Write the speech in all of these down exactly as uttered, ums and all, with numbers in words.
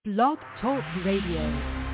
Blog Talk Radio.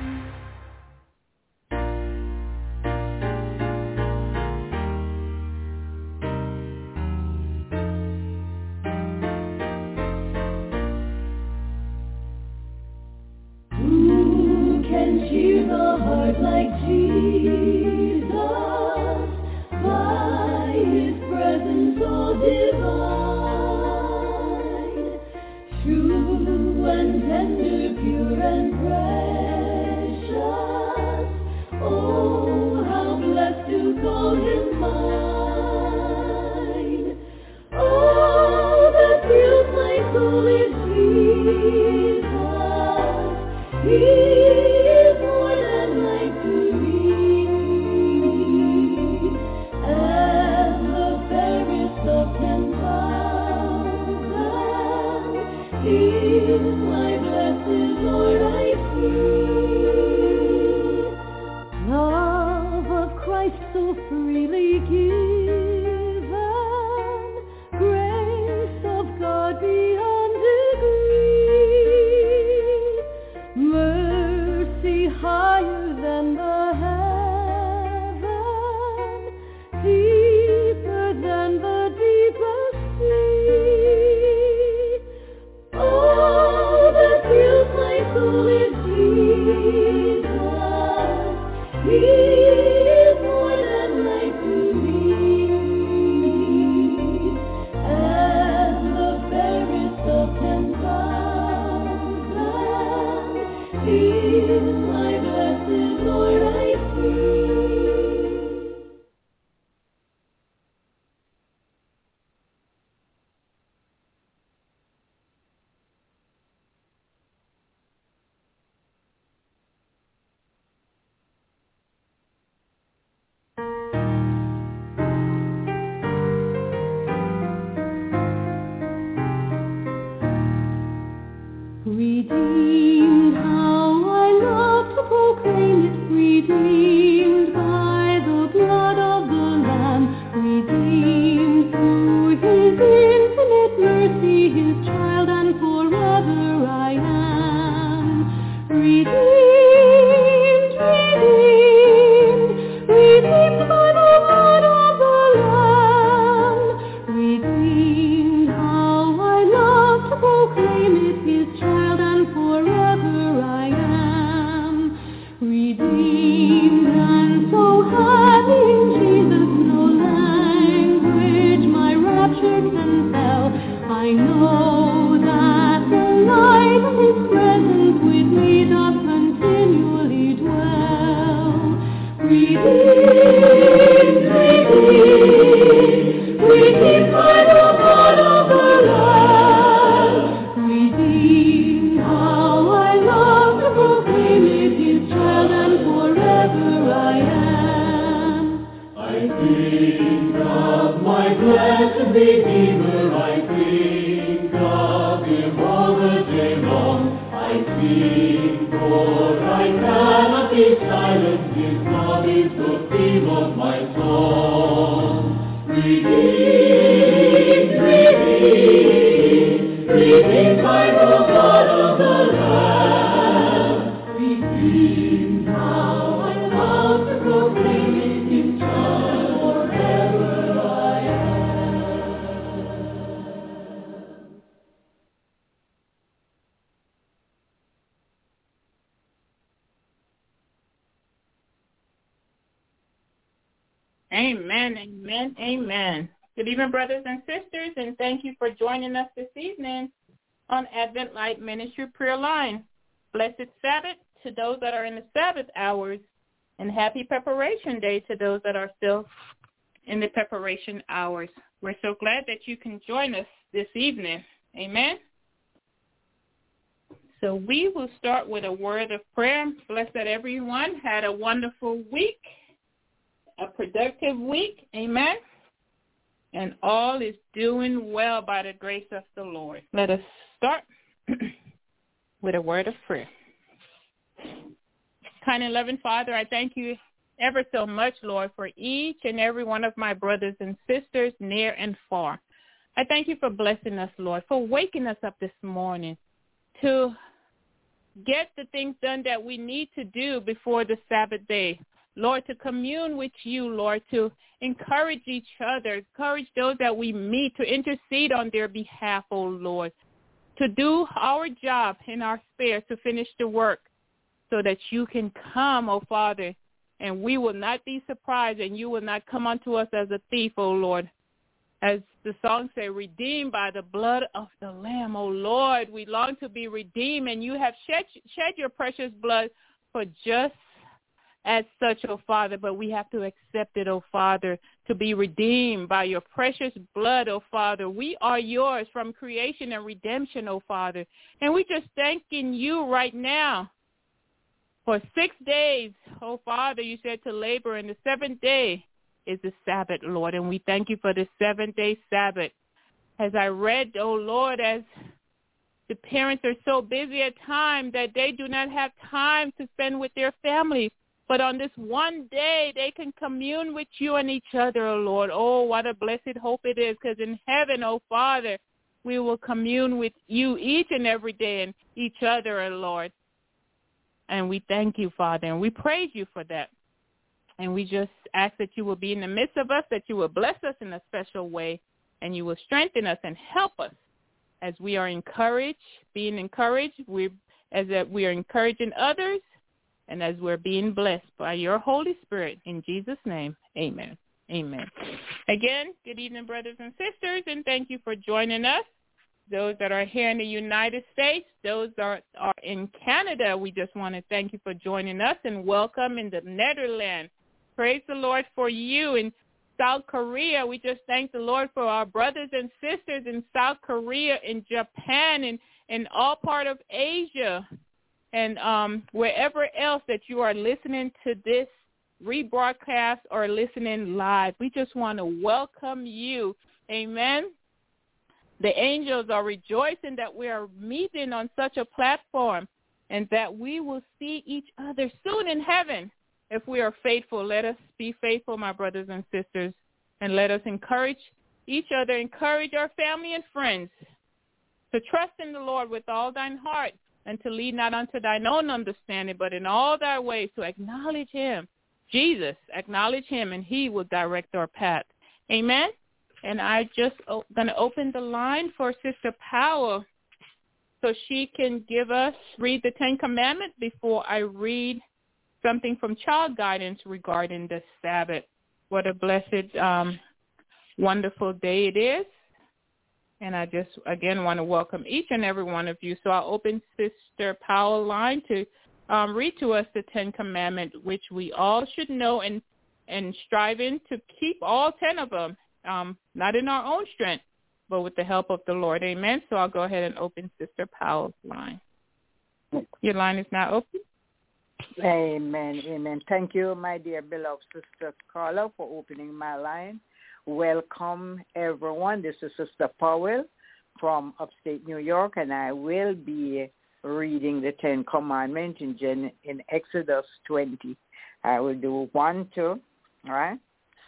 Amen, amen, amen. Good evening, brothers and sisters, and thank you for joining us this evening on Advent Light Ministry Prayer Line. Blessed Sabbath to those that are in the Sabbath hours, and happy preparation day to those that are still in the preparation hours. We're so glad that you can join us this evening. Amen. So we will start with a word of prayer. Bless that everyone had a wonderful week, a productive week. Amen. And all is doing well by the grace of the Lord. Let us start with a word of prayer. Kind and loving Father, I thank you ever so much, Lord, for each and every one of my brothers and sisters near and far. I thank you for blessing us, Lord, for waking us up this morning to get the things done that we need to do before the Sabbath day. Lord, to commune with you, Lord, to encourage each other, encourage those that we meet, to intercede on their behalf, oh Lord, to do our job in our spare, to finish the work so that you can come, oh Father, and we will not be surprised and you will not come unto us as a thief, oh Lord. As the song says, redeemed by the blood of the Lamb, oh Lord, we long to be redeemed, and you have shed, shed your precious blood for just as such, oh Father, but we have to accept it, oh Father, to be redeemed by your precious blood, oh Father. We are yours from creation and redemption, oh Father. And we just thanking you right now for six days, oh Father, you said to labor, and the seventh day is the Sabbath, Lord. And we thank you for the seventh-day Sabbath. As I read, oh Lord, as the parents are so busy at times that they do not have time to spend with their family. But on this one day, they can commune with you and each other, oh Lord. Oh, what a blessed hope it is, because in heaven, oh Father, we will commune with you each and every day and each other, oh Lord. And we thank you, Father, and we praise you for that. And we just ask that you will be in the midst of us, that you will bless us in a special way, and you will strengthen us and help us as we are encouraged, being encouraged, we as that we are encouraging others, and as we're being blessed by your Holy Spirit. In Jesus' name, amen. Amen. Again, good evening, brothers and sisters, and thank you for joining us. Those that are here in the United States, those that are in Canada, we just want to thank you for joining us, and welcome in the Netherlands. Praise the Lord for you. In South Korea, we just thank the Lord for our brothers and sisters in South Korea, in Japan, and in all part of Asia. And um, wherever else that you are listening to this rebroadcast or listening live, we just want to welcome you. Amen. The angels are rejoicing that we are meeting on such a platform and that we will see each other soon in heaven if we are faithful. Let us be faithful, my brothers and sisters, and let us encourage each other, encourage our family and friends to trust in the Lord with all thine heart, and to lead not unto thine own understanding, but in all thy ways to acknowledge him. Jesus, acknowledge him, and he will direct our path. Amen? And I just o- going to open the line for Sister Powell so she can give us, read the Ten Commandments before I read something from Child Guidance regarding the Sabbath. What a blessed, um, wonderful day it is. And I just, again, want to welcome each and every one of you. So I'll open Sister Powell's line to um, read to us the Ten Commandments, which we all should know and, and striving to keep all ten of them, um, not in our own strength, but with the help of the Lord. Amen. So I'll go ahead and open Sister Powell's line. Your line is now open. Amen. Amen. Thank you, my dear beloved Sister Carla, for opening my line. Welcome, everyone. This is Sister Powell from upstate New York, and I will be reading the Ten Commandments in, Gen- in Exodus twenty. I will do one, two, all right?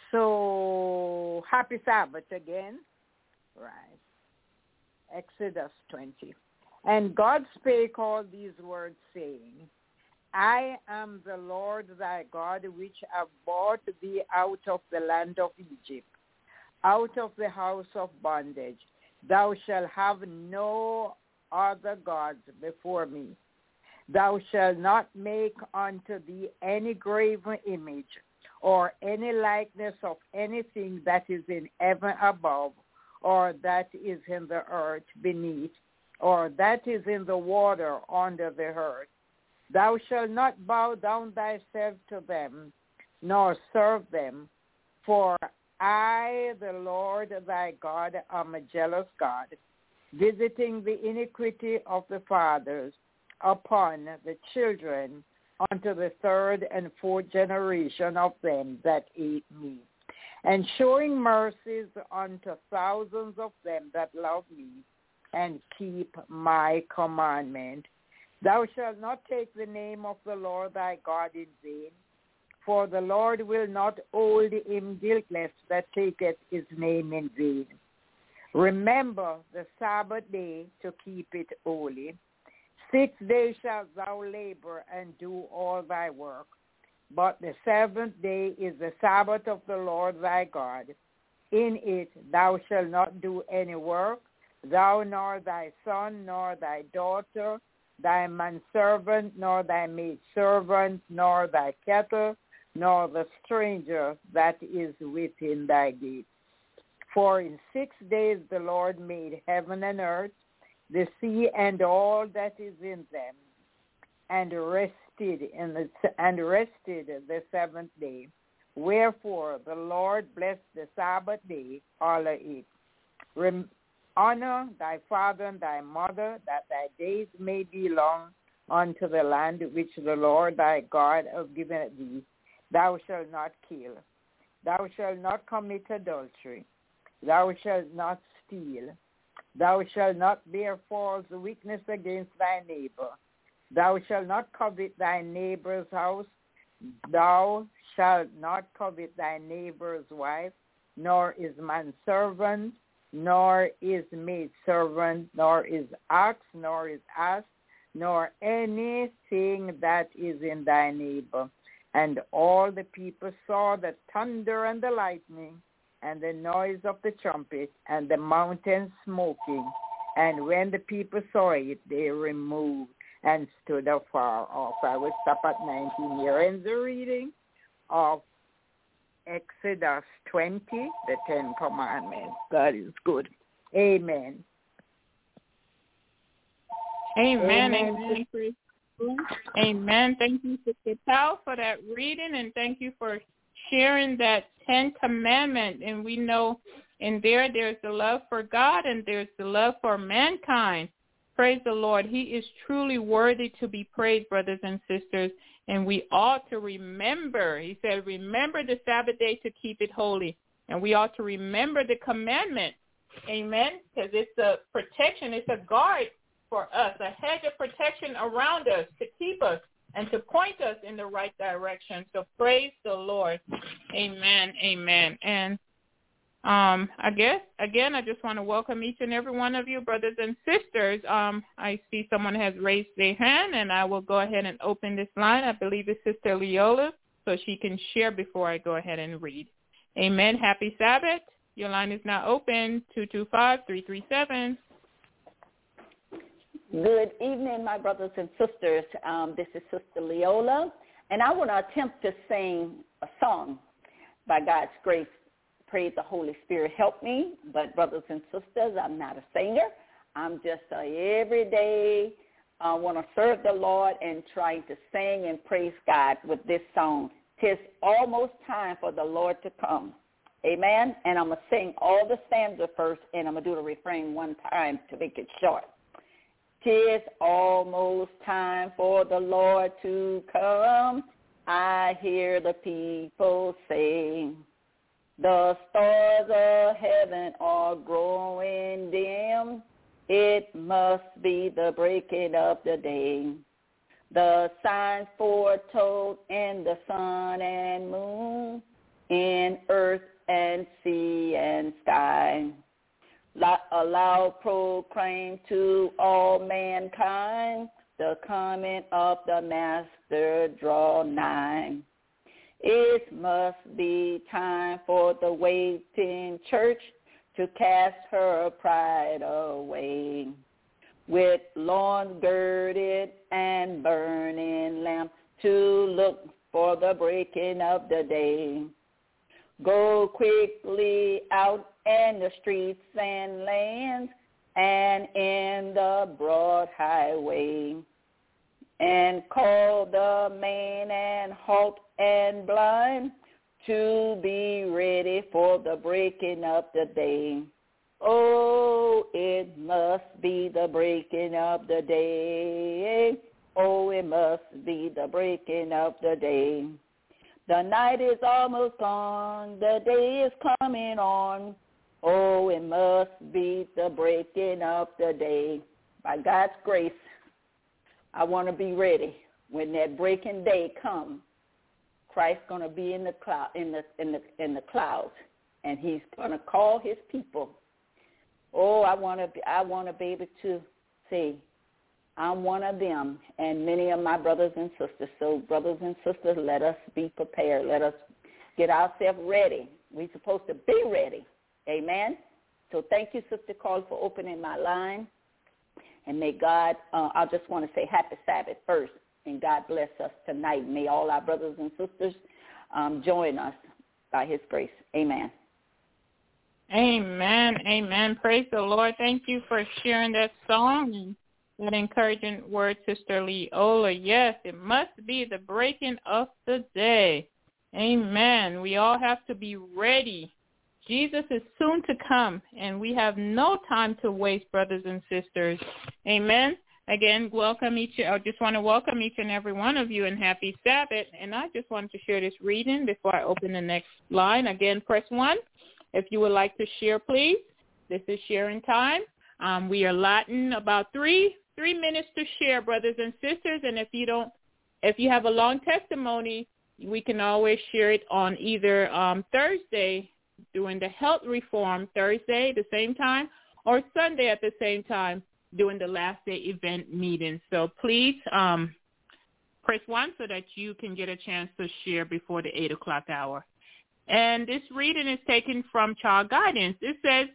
So, happy Sabbath again, right? Exodus twenty. And God spake all these words, saying, I am the Lord thy God, which have brought thee out of the land of Egypt, out of the house of bondage. Thou shalt have no other gods before me. Thou shalt not make unto thee any graven image or any likeness of anything that is in heaven above, or that is in the earth beneath, or that is in the water under the earth. Thou shalt not bow down thyself to them, nor serve them, for I, the Lord thy God, am a jealous God, visiting the iniquity of the fathers upon the children unto the third and fourth generation of them that hate me, and showing mercies unto thousands of them that love me and keep my commandment. Thou shalt not take the name of the Lord thy God in vain, for the Lord will not hold him guiltless that taketh his name in vain. Remember the Sabbath day to keep it holy. Six days shalt thou labor and do all thy work. But the seventh day is the Sabbath of the Lord thy God. In it thou shalt not do any work, thou nor thy son, nor thy daughter, thy manservant, nor thy maidservant, nor thy cattle, nor the stranger that is within thy gates. For in six days the Lord made heaven and earth, the sea and all that is in them, and rested in the and rested the seventh day. Wherefore the Lord blessed the Sabbath day, all of it. Rem- honor thy father and thy mother, that thy days may be long unto the land which the Lord thy God hath given thee. Thou shalt not kill. Thou shalt not commit adultery. Thou shalt not steal. Thou shalt not bear false witness against thy neighbor. Thou shalt not covet thy neighbor's house. Thou shalt not covet thy neighbor's wife, nor is manservant, nor is maidservant, nor is ox, nor is ass, nor anything that is in thy neighbor. And all the people saw the thunder and the lightning, and the noise of the trumpet, and the mountain smoking. And when the people saw it, they removed and stood afar off. I will stop at nineteen here. Ends the reading of Exodus twenty, the Ten Commandments. God is good. Amen. Amen. Amen. Amen. Amen. Thank you, Sister Powell, for that reading, and thank you for sharing that Ten Commandment. And we know in there, there's the love for God and there's the love for mankind. Praise the Lord. He is truly worthy to be praised, brothers and sisters, and we ought to remember. He said, remember the Sabbath day to keep it holy, and we ought to remember the commandment. Amen, because it's a protection, it's a guard for us, a hedge of protection around us to keep us and to point us in the right direction. So praise the Lord. Amen, amen. And Um, I guess, again, I just want to welcome each and every one of you, brothers and sisters. Um, I see someone has raised their hand, and I will go ahead and open this line. I believe it's Sister Leola, so she can share before I go ahead and read. Amen. Happy Sabbath. Your line is now open, two two five, three three seven. Good evening, my brothers and sisters. Um, this is Sister Leola, and I want to attempt to sing a song by God's grace. Praise the Holy Spirit help me. But brothers and sisters, I'm not a singer. I'm just a everyday, I uh, want to serve the Lord and trying to sing and praise God with this song. Tis almost time for the Lord to come. Amen. And I'm going to sing all the stanza first, and I'm going to do the refrain one time to make it short. Tis almost time for the Lord to come. I hear the people sing. The stars of heaven are growing dim. It must be the breaking of the day. The signs foretold in the sun and moon, in earth and sea and sky. A loud proclaim to all mankind, the coming of the Master draw nigh. It must be time for the waiting church to cast her pride away. With lawn girded and burning lamp to look for the breaking of the day. Go quickly out in the streets and lanes and in the broad highway, and call the main and halt and blind to be ready for the breaking of the day. Oh, it must be the breaking of the day. Oh, it must be the breaking of the day. The night is almost gone. The day is coming on. Oh, it must be the breaking of the day. By God's grace, I want to be ready when that breaking day comes. Christ's going to be in the cloud, in the in the in the clouds, and He's going to call His people. Oh, I want to be, I want to be able to say, I'm one of them, and many of my brothers and sisters. So, brothers and sisters, let us be prepared. Let us get ourselves ready. We're supposed to be ready. Amen? So thank you, Sister Carl, for opening my line. And may God, uh, I just want to say happy Sabbath first, and God bless us tonight. May all our brothers and sisters um, join us by his grace. Amen. Amen. Amen. Praise the Lord. Thank you for sharing that song and that encouraging word, Sister Leola. Yes, it must be the breaking of the day. Amen. We all have to be ready. Jesus is soon to come, and we have no time to waste, brothers and sisters. Amen. Again, welcome each. I just want to welcome each and every one of you, and happy Sabbath. And I just wanted to share this reading before I open the next line. Again, press one if you would like to share, please. This is sharing time. Um, we are allotting about three three minutes to share, brothers and sisters. And if you don't, if you have a long testimony, we can always share it on either um, Thursday during the health reform Thursday at the same time, or Sunday at the same time during the last day event meeting. So please um, press one so that you can get a chance to share before the eight o'clock hour. And this reading is taken from Child Guidance. It says,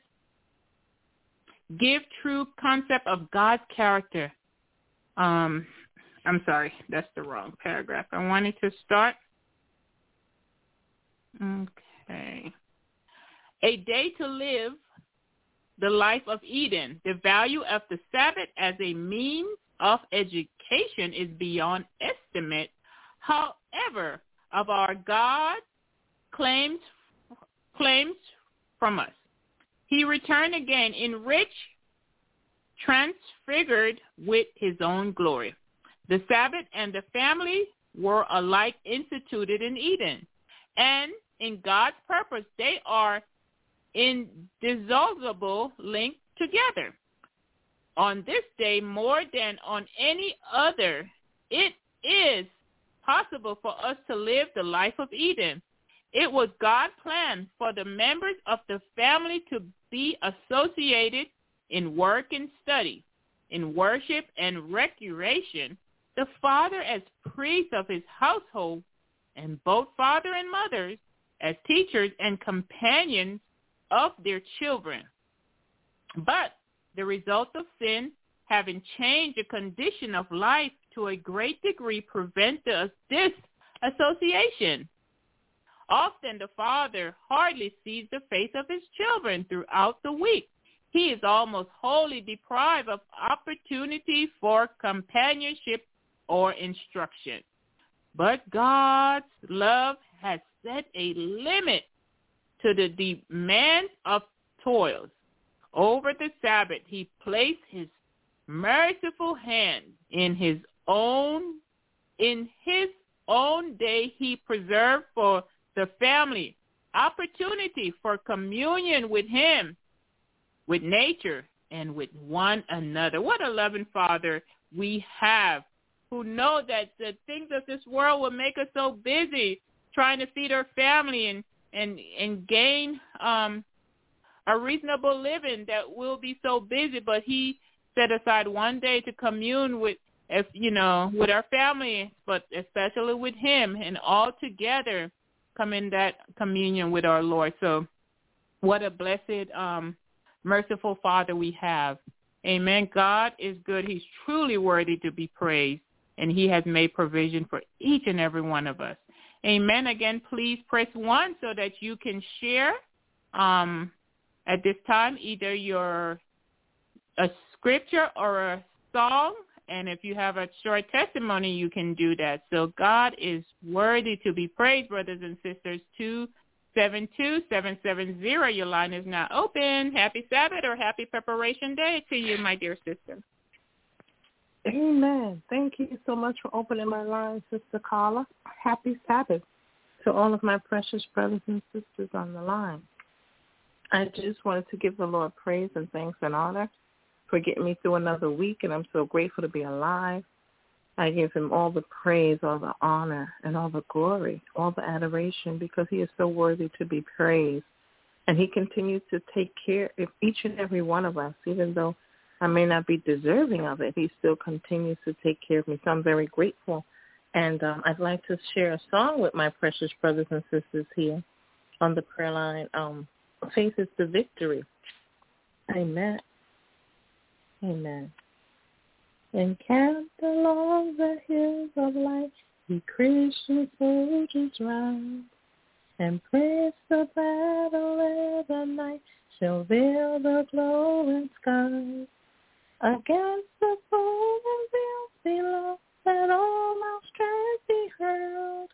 give true concept of God's character. Um, I'm sorry, that's the wrong paragraph. I wanted to start. Okay. A day to live the life of Eden. The value of the Sabbath as a means of education is beyond estimate. However, of our God claims claims from us. He returned again, enriched, transfigured with his own glory. The Sabbath and the family were alike instituted in Eden, and in God's purpose, they are indissoluble linked together. On this day, more than on any other, it is possible for us to live the life of Eden. It was God's plan for the members of the family to be associated in work and study, in worship and recreation. The father as priest of his household, and both father and mothers as teachers and companions of their children. But the result of sin, having changed the condition of life to a great degree, prevents this association. Often the father hardly sees the face of his children throughout the week. He is almost wholly deprived of opportunity for companionship or instruction. But God's love has set a limit to the demand of toils. Over the Sabbath, he placed his merciful hand in his own, in his own day he preserved for the family opportunity for communion with him, with nature, and with one another. What a loving Father we have, who know that the things of this world will make us so busy trying to feed our family and and and gain um, a reasonable living, that we'll be so busy. But he set aside one day to commune with, if you know, with our family, but especially with him, and all together come in that communion with our Lord. So what a blessed, um, merciful Father we have. Amen. God is good. He's truly worthy to be praised, and he has made provision for each and every one of us. Amen. Again, please press one so that you can share um, at this time either your a scripture or a song. And if you have a short testimony, you can do that. So God is worthy to be praised, brothers and sisters. two seven two, seven seven zero. Your line is now open. Happy Sabbath or happy Preparation Day to you, my dear sister. Amen. Thank you so much for opening my line, Sister Carla. Happy Sabbath to all of my precious brothers and sisters on the line. I just wanted to give the Lord praise and thanks and honor for getting me through another week, and I'm so grateful to be alive. I give him all the praise, all the honor, and all the glory, all the adoration, because he is so worthy to be praised. And he continues to take care of each and every one of us, even though I may not be deserving of it, he still continues to take care of me. So I'm very grateful. And um, I'd like to share a song with my precious brothers and sisters here on the prayer line. Um, Faith is the victory. Amen. Amen. Encamped along the hills of light, we Christian soldiers rise, and praise the battle ere the night shall veil the glowing skies. Against the foe and veils below, let all our strength be hurled.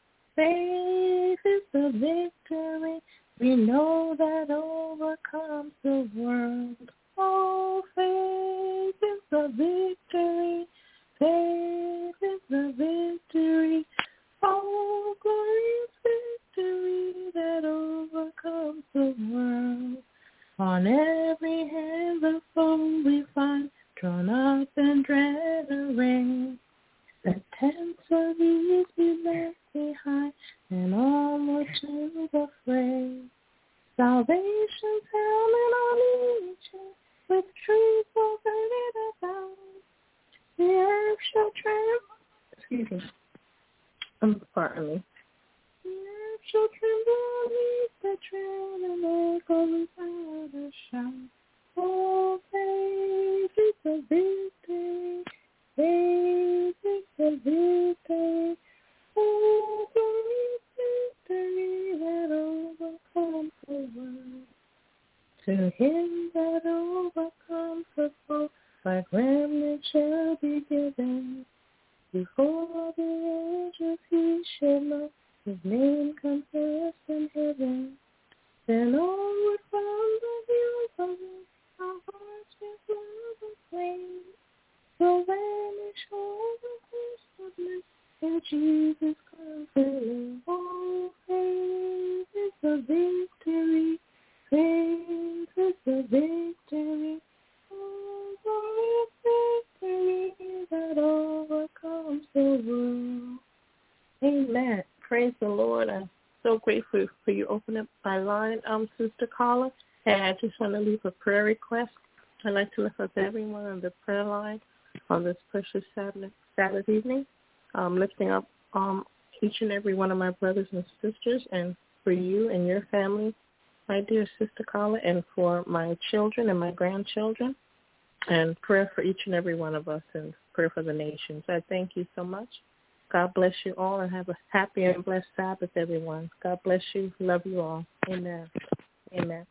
Faith is the victory, we know that overcomes the world. Oh, faith is the victory, faith is the victory. Oh, glorious victory that overcomes the world. On every hand the foe we find, drawn up and dread array. The tents of ease we left behind, and onward to the fray. Salvation's helmet on each, with truth over about. The earth shall tremble. Excuse me. Um, pardon me. The earth shall tremble beneath the tread, and echoes without a shout. Oh, faith is the victory. Faith is the victory. Oh, glorious victory that overcomes the world. To him that overcomes the foe, like remnant shall be given. Before the angels he shall know, his name confessed in heaven. Then onward from the hills of earth, our hearts with love aflame. So vanish all the host of men, in Jesus confident. Oh, faith is the victory, faith is the victory. Oh, glorious victory that overcomes the world. Amen. Praise the Lord. I'm so grateful for you opening up my line, um, Sister Carla. And I just want to leave a prayer request. I'd like to lift up everyone on the prayer line on this precious Sabbath, Sabbath evening, um, lifting up um, each and every one of my brothers and sisters, and for you and your family, my dear Sister Carla, and for my children and my grandchildren, and prayer for each and every one of us, and prayer for the nations. I thank you so much. God bless you all, and have a happy and blessed Sabbath, everyone. God bless you. Love you all. Amen. Amen.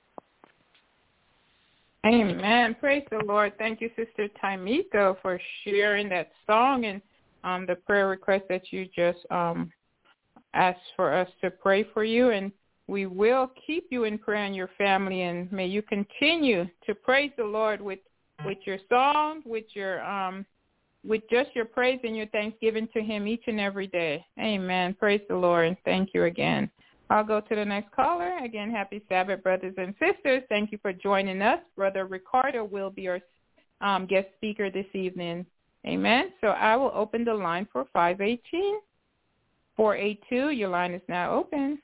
Amen. Praise the Lord. Thank you, Sister Tamika, for sharing that song and um, the prayer request that you just um, asked for us to pray for you. And we will keep you in prayer and your family, and may you continue to praise the Lord with, with your song, with your um, with just your praise and your thanksgiving to him each and every day. Amen. Praise the Lord. Thank you again. I'll go to the next caller. Again, happy Sabbath, brothers and sisters. Thank you for joining us. Brother Ricardo will be our um, guest speaker this evening. Amen. So I will open the line for five one eight, four eight two. Your line is now open.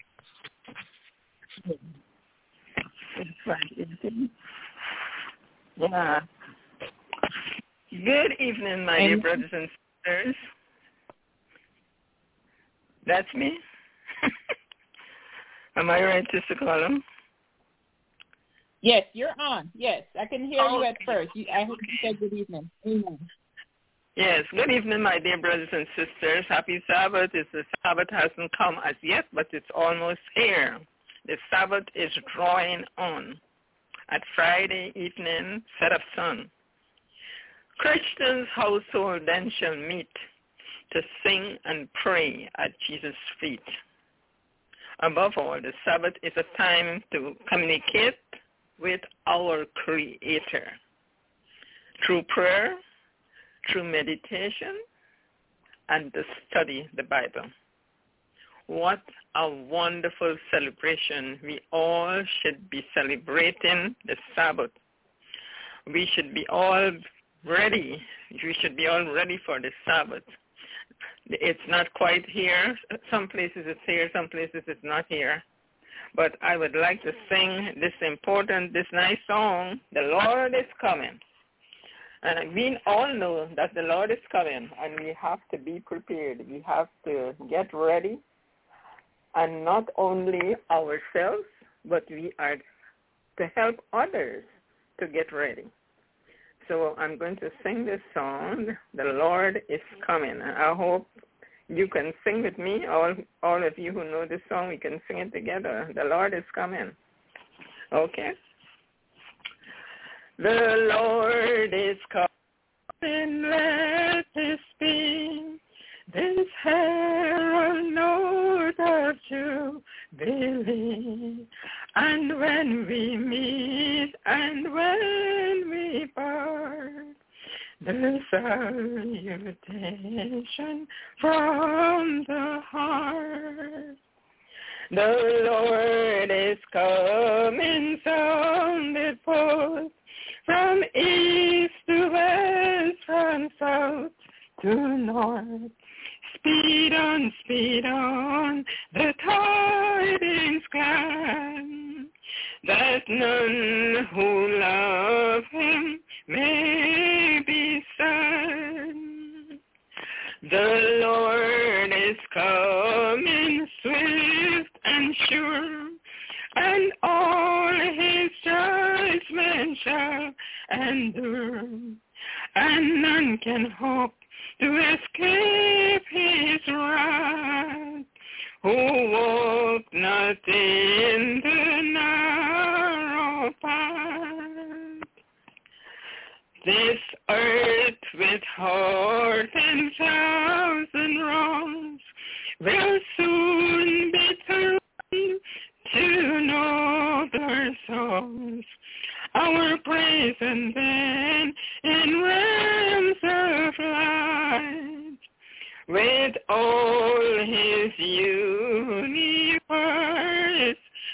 Yeah. Good evening, my dear brothers and sisters. That's me. Am I right, Sister Column? Yes, you're on. Yes, I can hear oh, you at first. You, I hope you said good evening. Amen. Yes, good evening, my dear brothers and sisters. Happy Sabbath. It's the Sabbath hasn't come as yet, but it's almost here. The Sabbath is drawing on. At Friday evening, set of sun. Christians' household then shall meet to sing and pray at Jesus' feet. Above all, the Sabbath is a time to communicate with our Creator through prayer, through meditation, and to study the Bible. What a wonderful celebration. We all should be celebrating the Sabbath. We should be all ready. We should be all ready for the Sabbath. It's not quite here. Some places it's here, some places it's not here. But I would like to sing this important, this nice song, The Lord is Coming. And we all know that the Lord is coming, and we have to be prepared. We have to get ready, and not only ourselves, but we are to help others to get ready. So I'm going to sing this song, The Lord is Coming. I hope you can sing with me. All, all of you who know this song, we can sing it together. The Lord is coming. Okay? The Lord is coming, let this be this herald note of jubilee. And when we meet and when we part, the salutation from the heart. The Lord is coming, sounded forth, from east to west, from south to north. Speed on, speed on, the tidings glad, that none who love him may be sad. The Lord is coming, swift and sure, and all his judgment shall endure, and none can hope to escape his wrath, who walk not in the narrow path. This earth with heart and thousand wrongs will soon be turned to nobler songs. Our praise and then in realms of light, with all his universe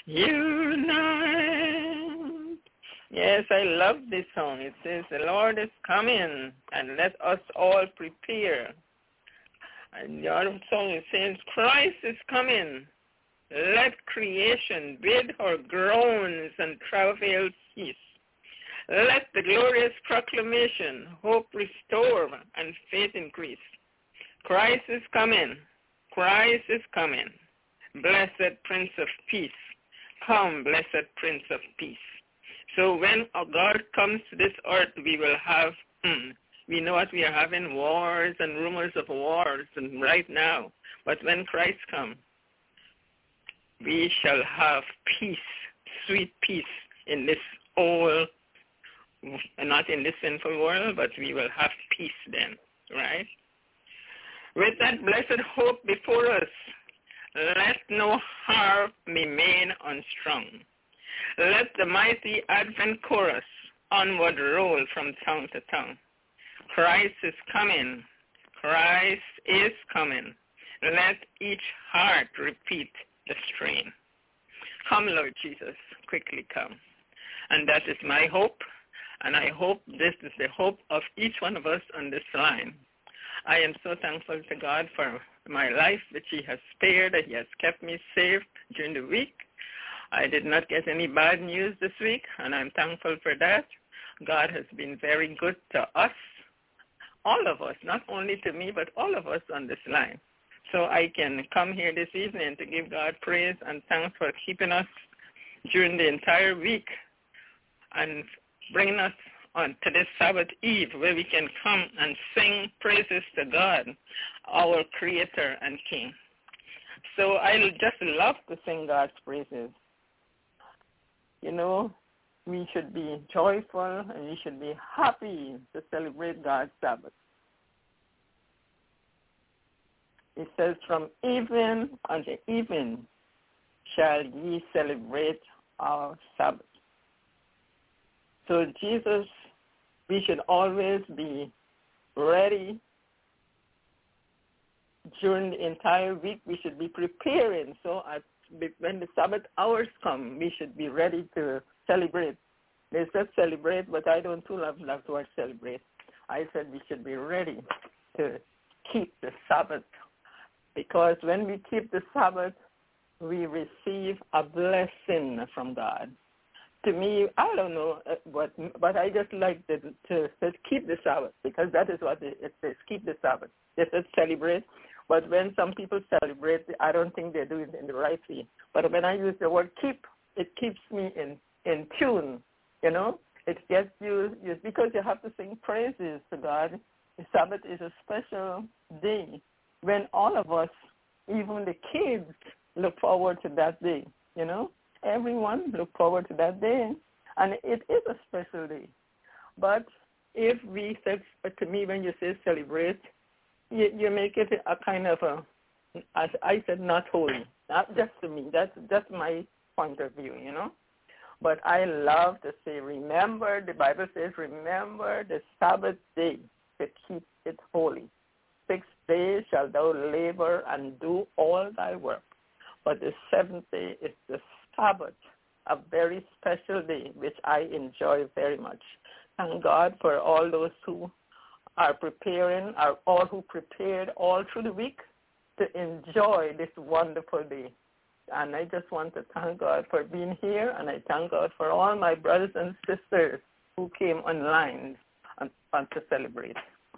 unite. Yes, I love this song. It says, the Lord is coming, and let us all prepare. And the other song, it says, Christ is coming. Let creation bid her groans and travail cease. Let the glorious proclamation hope restore and faith increase. Christ is coming. Christ is coming. Blessed Prince of Peace. Come, blessed Prince of Peace. So when our God comes to this earth, we will have, hmm, we know what we are having, wars and rumors of wars and right now. But when Christ comes, we shall have peace, sweet peace in this old, not in this sinful world, but we will have peace then, right? With that blessed hope before us, let no heart remain unstrung. Let the mighty Advent chorus onward roll from tongue to tongue. Christ is coming. Christ is coming. Let each heart repeat the strain. Come, Lord Jesus, quickly come. And that is my hope, and I hope this is the hope of each one of us on this line. I am so thankful to God for my life, which he has spared, that he has kept me safe during the week. I did not get any bad news this week, and I'm thankful for that. God has been very good to us, all of us, not only to me, but all of us on this line. So I can come here this evening to give God praise and thanks for keeping us during the entire week and bringing us on to this Sabbath Eve, where we can come and sing praises to God, our Creator and King. So I just love to sing God's praises. You know, we should be joyful and we should be happy to celebrate God's Sabbath. It says, from even unto even shall ye celebrate our Sabbath. So Jesus, we should always be ready during the entire week. We should be preparing. So at, when the Sabbath hours come, we should be ready to celebrate. They said celebrate, but I don't too love, love to celebrate. I said we should be ready to keep the Sabbath, because when we keep the Sabbath, we receive a blessing from God. to me, I don't know, uh, but but I just like to, to to keep the Sabbath, because that is what it, it says, keep the Sabbath. They said celebrate, but when some people celebrate, I don't think they're doing it in the right way. But when I use the word keep, it keeps me in, in tune, you know. It gets you, you, because you have to sing praises to God. The Sabbath is a special day when all of us, even the kids, look forward to that day, you know. Everyone look forward to that day, and it is a special day. But if we said, to me, when you say celebrate, you, you make it a kind of a, as I said, not holy. Not just to me. That's that's my point of view, you know. But I love to say, remember, the Bible says, remember the Sabbath day to keep it holy. Six days shall thou labor and do all thy work. But the seventh day is the Sabbath, a very special day, which I enjoy very much. Thank God for all those who are preparing, are all who prepared all through the week to enjoy this wonderful day. And I just want to thank God for being here, and I thank God for all my brothers and sisters who came online and, and to celebrate.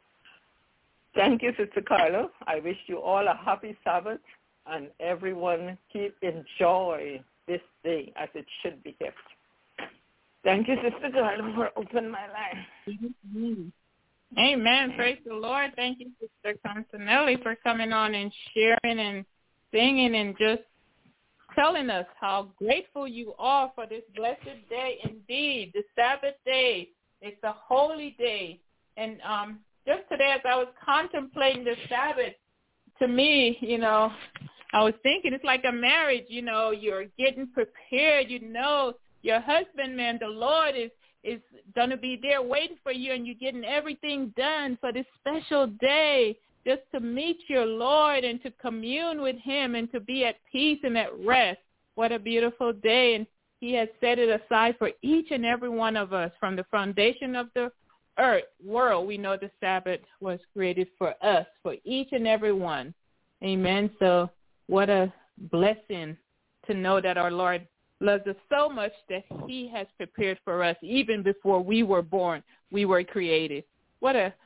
Thank you, Sister Carla. I wish you all a happy Sabbath, and everyone keep enjoy this day as it should be kept. Thank you, Sister Carla, for opening my line. Mm-hmm. Amen. Praise the Lord. Thank you, Sister Constanelli, for coming on and sharing and singing and just telling us how grateful you are for this blessed day indeed, the Sabbath day. It's a holy day. And um, just today as I was contemplating the Sabbath, to me, you know, I was thinking it's like a marriage, you know, you're getting prepared, you know, your husband, man, the Lord is, is going to be there waiting for you, and you're getting everything done for this special day just to meet your Lord and to commune with him and to be at peace and at rest. What a beautiful day. And he has set it aside for each and every one of us from the foundation of the earth, world. We know the Sabbath was created for us, for each and every one. Amen. So what a blessing to know that our Lord loves us so much that he has prepared for us even before we were born, we were created. What a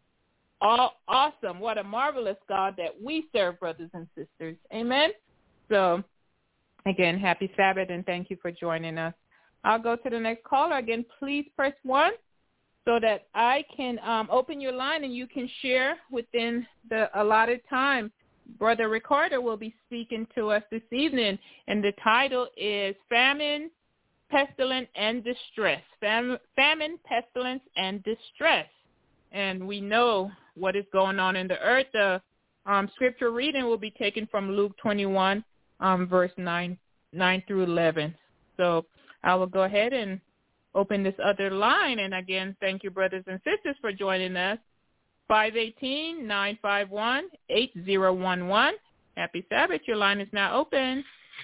awesome, what a marvelous God that we serve, brothers and sisters. Amen. So again, happy Sabbath, and thank you for joining us. I'll go to the next caller. Again, please press one so that I can um, open your line and you can share within the allotted time. Brother Ricardo will be speaking to us this evening, and the title is Famine, Pestilence, and Distress. Fam- famine, Pestilence, and Distress. And we know what is going on in the earth. The um, scripture reading will be taken from Luke twenty-one, um, verse nine, nine through eleven. So I will go ahead and open this other line. And again, thank you, brothers and sisters, for joining us. five one eight, nine five one, eight zero one one. Happy Sabbath. Your line is now open.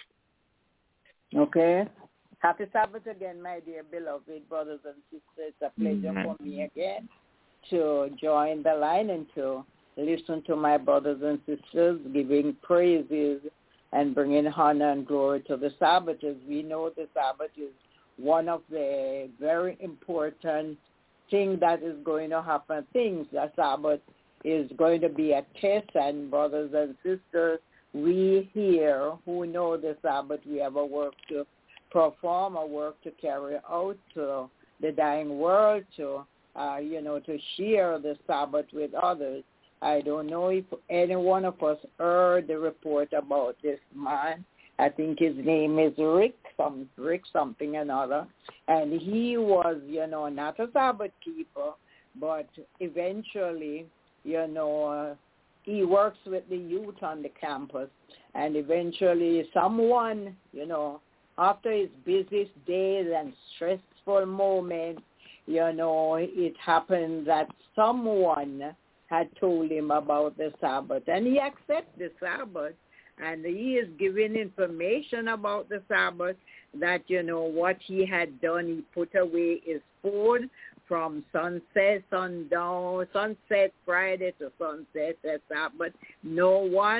Okay. Happy Sabbath again, my dear beloved brothers and sisters. It's a pleasure Mm-hmm. for me again to join the line and to listen to my brothers and sisters giving praises and bringing honor and glory to the Sabbath. As we know, the Sabbath is one of the very important things that is going to happen. Things the Sabbath is going to be a test, and brothers and sisters, we here who know the Sabbath, we have a work to perform, a work to carry out to the dying world, to Uh, you know, to share the Sabbath with others. I don't know if any one of us heard the report about this man. I think his name is Rick, some Rick something another. And he was, you know, not a Sabbath keeper, but eventually, you know, uh, he works with the youth on the campus. And eventually someone, you know, after his busiest days and stressful moments, you know, it happened that someone had told him about the Sabbath, and he accepted the Sabbath, and he is giving information about the Sabbath, that, you know, what he had done, he put away his food from sunset, sundown, sunset Friday to sunset at Sabbath. No one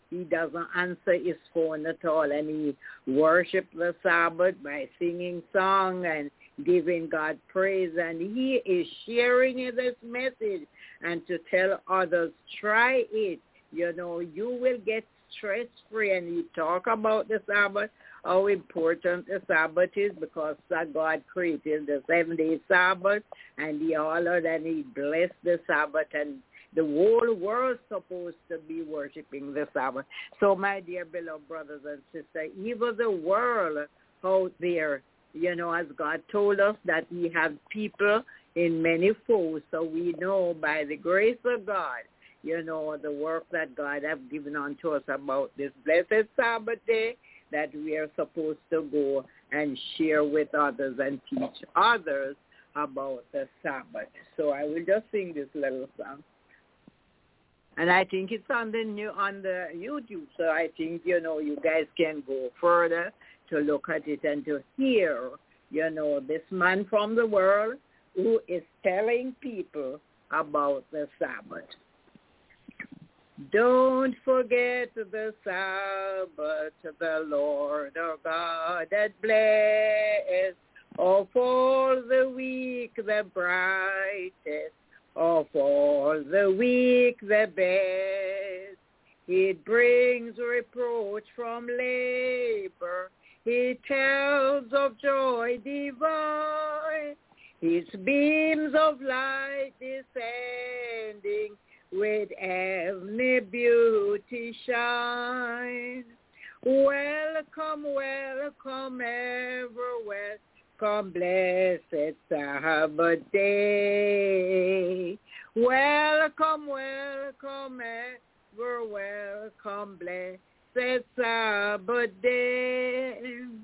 he doesn't answer his phone at all, and he worships the Sabbath by singing song and giving God praise, and he is sharing this message and to tell others, try it. You know, you will get stress-free, and you talk about the Sabbath, how important the Sabbath is, because God created the seven-day Sabbath, and he honored and he blessed the Sabbath, and the whole world is supposed to be worshiping the Sabbath. So, my dear beloved brothers and sisters, even the world out there, you know, as God told us that he has people in many folds, so we know by the grace of God, you know, the work that God has given unto us about this blessed Sabbath day, that we are supposed to go and share with others and teach others about the Sabbath. So I will just sing this little song. And I think it's on the new on the YouTube, so I think, you know, you guys can go further to look at it and to hear, you know, this man from the world who is telling people about the Sabbath. Don't forget the Sabbath, the Lord our God that bless. Of all the week the brightest, of all the week the best. It brings reproach from labor. It tells of joy divine. Its beams of light descending with heavenly beauty shine. Welcome, welcome, ever welcome, blessed Sabbath day. Welcome, welcome, ever welcome, blessed Sabbath day.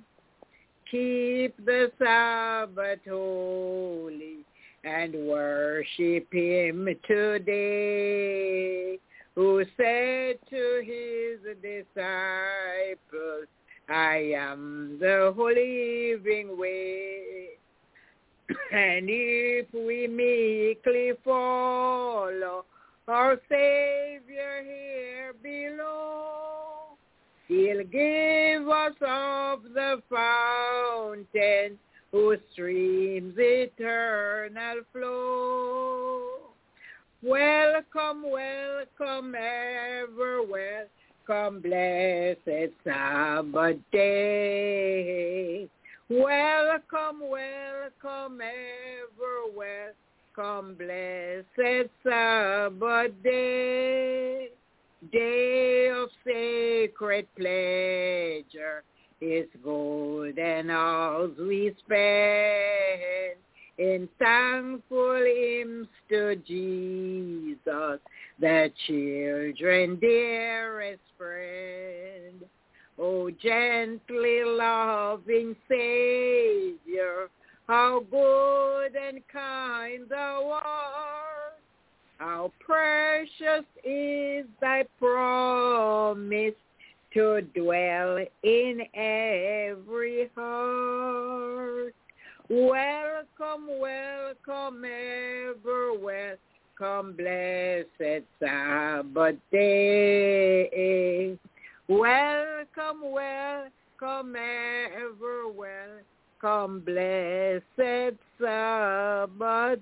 Keep the Sabbath holy and worship him today, who said to his disciples, I am the living way. And if we meekly follow our Savior here below, he'll give us of the fountain whose streams eternal flow. Welcome, welcome, ever welcome, blessed Sabbath day. Welcome, welcome, ever welcome, blessed Sabbath day. Day of sacred pleasure, it's golden hours we spend in thankful hymns to Jesus, the children dearest friend. Oh, gently loving Savior, how good and kind thou art. How precious is thy promise to dwell in every heart. Welcome, welcome, ever welcome, blessed Sabbath day. Welcome, welcome, ever welcome, blessed Sabbath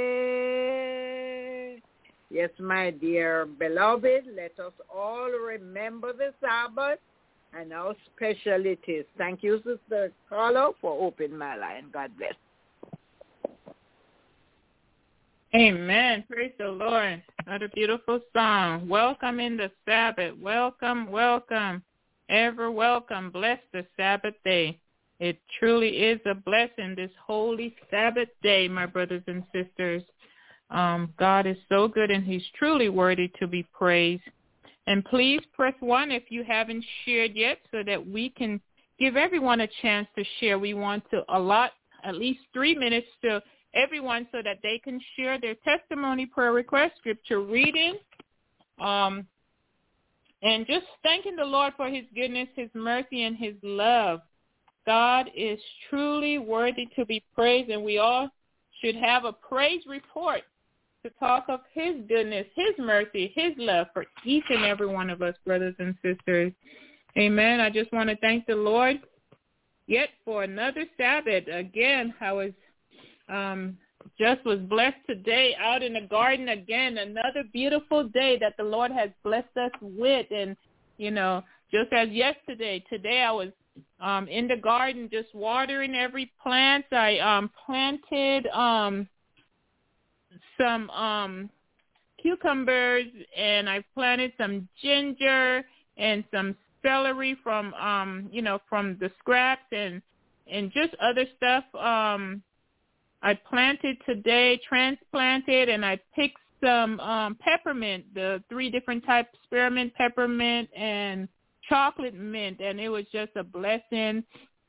day. Yes, my dear beloved, let us all remember the Sabbath and how special it is. Thank you, Sister Carla, for opening my line. God bless. Amen. Praise the Lord. What a beautiful song. Welcome in the Sabbath. Welcome, welcome. Ever welcome. Bless the Sabbath day. It truly is a blessing, this holy Sabbath day, my brothers and sisters. Um, God is so good, and he's truly worthy to be praised. And please press one if you haven't shared yet so that we can give everyone a chance to share. We want to allot at least three minutes to everyone so that they can share their testimony, prayer request, scripture reading, um, and just thanking the Lord for his goodness, his mercy, and his love. God is truly worthy to be praised, and we all should have a praise report to talk of his goodness, his mercy, his love for each and every one of us, brothers and sisters. Amen. I just want to thank the Lord yet for another Sabbath. Again, I was um, just was blessed today out in the garden again, another beautiful day that the Lord has blessed us with. And, you know, just as yesterday, today I was um, in the garden just watering every plant. I um, planted um, some um, cucumbers, and I planted some ginger and some celery from, um, you know, from the scraps and, and just other stuff. Um, I planted today, transplanted, and I picked some um, peppermint, the three different types, spearmint, peppermint, and chocolate mint. And it was just a blessing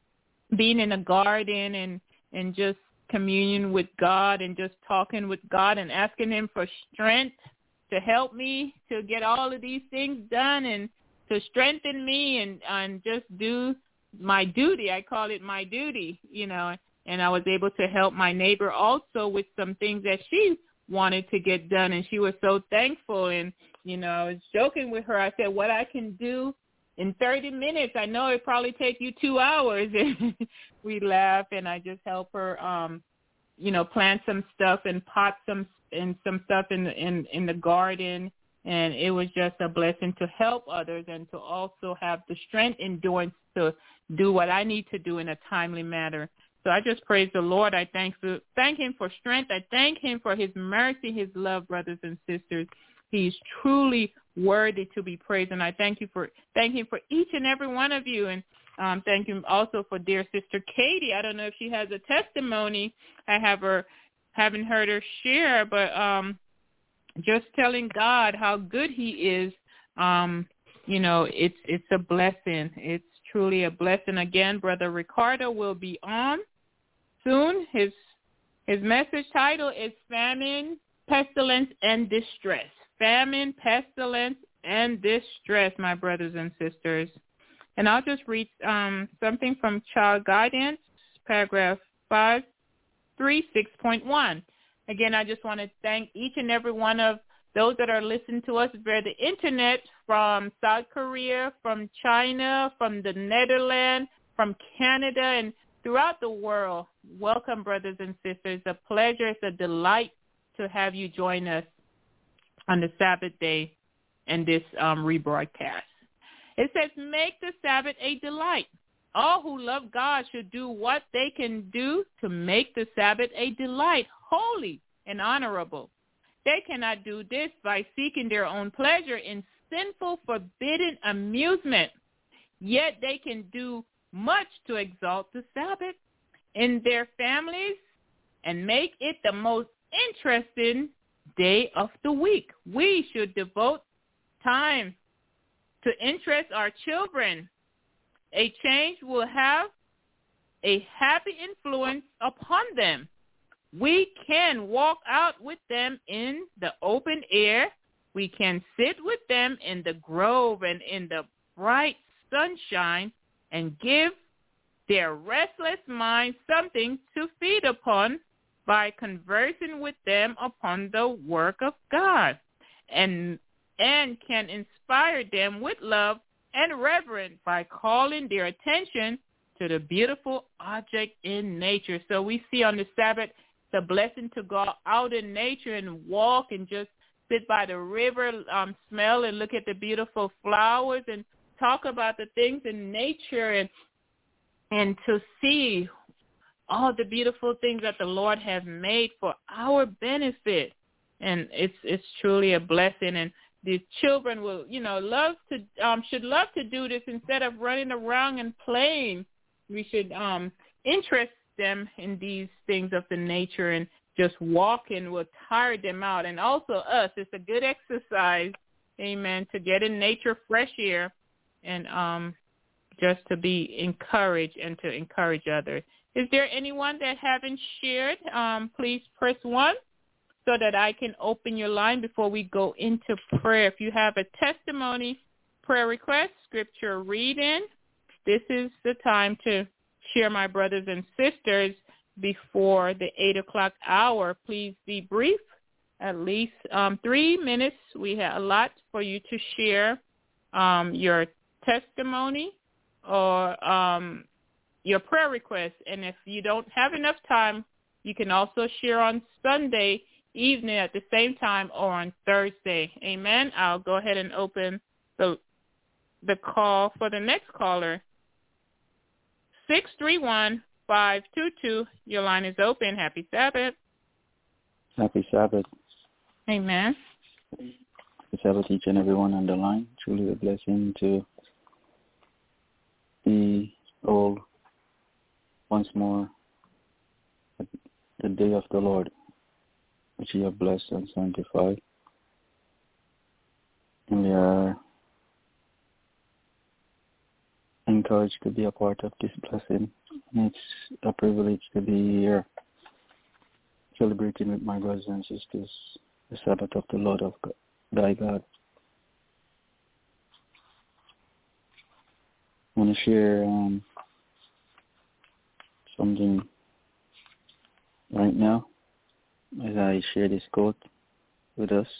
being in the garden and, and just communion with God and just talking with God and asking him for strength to help me to get all of these things done and to strengthen me and, and just do my duty. I call it my duty, you know, and I was able to help my neighbor also with some things that she wanted to get done, and she was so thankful. And, you know, I was joking with her. I said, what I can do in thirty minutes, I know it probably take you two hours. And we laugh, and I just help her, um, you know, plant some stuff and pot some and some stuff in the, in, in the garden. And it was just a blessing to help others and to also have the strength, endurance to do what I need to do in a timely manner. So I just praise the Lord. I thank, thank him for strength. I thank him for his mercy, his love, brothers and sisters. He's truly worthy to be praised. And I thank you for thank him for each and every one of you. And um, thank him also for dear sister Katie. I don't know if she has a testimony. I have her, haven't heard her share, but um, just telling God how good he is, um, you know, it's it's a blessing. It's truly a blessing. Again, Brother Ricardo will be on soon. His his message title is Famine, Pestilence, and Distress. Famine, Pestilence, and Distress, my brothers and sisters. And I'll just read um, something from Child Guidance, paragraph five three six point one. Again, I just want to thank each and every one of those that are listening to us via the Internet from South Korea, from China, from the Netherlands, from Canada, and throughout the world. Welcome, brothers and sisters. It's a pleasure. It's a delight to have you join us on the Sabbath day and this um, rebroadcast. It says, make the Sabbath a delight. All who love God should do what they can do to make the Sabbath a delight, holy and honorable. They cannot do this by seeking their own pleasure in sinful, forbidden amusement. Yet they can do much to exalt the Sabbath in their families and make it the most interesting day of the week. We should devote time to interest our children. A change will have a happy influence upon them. We can walk out with them in the open air. We can sit with them in the grove and in the bright sunshine and give their restless minds something to feed upon by conversing with them upon the work of God, and and can inspire them with love and reverence by calling their attention to the beautiful object in nature. So we see on the Sabbath the blessing to go out in nature and walk and just sit by the river, um, smell and look at the beautiful flowers and talk about the things in nature and and to see all the beautiful things that the Lord has made for our benefit. And it's it's truly a blessing. And the children will, you know, love to um, should love to do this instead of running around and playing. We should um, interest them in these things of the nature, and just walking will tire them out. And also us, it's a good exercise, amen, to get in nature, fresh air, and um, just to be encouraged and to encourage others. Is there anyone that haven't shared? Um, please press one so that I can open your line before we go into prayer. If you have a testimony, prayer request, scripture reading, this is the time to share, my brothers and sisters, before the eight o'clock hour. Please be brief at least um, three minutes. We have a lot for you to share um, your testimony or um, your prayer request. And if you don't have enough time, you can also share on Sunday evening at the same time or on Thursday. Amen. I'll go ahead and open the the call for the next caller. six three one, five two two. Your line is open. Happy Sabbath. Happy Sabbath. Amen. Happy Sabbath, each and everyone on the line. Truly a blessing to be all once more at the day of the Lord, which you have blessed and sanctified. And we are encouraged to be a part of this blessing. And it's a privilege to be here celebrating with my brothers and sisters the Sabbath of the Lord of God, thy God. I want to share um, something right now as I share this quote with us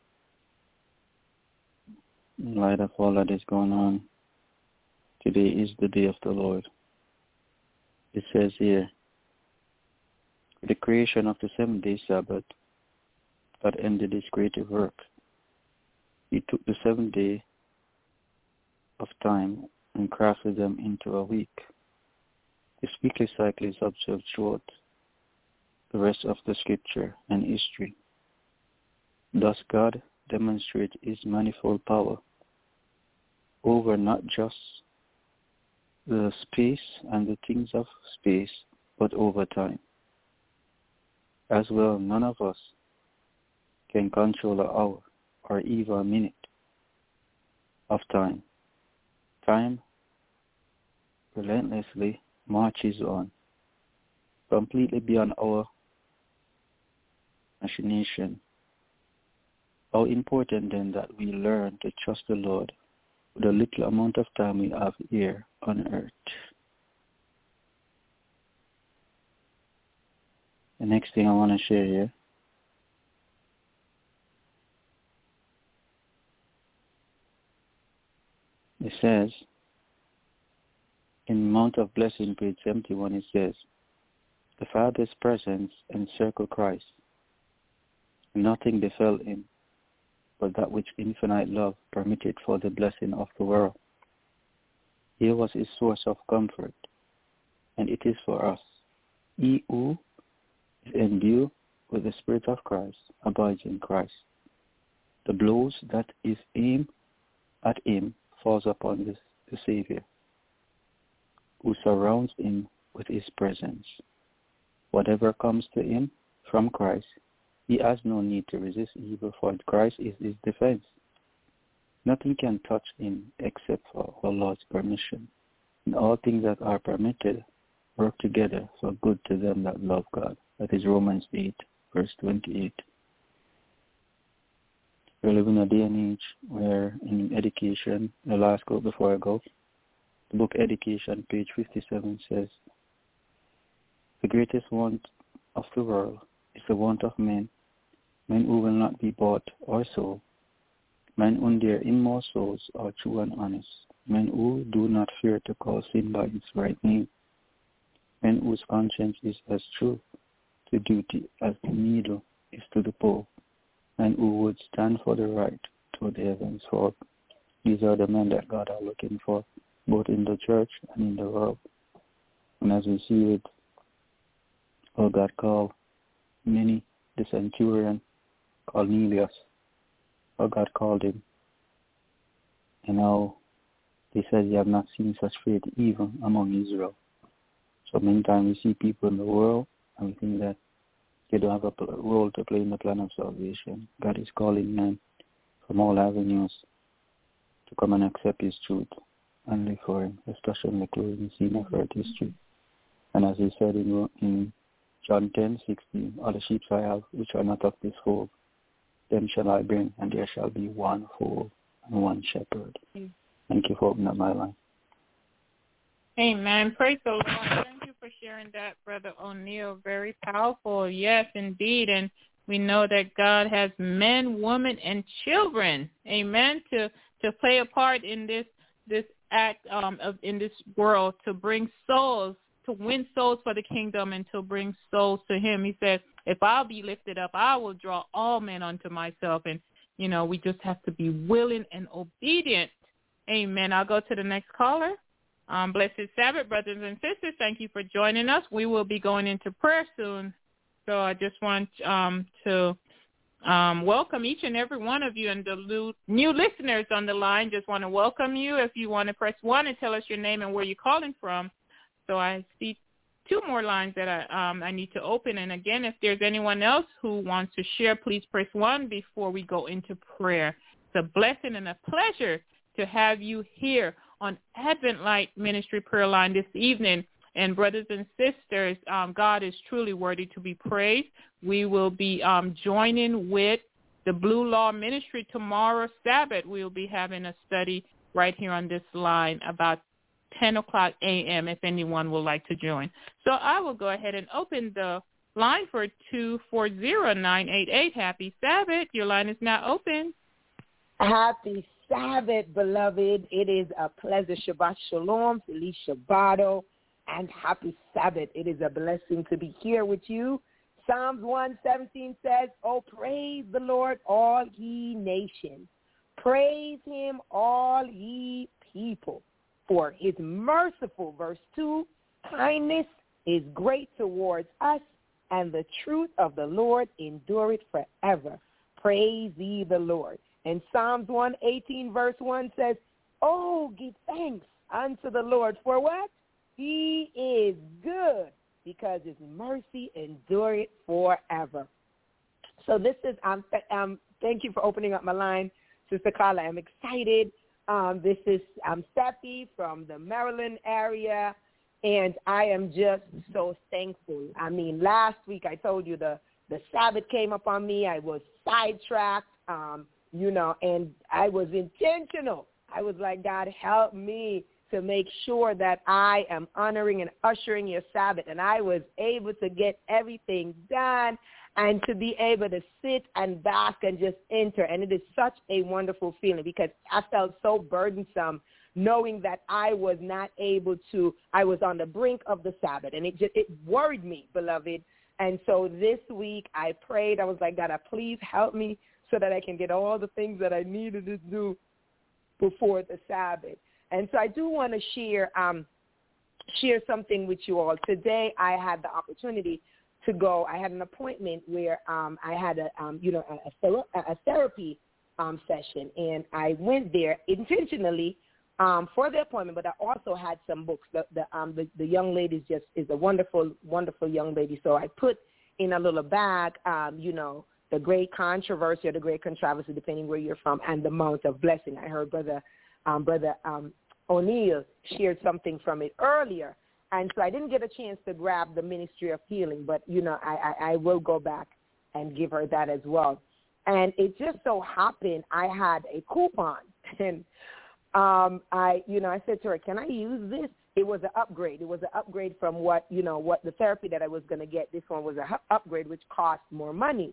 in light of all that is going on. Today is the day of the Lord. It says here, the creation of the seventh-day Sabbath, God ended his creative work. He took the seventh day of time and crafted them into a week. This weekly cycle is observed throughout the rest of the scripture and history. Thus God demonstrates his manifold power over not just the space and the things of space, but over time. As well, none of us can control an hour or even a minute of time. Time relentlessly marches on, completely beyond our machination. How important then that we learn to trust the Lord with the little amount of time we have here on earth. The next thing I want to share here it says in Mount of Blessing, page seventy-one, it says, the Father's presence encircled Christ. Nothing befell him but that which infinite love permitted for the blessing of the world. Here was his source of comfort, and it is for us. He who is endued with the Spirit of Christ abides in Christ. The blows that is aimed at him falls upon this, the Savior, who surrounds him with his presence. Whatever comes to him from Christ, he has no need to resist evil, for Christ is his defense. Nothing can touch him except for our Lord's permission. And all things that are permitted work together for good to them that love God. That is Romans eight, verse twenty-eight. We live in a day and age where in education, the last quote before I go, the book Education, page fifty-seven says, the greatest want of the world is the want of men, men who will not be bought or sold, men whom their inmost souls are true and honest, men who do not fear to call sin by its right name, men whose conscience is as true to duty as the needle is to the pole, men who would stand for the right to the heavens forth. These are the men that God are looking for, both in the church and in the world. And as we see it, oh, God called many, the centurion Cornelius, oh, God called him. And now he says he have not seen such faith even among Israel. So many times we see people in the world and we think that they don't have a role to play in the plan of salvation. God is calling men from all avenues to come and accept his truth and live for him, especially in the closing scene of earth history. And as he said in, in John ten sixteen, all the sheep I have which are not of this fold, them shall I bring, and there shall be one fold and one shepherd. Mm. Thank you for opening up my line. Amen. Praise the Lord. Thank you for sharing that, Brother O'Neill. Very powerful. Yes, indeed. And We know that God has men, women, and children, amen, to, to play a part in this this act um, of in this world to bring souls, to win souls for the kingdom and to bring souls to him. He says, if I'll be lifted up, I will draw all men unto myself. And, you know, we just have to be willing and obedient. Amen. I'll go to the next caller. Um, blessed Sabbath, brothers and sisters. Thank you for joining us. We will be going into prayer soon. So I just want um, to um, welcome each and every one of you and the new listeners on the line. Just want to welcome you. If you want to press one and tell us your name and where you're calling from. So I see two more lines that I, um, I need to open. And, again, if there's anyone else who wants to share, please press one before we go into prayer. It's a blessing and a pleasure to have you here on Advent Light Ministry Prayer Line this evening. And brothers and sisters, um, God is truly worthy to be praised. We will be um, joining with the Blue Law Ministry tomorrow, Sabbath. We will be having a study right here on this line about ten o'clock a.m. if anyone would like to join. So I will go ahead and open the line for two four zero, nine eight eight. Happy Sabbath. Your line is now open. Happy Sabbath, beloved. It is a pleasure. Shabbat Shalom, Feliz Shabbat, and happy Sabbath. It is a blessing to be here with you. Psalms one seventeen says, oh, praise the Lord, all ye nations. Praise him, all ye people. For his merciful, verse two, kindness is great towards us, and the truth of the Lord endureth forever. Praise ye the Lord. And Psalms one eighteen, verse one says, oh, give thanks unto the Lord. For what? He is good, because his mercy endureth forever. So this is, um, th- um, thank you for opening up my line, Sister Carla. I'm excited. Um, this is um, Steffi from the Maryland area, and I am just so thankful. I mean, last week I told you the, the Sabbath came upon me. I was sidetracked, um, you know, and I was intentional. I was like, God, help me to make sure that I am honoring and ushering your Sabbath. And I was able to get everything done and to be able to sit and bask and just enter. And it is such a wonderful feeling, because I felt so burdensome knowing that I was not able to, I was on the brink of the Sabbath. And it just, it worried me, beloved. And so this week I prayed. I was like, God, please help me so that I can get all the things that I needed to do before the Sabbath. And so I do want to share um, share something with you all. Today I had the opportunity to go. I had an appointment where um, I had a um, you know a, a, a therapy um, session, and I went there intentionally um, for the appointment. But I also had some books. The the, um, the the young lady just is a wonderful wonderful young lady. So I put in a little bag, um, you know, the Great Controversy or the Great Controversy, depending where you're from, and the Mount of Blessing. I heard Brother um, Brother um, O'Neill shared something from it earlier. And so I didn't get a chance to grab the Ministry of Healing, but, you know, I, I, I will go back and give her that as well. And it just so happened I had a coupon. And um, I, you know, I said to her, can I use this? It was an upgrade. It was an upgrade from what, you know, what the therapy that I was going to get. This one was an upgrade, which cost more money.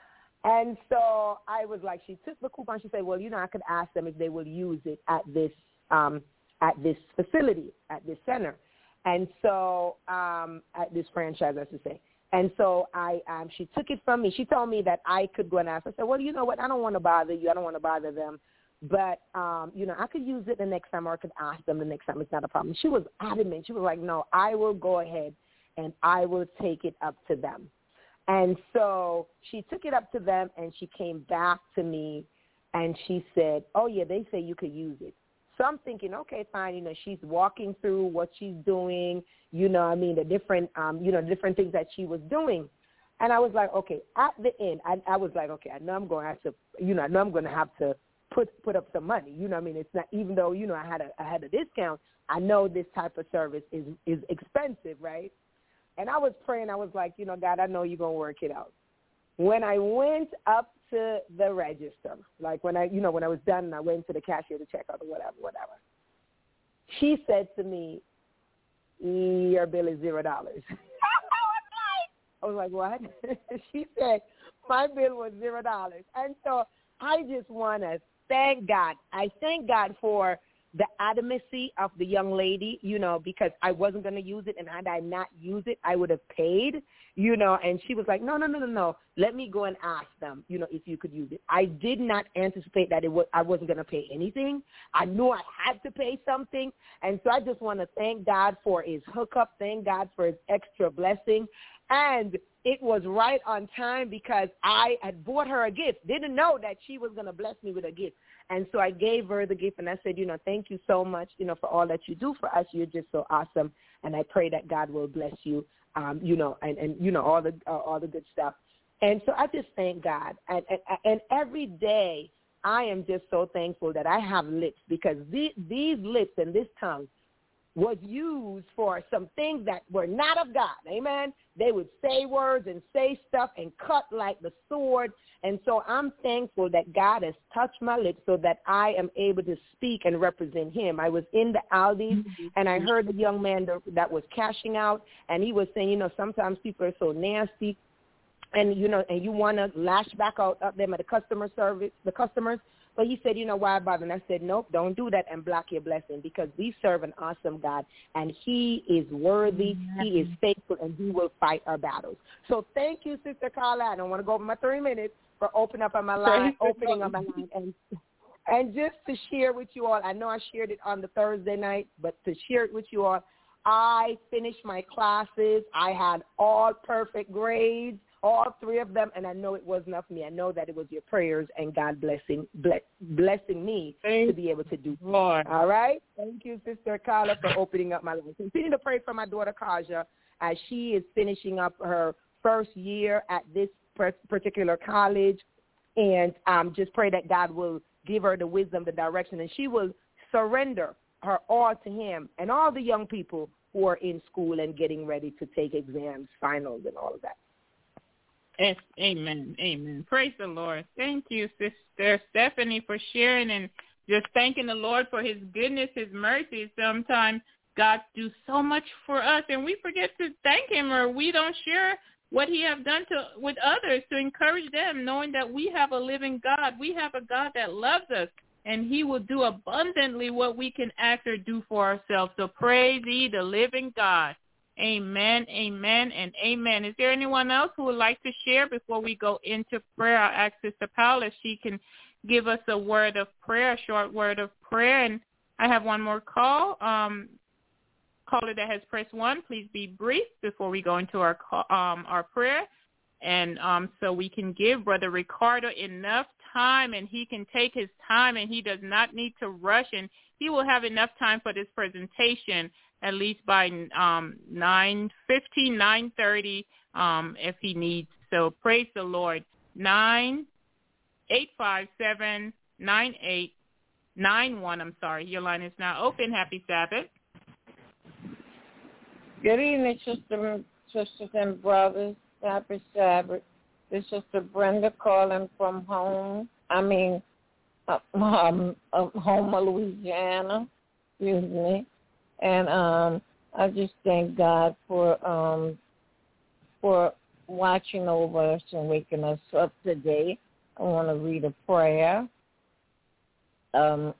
And so I was like, she took the coupon. She said, well, you know, I could ask them if they will use it at this um, at this facility, at this center. And so um, at this franchise, I should say. And so I, um, she took it from me. She told me that I could go and ask. I said, well, you know what? I don't want to bother you. I don't want to bother them. But, um, you know, I could use it the next time, or I could ask them the next time. It's not a problem. She was adamant. She was like, no, I will go ahead and I will take it up to them. And so she took it up to them, and she came back to me, and she said, oh, yeah, they say you could use it. So I'm thinking, okay, fine, you know, she's walking through what she's doing, you know, I mean, the different, um, you know, different things that she was doing. And I was like, okay, at the end, I, I was like, okay, I know I'm going to have to, you know, I know I'm going to have to put put up some money. You know what I mean? It's not, even though, you know, I had a, I had a discount, I know this type of service is, is expensive, right? And I was praying, I was like, you know, God, I know you're going to work it out. When I went up to the register, like when I, you know, when I was done and I went to the cashier to check out or whatever, whatever, she said to me, your bill is zero dollars. I was like, what? She said, My bill was zero dollars. And so I just want to thank God. I thank God for the adamancy of the young lady, you know, because I wasn't going to use it, and had I not used it, I would have paid, you know, and she was like, no, no, no, no, no, let me go and ask them, you know, if you could use it. I did not anticipate that it was, I wasn't going to pay anything. I knew I had to pay something, and so I just want to thank God for his hookup, thank God for his extra blessing, and it was right on time because I had bought her a gift, didn't know that she was going to bless me with a gift. And so I gave her the gift, and I said, you know, thank you so much, you know, for all that you do for us. You're just so awesome, and I pray that God will bless you, um, you know, and, and you know, all the uh, all the good stuff. And so I just thank God. And, and, and every day I am just so thankful that I have lips, because the, these lips and this tongue was used for some things that were not of God. Amen. They would say words and say stuff and cut like the sword. And so I'm thankful that God has touched my lips so that I am able to speak and represent him. I was in the Aldi's, mm-hmm. and I heard the young man that was cashing out, and he was saying, you know, sometimes people are so nasty, and, you know, and you want to lash back out at them at the customer service, the customers. But he said, you know, why bother? And I said, nope, don't do that and block your blessing, because we serve an awesome God, and he is worthy, he is faithful, and he will fight our battles. So thank you, Sister Carla. I don't want to go over my three minutes for opening up on my line, opening up my line, and and just to share with you all. I know I shared it on the Thursday night, but to share it with you all, I finished my classes. I had all perfect grades, all three of them, and I know it wasn't of me. I know that it was your prayers and God blessing bless, blessing me Thank to be able to do more. All right? Thank you, Sister Carla, for opening up my life. Continue to pray for my daughter, Kaja, as she is finishing up her first year at this particular college, and um, just pray that God will give her the wisdom, the direction, and she will surrender her all to him and all the young people who are in school and getting ready to take exams, finals, and all of that. Yes, amen, amen. Praise the Lord. Thank you, Sister Stephanie, for sharing and just thanking the Lord for his goodness, his mercy. Sometimes God do so much for us, and we forget to thank him, or we don't share what he have done to with others to encourage them, knowing that we have a living God. We have a God that loves us, and he will do abundantly what we can ask or do for ourselves. So praise ye the living God. Amen, amen, and amen. Is there anyone else who would like to share before we go into prayer? I'll ask Sister Paula if she can give us a word of prayer, a short word of prayer. And I have one more call. Um, caller that has pressed one, please be brief before we go into our call, um, our prayer. And um, so we can give Brother Ricardo enough time, and he can take his time, and he does not need to rush, and he will have enough time for this presentation, at least by um, nine fifteen, nine thirty, um, if he needs. So praise the Lord. nine eight five seven, nine eight nine one. I'm sorry. Your line is now open. Happy Sabbath. Good evening, sister, sisters and brothers. Happy Sabbath. This is Sister Brenda calling from home. I mean, uh, um, uh, Houma, Louisiana. Excuse me. And um, I just thank God for um, for watching over us and waking us up today. I want to read a prayer. Um,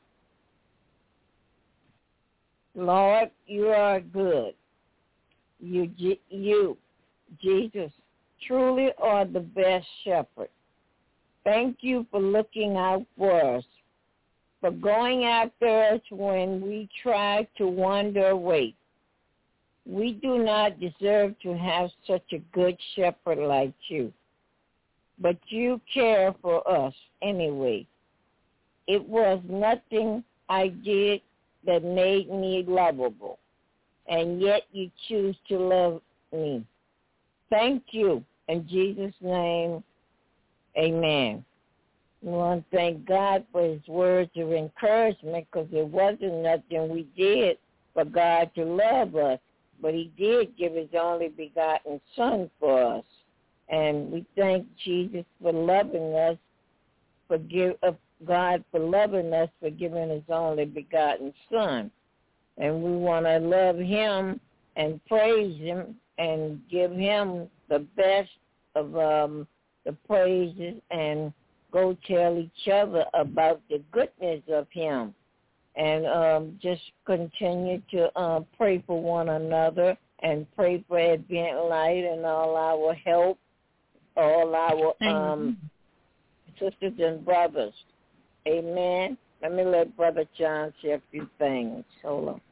Lord, you are good. You, you, Jesus, truly are the best shepherd. Thank you for looking out for us, for going after us when we try to wander away. We do not deserve to have such a good shepherd like you, but you care for us anyway. It was nothing I did that made me lovable, and yet you choose to love me. Thank you. In Jesus' name, amen. We want to thank God for his words of encouragement, because it wasn't nothing we did for God to love us, but he did give his only begotten son for us. And we thank Jesus for loving us, for give, uh, God for loving us, for giving his only begotten son. And we want to love him and praise him and give him the best of um, the praises and go tell each other about the goodness of him. And um, just continue to uh, pray for one another and pray for Advent Light and all our help, all our um, sisters and brothers. Amen. Let me let Brother John say a few things. Hold on.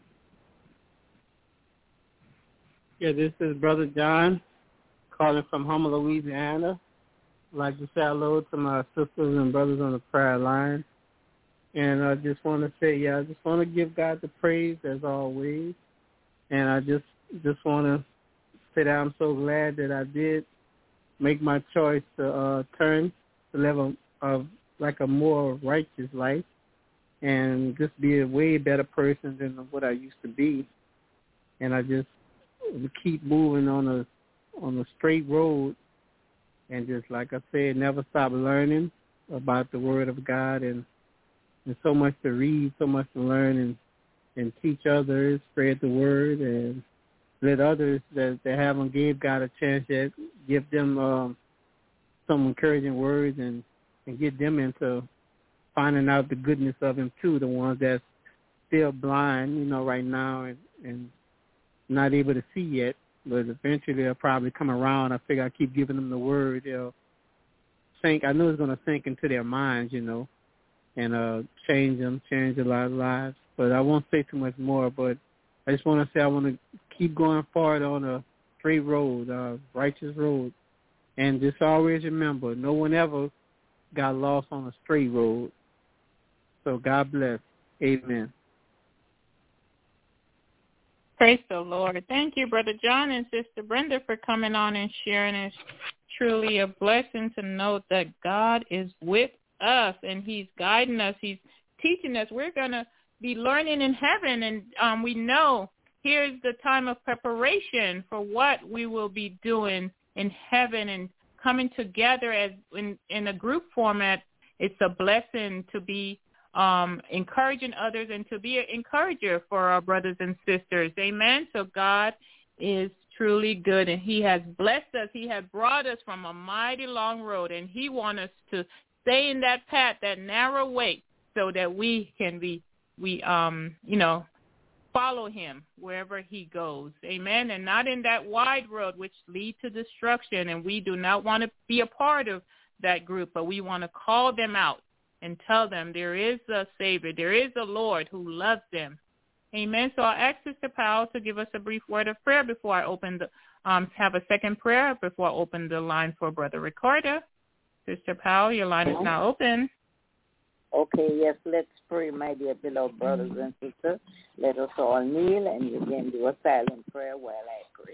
Yeah, this is Brother John calling from Houma, Louisiana. I'd like to say hello to my sisters and brothers on the prayer line. And I just want to say, yeah, I just want to give God the praise as always. And I just just want to say that I'm so glad that I did make my choice to uh, turn to live a, of like a more righteous life and just be a way better person than what I used to be. And I just keep moving on a on a straight road and just, like I said, never stop learning about the Word of God. And There's so much to read, so much to learn, and, and teach others, spread the word, and let others that, that haven't gave God a chance yet, give them um, some encouraging words and, and get them into finding out the goodness of him too, the ones that's still blind, you know, right now and, and not able to see yet, but eventually they'll probably come around. I figure I keep giving them the word. They'll sink. I know it's going to sink into their minds, you know, and uh, change them, change a lot of lives. But I won't say too much more, but I just want to say I want to keep going forward on a straight road, a righteous road. And just always remember, no one ever got lost on a straight road. So God bless. Amen. Praise the Lord. Thank you, Brother John and Sister Brenda, for coming on and sharing. It's truly a blessing to know that God is with us and he's guiding us. He's teaching us. We're going to be learning in heaven, and um, we know here's the time of preparation for what we will be doing in heaven and coming together as in, in a group format. It's a blessing to be um, encouraging others and to be an encourager for our brothers and sisters. Amen. So God is truly good, and he has blessed us. He has brought us from a mighty long road, and he wants us to stay in that path, that narrow way, so that we can be, we, um, you know, follow him wherever he goes. Amen. And not in that wide road which lead to destruction. And we do not want to be a part of that group, but we want to call them out and tell them there is a Savior, there is a Lord who loves them. Amen. So I'll ask Sister Powell to give us a brief word of prayer before I open the, um, have a second prayer before I open the line for Brother Ricardo. Sister Powell, your line is now open. Okay, yes, let's pray, my dear beloved brothers and sisters. Let us all kneel and you can do a silent prayer while I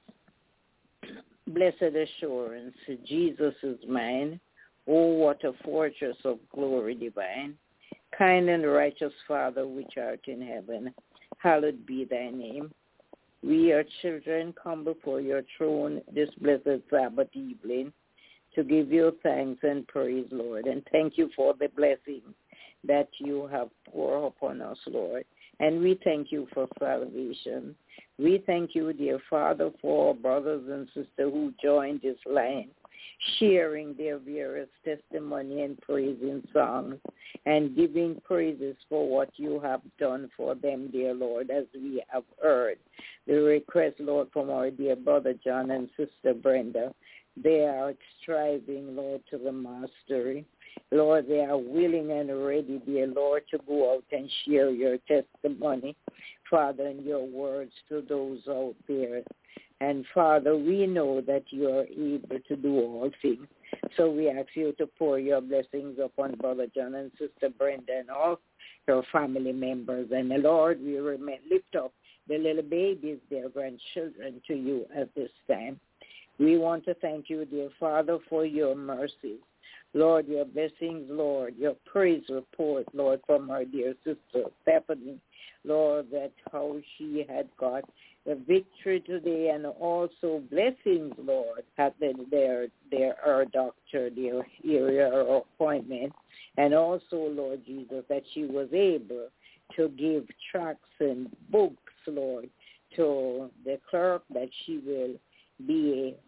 pray. Blessed assurance, Jesus is mine. Oh, what a fortress of glory divine. Kind and righteous Father, which art in heaven, hallowed be thy name. We, your children, come before your throne this blessed Sabbath evening to give you thanks and praise, Lord, and thank you for the blessings that you have poured upon us, Lord. And we thank you for salvation. We thank you, dear Father, for our brothers and sisters who joined this line, sharing their various testimony and praising songs and giving praises for what you have done for them, dear Lord, as we have heard the request, Lord, from our dear brother John and Sister Brenda. They are striving, Lord, to the mastery. Lord, they are willing and ready, dear Lord, to go out and share your testimony, Father, and your words to those out there. And, Father, we know that you are able to do all things. So we ask you to pour your blessings upon Brother John and Sister Brenda and all her family members. And, Lord, we remain, lift up the little babies, their grandchildren, to you at this time. We want to thank you, dear Father, for your mercies. Lord, your blessings, Lord, your praise report, Lord, from our dear sister Stephanie, Lord, that how she had got the victory today, and also blessings, Lord, at the, their, their our doctor, their area appointment, and also, Lord Jesus, that she was able to give tracts and books, Lord, to the clerk, that she will be able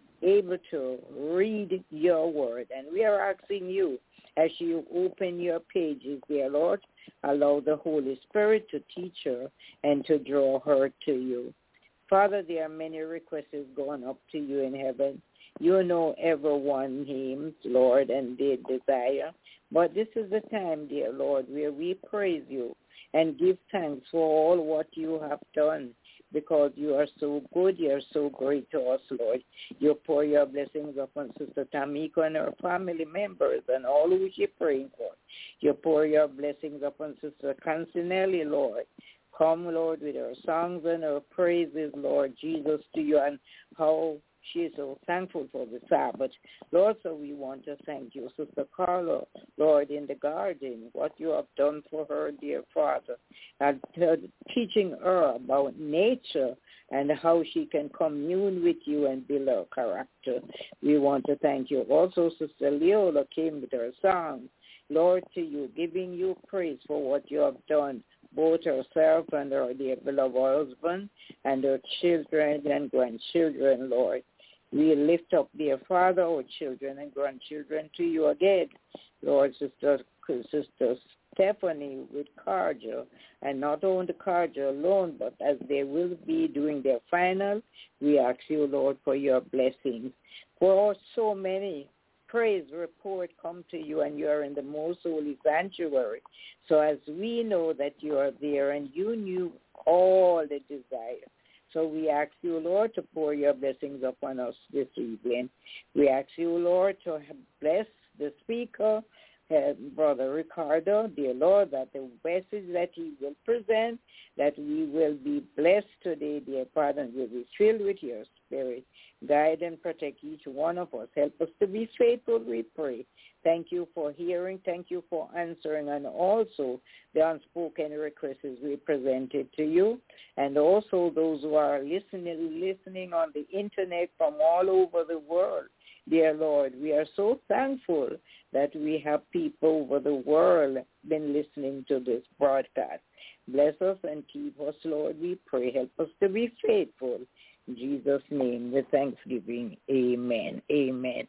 able to read your word. And we are asking you, as you open your pages, dear Lord, allow the Holy Spirit to teach her and to draw her to you. Father, there are many requests going up to you in heaven. You know everyone's names, Lord, and their desire. But this is the time, dear Lord, where we praise you and give thanks for all what you have done, because you are so good, you are so great to us, Lord. You pour your blessings upon Sister Tamika and her family members and all who she's praying for. You pour your blessings upon Sister Consinelli, Lord. Come, Lord, with her songs and her praises, Lord Jesus, to you, and how she is so thankful for the Sabbath. Lord, so we want to thank you, Sister Carla, Lord, in the garden, what you have done for her, dear Father, and uh, teaching her about nature and how she can commune with you and build her character. We want to thank you. Also, Sister Leola came with her song, Lord, to you, giving you praise for what you have done, both herself and her dear beloved husband and her children and grandchildren, Lord. We lift up, dear Father, our children and grandchildren to you again. Lord, Sister, Sister Stephanie with Carja, and not only Carja alone, but as they will be doing their final, we ask you, Lord, for your blessings. For so many praise report come to you, and you are in the most holy sanctuary. So as we know that you are there and you knew all the desires, so we ask you, Lord, to pour your blessings upon us this evening. We ask you, Lord, to bless the speaker, uh, Brother Ricardo, dear Lord, that the message that he will present, that we will be blessed today, dear Father, and will be filled with your spirit. Guide and protect each one of us. Help us to be faithful, we pray. Thank you for hearing. Thank you for answering, and also the unspoken requests we presented to you, and also those who are listening, listening on the internet from all over the world. Dear Lord, we are so thankful that we have people over the world been listening to this broadcast. Bless us and keep us, Lord, we pray. Help us to be faithful. In Jesus' name, with thanksgiving, amen. Amen.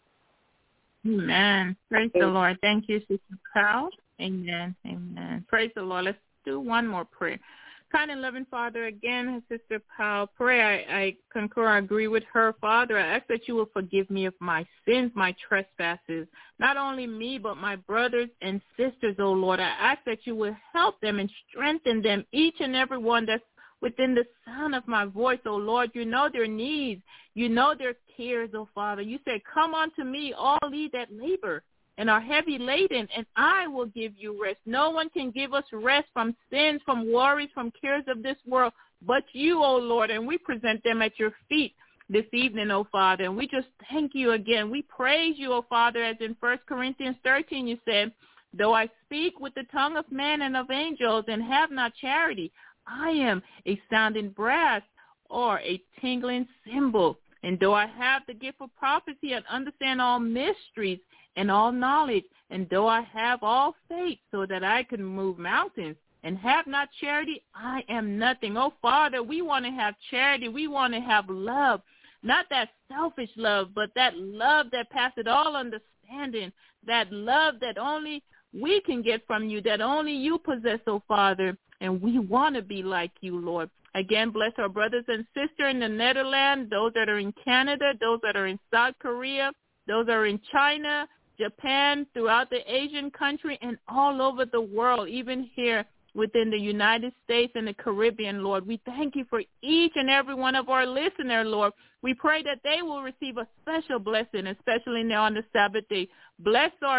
Amen. Praise amen. the Lord. Thank you, Sister Powell. Amen. Amen. Praise the Lord. Let's do one more prayer. Kind and loving Father, again, Sister Powell, pray. I, I concur, I agree with her, Father. I ask that you will forgive me of my sins, my trespasses, not only me, but my brothers and sisters, oh Lord. I ask that you will help them and strengthen them, each and every one that's within the sound of my voice, oh Lord. You know their needs. You know their tears, oh Father. You said, come unto me, all ye that labor and are heavy laden, and I will give you rest. No one can give us rest from sins, from worries, from cares of this world, but you, oh Lord, and we present them at your feet this evening, oh Father, and we just thank you again. We praise you, oh Father, as in First Corinthians thirteen you said, though I speak with the tongue of men and of angels and have not charity, I am a sounding brass or a tingling cymbal. And though I have the gift of prophecy and understand all mysteries and all knowledge, and though I have all faith so that I can move mountains and have not charity, I am nothing. Oh, Father, we want to have charity. We want to have love, not that selfish love, but that love that passes all understanding, that love that only we can get from you, that only you possess, oh, Father. And we want to be like you, Lord. Again, bless our brothers and sisters in the Netherlands, those that are in Canada, those that are in South Korea, those that are in China, Japan, throughout the Asian country, and all over the world, even here within the United States and the Caribbean, Lord. We thank you for each and every one of our listeners, Lord. We pray that they will receive a special blessing, especially now on the Sabbath day. Bless our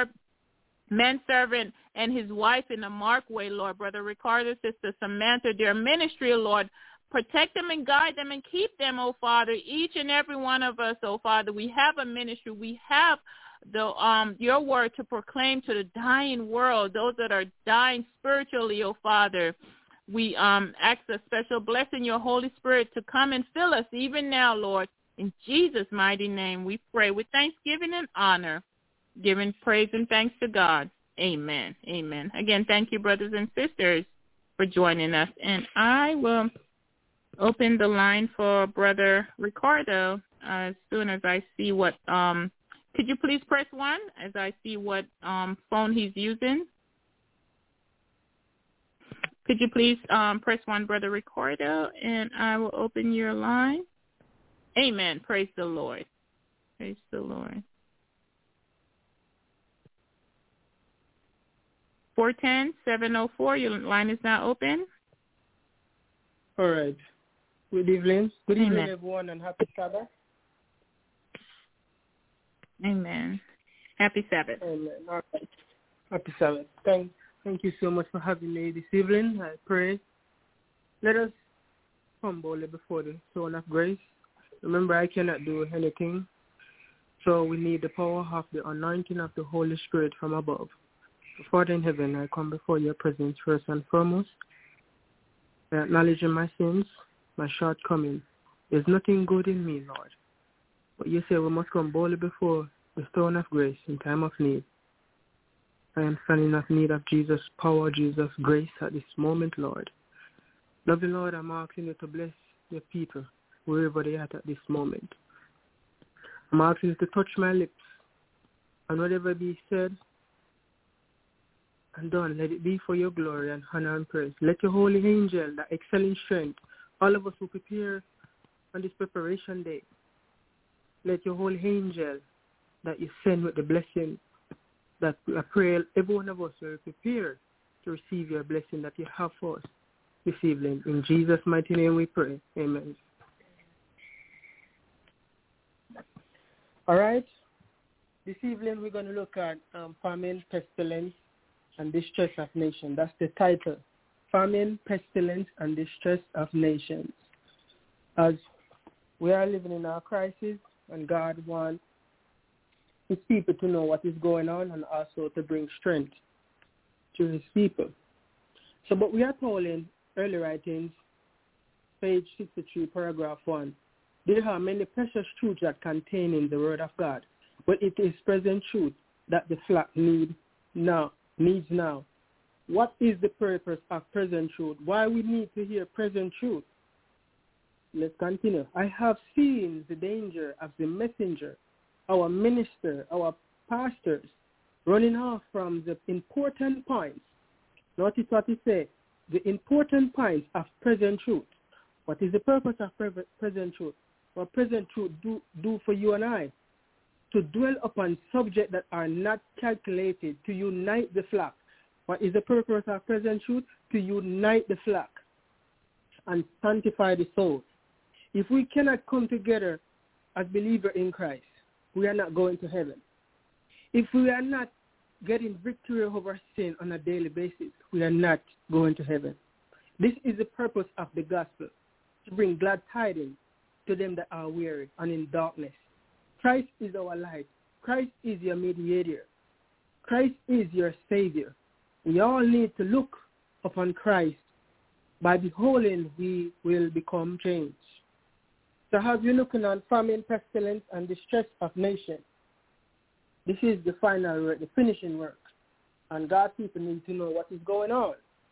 manservant and his wife in the Mark way, Lord. Brother Ricardo, Sister Samantha, their ministry, Lord. Protect them and guide them and keep them, oh Father, each and every one of us, oh Father. We have a ministry. We have the um your word to proclaim to the dying world, those that are dying spiritually, oh Father. We um ask a special blessing, your Holy Spirit, to come and fill us even now, Lord. In Jesus' mighty name we pray with thanksgiving and honor, giving praise and thanks to God. Amen. Amen. Again, thank you, brothers and sisters, for joining us. And I will open the line for Brother Ricardo. as soon as I see what, um, could you please press one as I see what um, phone he's using? Could you please um, press one, Brother Ricardo, and I will open your line. Amen. Praise the Lord. Praise the Lord. four one zero, seven zero four, your line is now open. All right. Good evening. Good Amen. evening, everyone, and happy Sabbath. Amen. Happy Sabbath. Amen. All right. Happy Sabbath. Thank, thank you so much for having me this evening. I pray. Let us come boldly before the throne of grace. Remember, I cannot do anything, so we need the power of the anointing of the Holy Spirit from above. Father in heaven, I come before your presence first and foremost, acknowledging my sins, my shortcomings. There's nothing good in me, Lord. But you say we must come boldly before the throne of grace in time of need. I am standing in need of Jesus' power, Jesus' grace at this moment, Lord. Loving Lord, I'm asking you to bless your people wherever they are at this moment. I'm asking you to touch my lips, and whatever be said and done, let it be for your glory and honor and praise. Let your holy angel, that excelling strength, all of us who prepare on this preparation day, let your holy angel that you send with the blessing, that I pray every one of us will prepare to receive your blessing that you have for us this evening. In Jesus' mighty name we pray. Amen. All right. This evening we're going to look at um, famine, pestilence, and distress of nations. That's the title. Famine, pestilence, and distress of nations. As we are living in our crisis, and God wants his people to know what is going on and also to bring strength to his people. So, but we are told in early writings, page sixty-three, paragraph one, there are many precious truths that contain in the word of God, but it is present truth that the flock need now. needs now. What is the purpose of present truth? Why we need to hear present truth? Let's continue. I have seen the danger of the messenger, our minister, our pastors, running off from the important points. Notice what he said, the important points of present truth. What is the purpose of pre- present truth? What present truth do, do for you and I? To dwell upon subjects that are not calculated to unite the flock. What is the purpose of present truth? To unite the flock and sanctify the soul. If we cannot come together as believers in Christ, we are not going to heaven. If we are not getting victory over sin on a daily basis, we are not going to heaven. This is the purpose of the gospel, to bring glad tidings to them that are weary and in darkness. Christ is our light. Christ is your mediator. Christ is your Savior. We all need to look upon Christ. By beholding, we will become changed. So as we're looking on famine, pestilence, and distress of nations, this is the final work, the finishing work. And God's people need to know what is going on.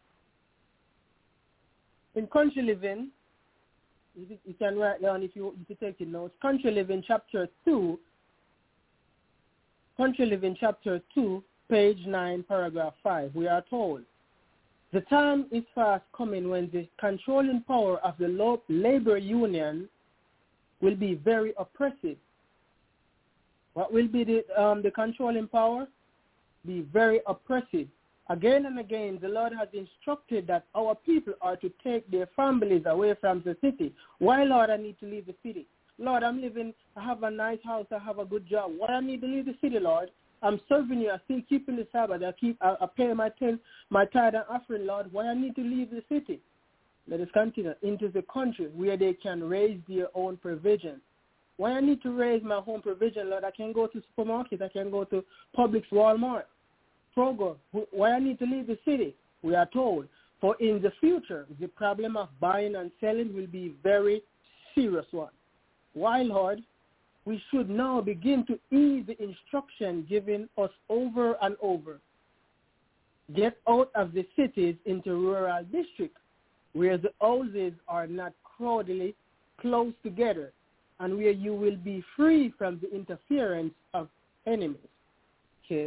In country living, you can write down if you, if you take your notes. Country Living, chapter two. Country Living, chapter two, page nine, paragraph five. We are told, the time is fast coming when the controlling power of the lo- labor union will be very oppressive. What will be the um, the controlling power? Be very oppressive. Again and again, the Lord has instructed that our people are to take their families away from the city. Why, Lord, I need to leave the city? Lord, I'm living, I have a nice house, I have a good job. Why I need to leave the city, Lord? I'm serving you, I still keeping the Sabbath, I keep, I, I pay my ten, my tithe and offering, Lord. Why I need to leave the city? Let us continue. Into the country where they can raise their own provision. Why I need to raise my own provision, Lord? I can go to supermarket, I can go to Publix, Walmart. Kroger, why I need to leave the city? We are told, for in the future, the problem of buying and selling will be a very serious one. Why, Lord? We should now begin to ease the instruction given us over and over. Get out of the cities into rural districts where the houses are not crowdedly close together and where you will be free from the interference of enemies. Okay?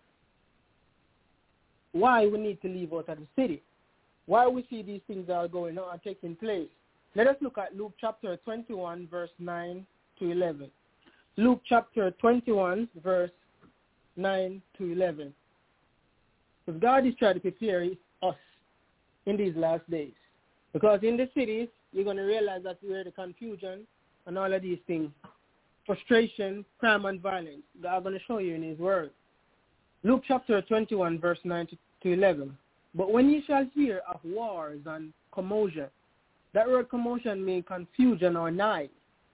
Why we need to leave out of the city? Why we see these things are going on and taking place? Let us look at Luke chapter twenty-one, verse nine to eleven. Luke chapter twenty-one, verse nine to eleven. Because God is trying to prepare us in these last days. Because in the cities, you're going to realize that where the confusion and all of these things, frustration, crime, and violence, God is going to show you in his word. Luke chapter twenty-one, verse nine to eleven. But when ye shall hear of wars and commotion, that word commotion means confusion or noise.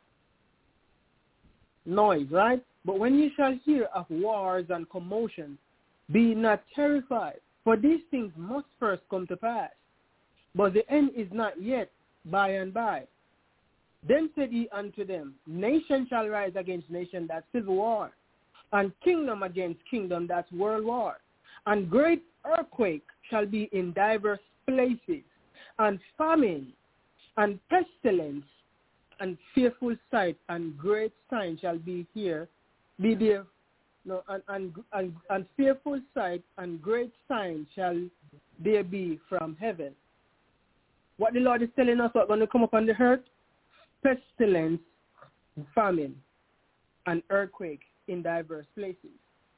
Noise, right? But when ye shall hear of wars and commotion, be not terrified, for these things must first come to pass. But the end is not yet, by and by. Then said he unto them, Nation shall rise against nation, that's civil war, and kingdom against kingdom, that's world war. And great earthquake shall be in diverse places, and famine, and pestilence, and fearful sight, and great sign shall be here, be there, no, and, and, and, and fearful sight, and great sign shall there be from heaven. What the Lord is telling us what's going to come upon the earth? Pestilence, famine, and earthquake in diverse places.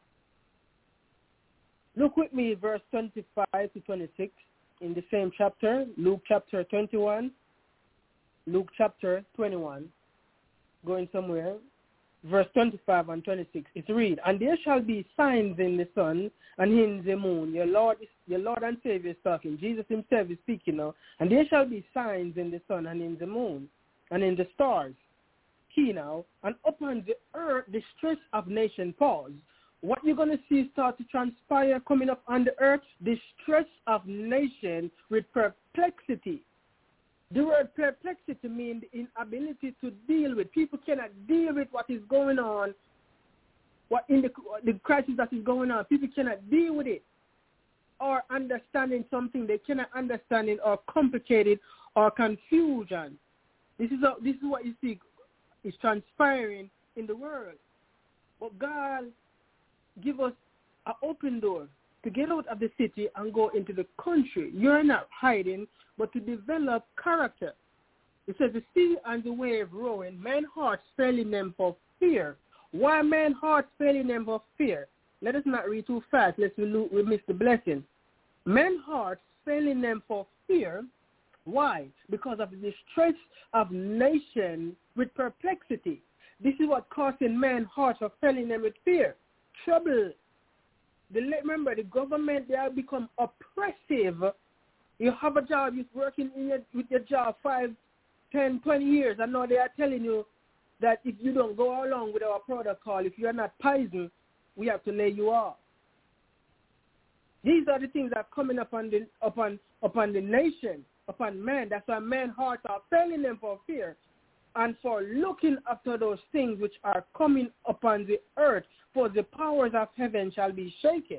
Look with me, verse twenty-five to twenty-six in the same chapter, Luke chapter twenty-one, Luke chapter twenty-one, going somewhere, verse twenty-five and twenty-six. It reads, And there shall be signs in the sun and in the moon. Your Lord, is, your Lord and Savior is talking. Jesus himself is speaking now. And there shall be signs in the sun and in the moon and in the stars. Key now. And upon the earth, the stress of nation pause. What you're going to see start to transpire coming up on the earth, the stress of nation with perplexity. The word perplexity means the inability to deal with. People cannot deal with what is going on, what in the, the crisis that is going on. People cannot deal with it or understanding something they cannot understand it or complicated or confusion. This is, a, this is what you see is transpiring in the world. But God give us an open door to get out of the city and go into the country. You're not hiding, but to develop character. It says, the sea and the wave rowing, men's hearts failing them for fear. Why men's hearts failing them for fear? Let us not read too fast, lest we, lo- we miss the blessing. Men's hearts failing them for fear. Why? Because of the distress of nation with perplexity. This is what causing men's hearts are failing them with fear. Trouble. The, remember, the government, they have become oppressive. You have a job, you're working in your, with your job five, ten, twenty years, and now they are telling you that if you don't go along with our protocol, if you're not poison, we have to lay you off. These are the things that are coming upon the, upon, upon the nation, upon men. That's why men's hearts are failing them for fear and for looking after those things which are coming upon the earth, for the powers of heaven shall be shaken.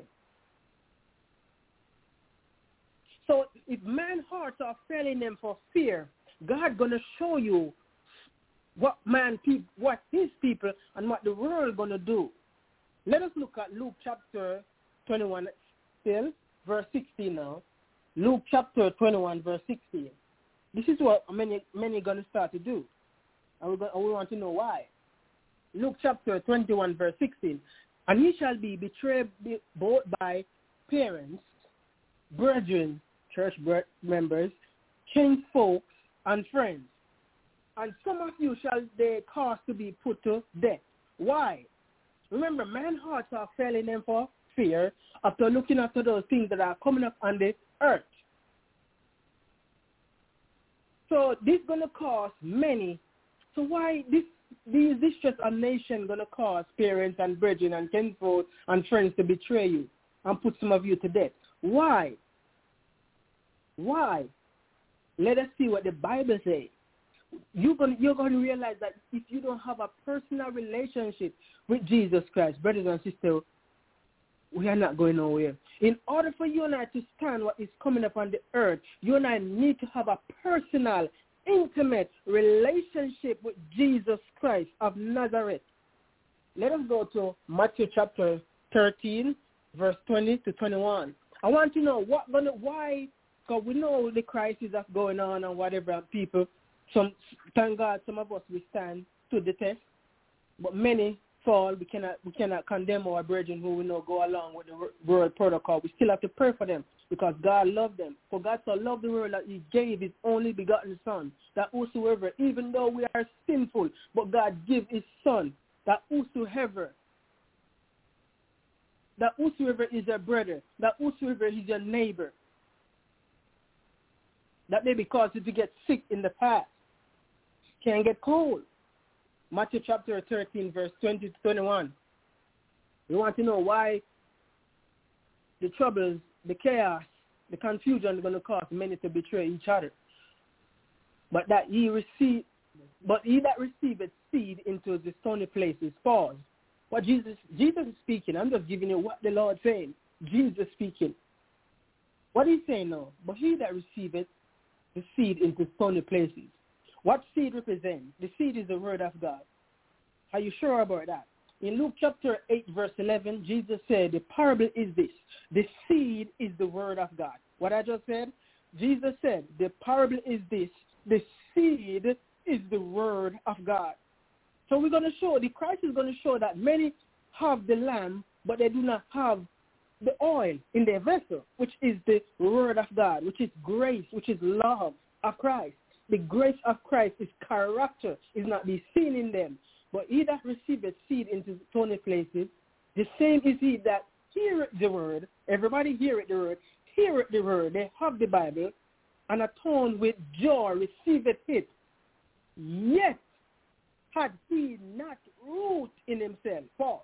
So if men's hearts are failing them for fear, God going to show you what man, what his people and what the world going to do. Let us look at Luke chapter twenty-one still, verse sixteen now. Luke chapter twenty-one, verse sixteen. This is what many many going to start to do. And we're going, and we want to know why. Luke chapter twenty-one, verse sixteen. And he shall be betrayed both by parents, brethren, church members, kinsfolk, and friends. And some of you shall they cause to be put to death. Why? Remember, men's hearts are failing them for fear after looking after those things that are coming up on the earth. So this is going to cause many. So why this these distress of nation going to cause parents and brethren and kinsfolk and friends to betray you and put some of you to death? Why? Why? Let us see what the Bible says. You're going, you're going to realize that if you don't have a personal relationship with Jesus Christ, brothers and sisters, we are not going nowhere. In order for you and I to stand what is coming upon the earth, you and I need to have a personal, intimate relationship with Jesus Christ of Nazareth. Let us go to Matthew chapter thirteen, verse twenty to twenty-one. I want to know what gonna why, because we know the crisis that's going on and whatever, and people, some thank God some of us we stand to the test, but many fall. We cannot we cannot condemn our brethren who we know go along with the world protocol. We still have to pray for them because God loved them. For God so loved the world that he gave his only begotten Son, that whosoever, even though we are sinful, but God gave his Son, that whosoever, that whosoever is your brother, that whosoever is your neighbor, that may be caused you to get sick in the past, can get cold. Matthew chapter thirteen, verse twenty to twenty-one. We want to know why the troubles, the chaos, the confusion is going to cause many to betray each other. But that ye receive, but he that receiveth seed into the stony places falls. What Jesus, Jesus is speaking. I'm just giving you what the Lord saying. Jesus speaking. What he's saying now? But he that receiveth the seed into stony places. What seed represents? The seed is the word of God. Are you sure about that? In Luke chapter eight, verse eleven, Jesus said, the parable is this. The seed is the word of God. What I just said? Jesus said, the parable is this. The seed is the word of God. So we're going to show, the Christ is going to show that many have the lamb, but they do not have the oil in their vessel, which is the word of God, which is grace, which is love of Christ. The grace of Christ is character, is not be seen in them. But he that receiveth seed into stony places, the same is he that heareth the word. Everybody heareth the word. Heareth the word. They have the Bible, and atone with joy receiveth it. Yet had he not root in himself. Pause.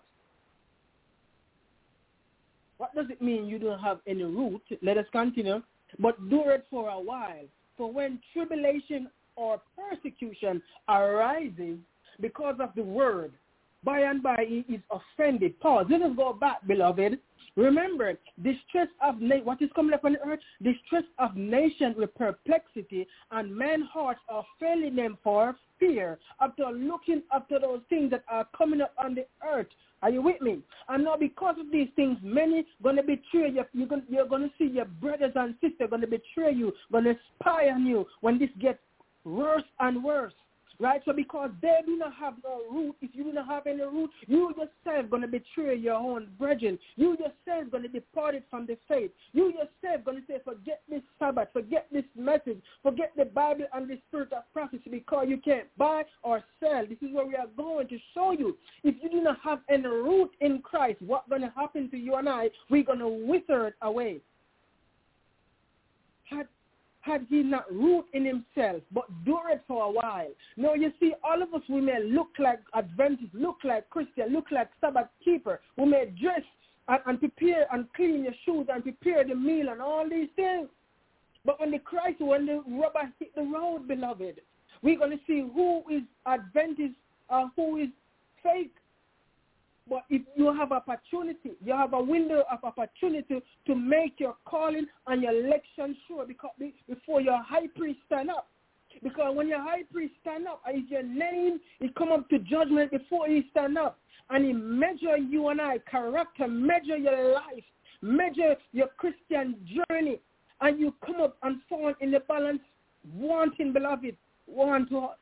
What does it mean you don't have any root? Let us continue. But do it for a while. For when tribulation or persecution arises because of the word, by and by he is offended. Pause. Let us go back, beloved. Remember, distress of na- what is coming up on the earth? Distress of nations with perplexity, and men's hearts are failing them for fear after looking after those things that are coming up on the earth. Are you with me? And now because of these things, many going to betray you. You're going, you're going to see your brothers and sisters going to betray you, going to spy on you when this gets worse and worse. Right? So because they do not have no root, if you do not have any root, you yourself going to betray your own brethren. You yourself going to depart it from the faith. You yourself going to say, forget this Sabbath, forget this message, forget the Bible and the spirit of prophecy, because you can't buy or sell. This is where we are going to show you. If you do not have any root in Christ, what's going to happen to you and I? We're going to wither it away. Had Had he not root in himself, but do it for a while. Now, you see, all of us, we may look like Adventists, look like Christian, look like Sabbath keeper. We may dress and, and prepare and clean your shoes and prepare the meal and all these things. But when the Christ, when the rubber hit the road, beloved, we're going to see who is Adventist or who is fake. But if you have opportunity, you have a window of opportunity to make your calling and your election sure, because before your high priest stand up. Because when your high priest stand up, is your name, he come up to judgment before he stand up. And he measure you and I, character, measure your life, measure your Christian journey. And you come up and fall in the balance, wanting, beloved, one to us.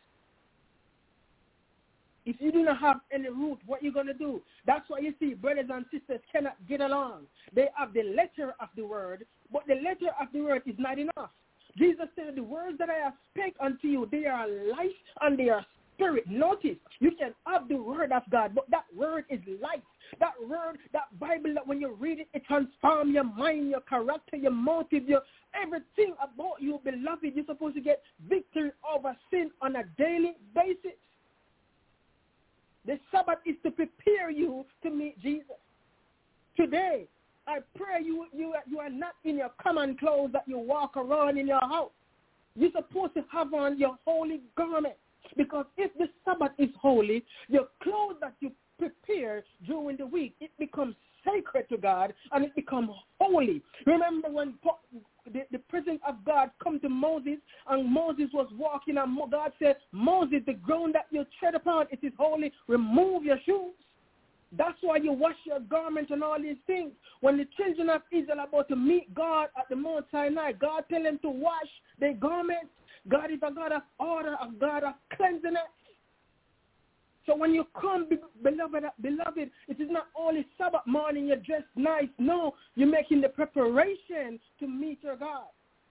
If you do not have any root, what are you going to do? That's why you see brothers and sisters cannot get along. They have the letter of the word, but the letter of the word is not enough. Jesus said, the words that I have spake unto you, they are life and they are spirit. Notice, you can have the word of God, but that word is life. That word, that Bible, that when you read it, it transforms your mind, your character, your motive, your everything about you, beloved. You're supposed to get victory over sin on a daily basis. The Sabbath is to prepare you to meet Jesus. Today, I pray you, you, you are not in your common clothes that you walk around in your house. You're supposed to have on your holy garment. Because if the Sabbath is holy, your clothes that you prepare during the week, it becomes sacred to God and it becomes holy. Remember when the, the presence of God come to Moses and Moses was walking and God said, Moses, the ground that you tread upon, it is holy. Remove your shoes. That's why you wash your garment and all these things. When the children of Israel are about to meet God at the Mount Sinai, God tell them to wash their garments. God is a God of order, a God of cleanliness. So when you come, beloved, beloved, it is not only Sabbath morning you dress nice. No, you're making the preparation to meet your God.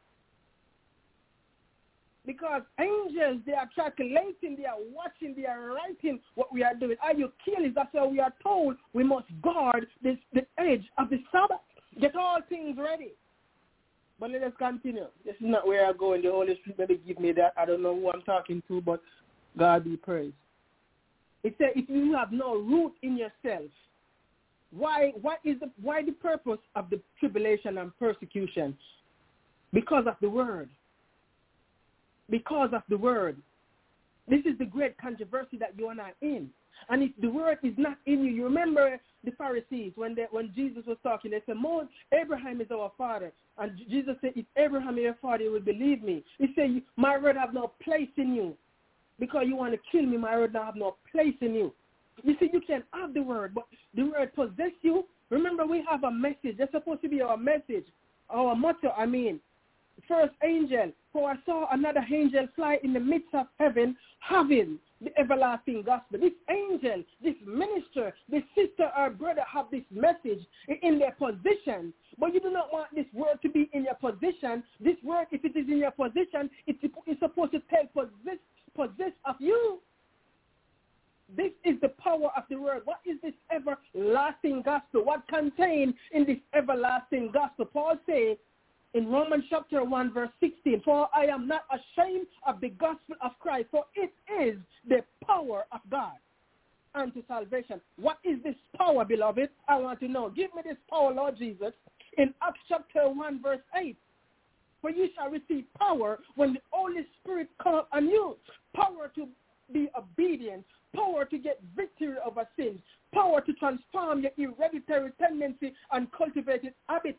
Because angels, they are calculating, they are watching, they are writing what we are doing. Are you careless? That's why we are told we must guard this, the edge of the Sabbath. Get all things ready. But let us continue. This is not where I go, and the Holy Spirit maybe give me that. I don't know who I'm talking to, but God be praised. It said, if you have no root in yourself, why, why is the, why the purpose of the tribulation and persecution? Because of the word. Because of the word. This is the great controversy that you and I are in. And if the word is not in you, you remember the Pharisees when they, when Jesus was talking, they said, Moses, Abraham is our father. And Jesus said, if Abraham is your father, you will believe me. He said, my word have no place in you. Because you want to kill me, my word have no place in you. You see, you can have the word, but the word possess you. Remember, we have a message. That's supposed to be our message, our motto, I mean. First angel, for I saw another angel fly in the midst of heaven, having the everlasting gospel. This angel, this minister, this sister or brother have this message in their position, but you do not want this word to be in your position. This word, if it is in your position, it's, it's supposed to take possess, possess of you. This is the power of the word. What is this everlasting gospel? What contained in this everlasting gospel? Paul says, in Romans chapter one, verse sixteen, for I am not ashamed of the gospel of Christ, for it is the power of God unto salvation. What is this power, beloved? I want to know. Give me this power, Lord Jesus. In Acts chapter one, verse eight, for you shall receive power when the Holy Spirit comes on you. Power to be obedient, power to get victory over sin, power to transform your hereditary tendency and cultivated habits.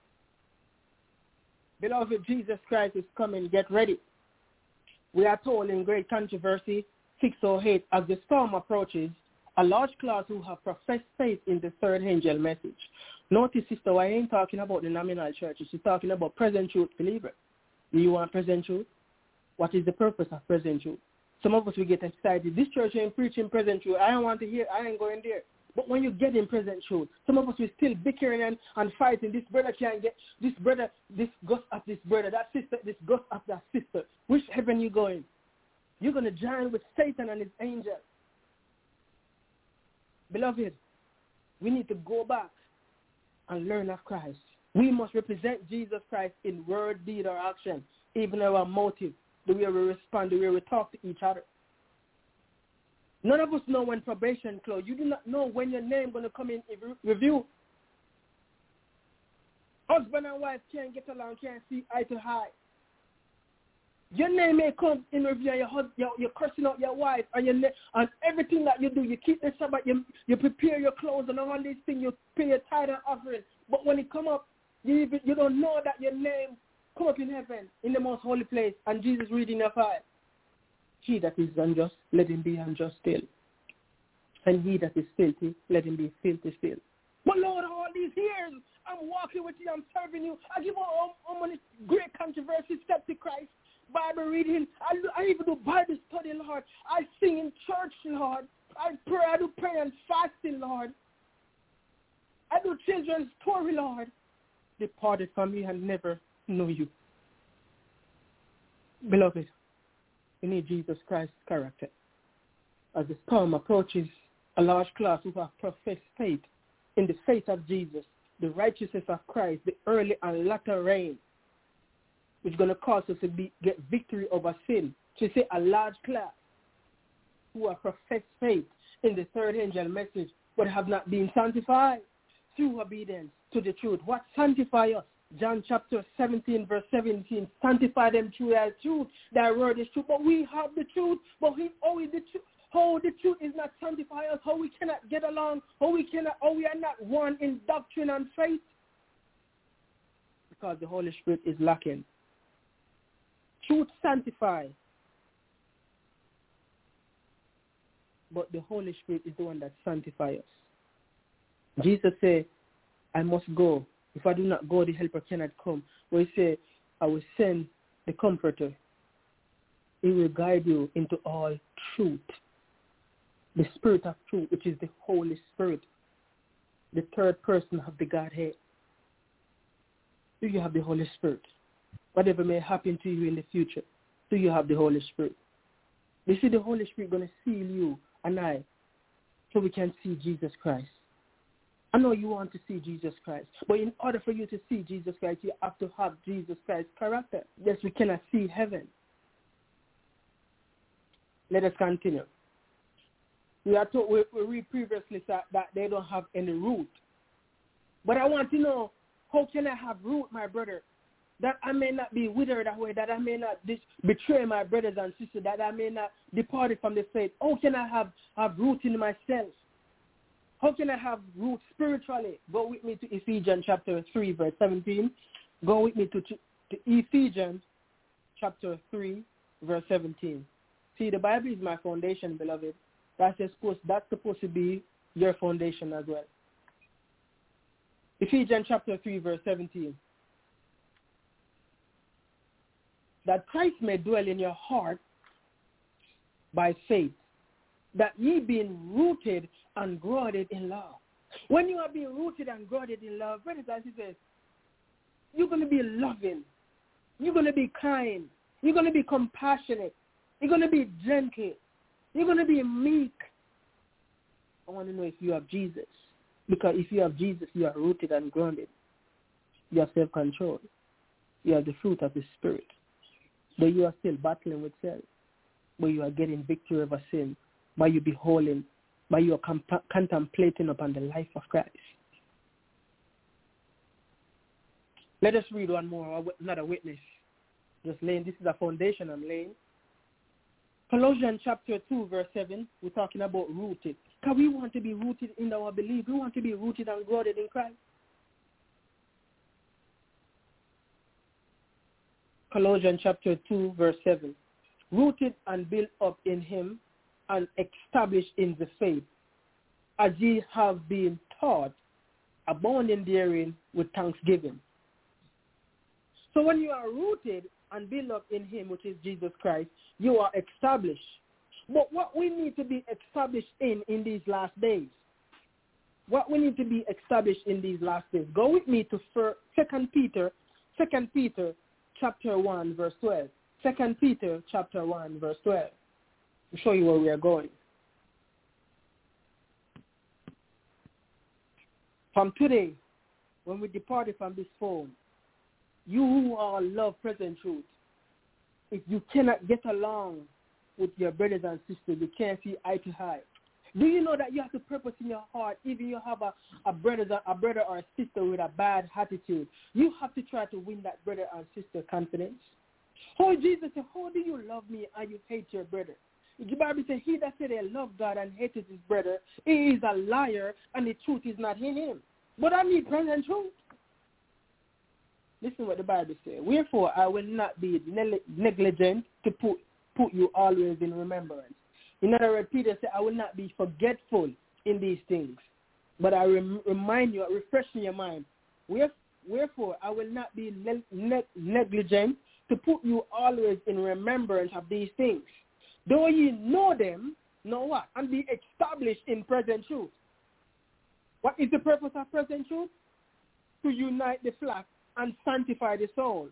Beloved, Jesus Christ is coming. Get ready. We are told in Great Controversy six oh eight, as the storm approaches, a large class who have professed faith in the third angel message. Notice, sister, I ain't talking about the nominal churches. She's talking about present truth believer. Do you want present truth? What is the purpose of present truth? Some of us, we get excited. This church ain't preaching present truth. I don't want to hear. I ain't going there. But when you get in present truth, some of us will still bickering and, and fighting. This brother can't get, this brother, this ghost of this brother, that sister, this ghost of that sister. Which heaven you going? You're going to join with Satan and his angels. Beloved, we need to go back and learn of Christ. We must represent Jesus Christ in word, deed, or action, even our motive, the way we respond, the way we talk to each other. None of us know when probation closes. You do not know when your name going to come in review. Husband and wife can't get along, can't see eye to eye. Your name may come in review, and your husband, you're, you're cursing out your wife, and, your, and everything that you do, you keep the Sabbath, you, you prepare your clothes and all these things, you pay your tithe and offering. But when it come up, you, even, you don't know that your name come up in heaven, in the most holy place, and Jesus reading your file. He that is unjust, let him be unjust still. And he that is filthy, let him be filthy still. But Lord, all these years, I'm walking with you, I'm serving you. I give all, all many great controversy, step to Christ, Bible reading. I, I even do Bible study, Lord. I sing in church, Lord. I pray, I do prayer and fasting, Lord. I do children's story, Lord. Departed from me and never know you. Beloved, we need Jesus Christ's character. As the storm approaches, a large class who have professed faith in the faith of Jesus, the righteousness of Christ, the early and latter rain, which is going to cause us to be, get victory over sin. So you say a large class who have professed faith in the third angel message, but have not been sanctified through obedience to the truth. What sanctify us? John chapter seventeen, verse seventeen, sanctify them through thy truth. Thy word is truth. But we have the truth. But we, how is the truth? how the truth is not sanctify us, how we cannot get along, how we cannot, how we are not one in doctrine and faith? Because the Holy Spirit is lacking. Truth sanctifies, but the Holy Spirit is the one that sanctifies us. Jesus said, I must go. If I do not go, the helper cannot come. But he said, I will send the comforter. He will guide you into all truth. The Spirit of truth, which is the Holy Spirit, the third person of the Godhead. Do you have the Holy Spirit? Whatever may happen to you in the future, do you have the Holy Spirit? You see, the Holy Spirit going to seal you and I so we can see Jesus Christ. I know you want to see Jesus Christ, but in order for you to see Jesus Christ, you have to have Jesus Christ's character. Yes, we cannot see heaven. Let us continue. We are told, we, we read previously that, that they don't have any root. But I want to know, how can I have root, my brother? That I may not be withered away, that I may not dis- betray my brothers and sisters, that I may not depart from the faith. How can I have, have root in myself? How can I have root spiritually? Go with me to Ephesians chapter three, verse seventeen. Go with me to, to, to Ephesians chapter three, verse seventeen. See, the Bible is my foundation, beloved. That's supposed, that's supposed to be your foundation as well. Ephesians chapter three, verse seventeen. That Christ may dwell in your heart by faith, that ye being rooted and grounded in love. When you are being rooted and grounded in love, brothers and sisters, you're going to be loving. You're going to be kind. You're going to be compassionate. You're going to be gentle. You're going to be meek. I want to know if you have Jesus. Because if you have Jesus, you are rooted and grounded. You have self-control. You have the fruit of the Spirit. But you are still battling with self. But you are getting victory over sin. By you beholding, by you are comp- contemplating upon the life of Christ. Let us read one more, another witness. Just laying, this is a foundation I'm laying. Colossians chapter two, verse seven, we're talking about rooted. Because we want to be rooted in our belief. We want to be rooted and grounded in Christ. Colossians chapter two, verse seven. Rooted and built up in him and established in the faith, as ye have been taught, abounding therein with thanksgiving. So when you are rooted and built up in him, which is Jesus Christ, you are established. But what we need to be established in in these last days, what we need to be established in these last days, go with me to Second Peter, Second Peter chapter one, verse twelve. Second Peter chapter one, verse twelve. To show you where we are going. From today, when we departed from this phone, you who all love present truth, if you cannot get along with your brothers and sisters, you can't see eye to eye. Do you know that you have to purpose in your heart, even you have a, a, brother, a brother or a sister with a bad attitude, you have to try to win that brother and sister confidence? Oh, Jesus said, how do you love me and you hate your brother? The Bible says, he that said they love God and hated his brother, he is a liar and the truth is not in him. But I need present truth. Listen what the Bible says. Wherefore I will not be ne- negligent to put, put you always in remembrance. In other words, Peter said, I will not be forgetful in these things, but I rem- remind you, refreshing your mind. Wherefore I will not be ne- ne- negligent to put you always in remembrance of these things. Though ye know them, know what? And be established in present truth. What is the purpose of present truth? To unite the flock and sanctify the soul.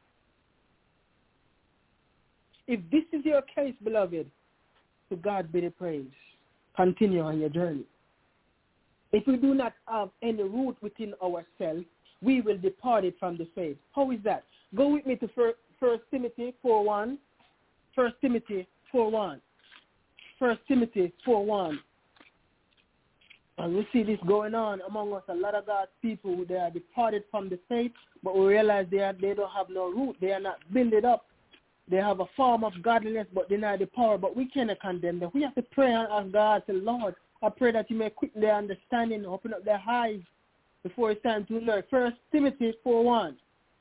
If this is your case, beloved, to God be the praise. Continue on your journey. If we do not have any root within ourselves, we will depart it from the faith. How is that? Go with me to First Timothy four one. First Timothy four one. First Timothy four one. And we see this going on among us. A lot of God's people, they are departed from the faith, but we realize they are, they don't have no root. They are not built up. they have a form of godliness but deny the power, but we cannot condemn them. We have to pray and ask God, say, Lord, I pray that you may quicken their understanding, open up their eyes before it's time to learn. First Timothy four one.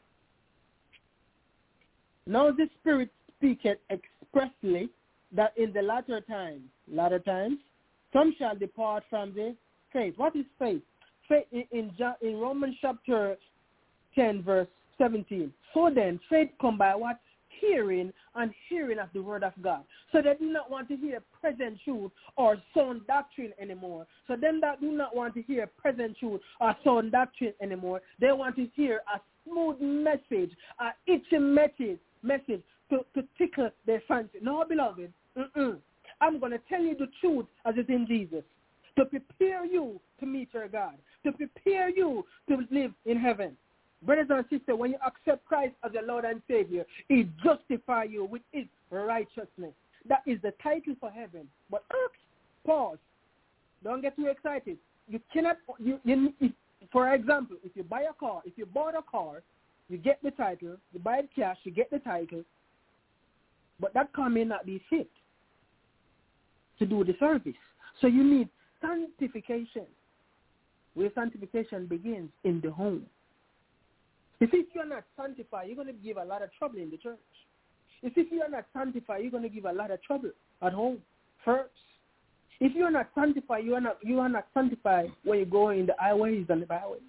Now the Spirit speaketh expressly that in the latter times, latter times, some shall depart from the faith. What is faith? Faith in, in, in Romans chapter ten, verse seventeen. So then, faith come by what? Hearing, and hearing of the word of God. So they do not want to hear present truth or sound doctrine anymore. So them that do not want to hear present truth or sound doctrine anymore, they want to hear a smooth message, a itchy message, message to, to tickle their fancy. No, beloved, mm-mm. I'm going to tell you the truth as it's in Jesus, to prepare you to meet your God, to prepare you to live in heaven. Brothers and sisters, when you accept Christ as your Lord and Savior, He justifies you with His righteousness. That is the title for heaven. But pause. Don't get too excited. You cannot, you, you, if, for example, if you buy a car, if you bought a car, you get the title, you buy it cash, you get the title, but that car may not be fit to do the service. So you need sanctification, where sanctification begins in the home. If you're not sanctified, you're going to give a lot of trouble in the church. If you're not sanctified, you're going to give a lot of trouble at home first. If you're not sanctified, you are not you are not sanctified when you go in the highways and the byways.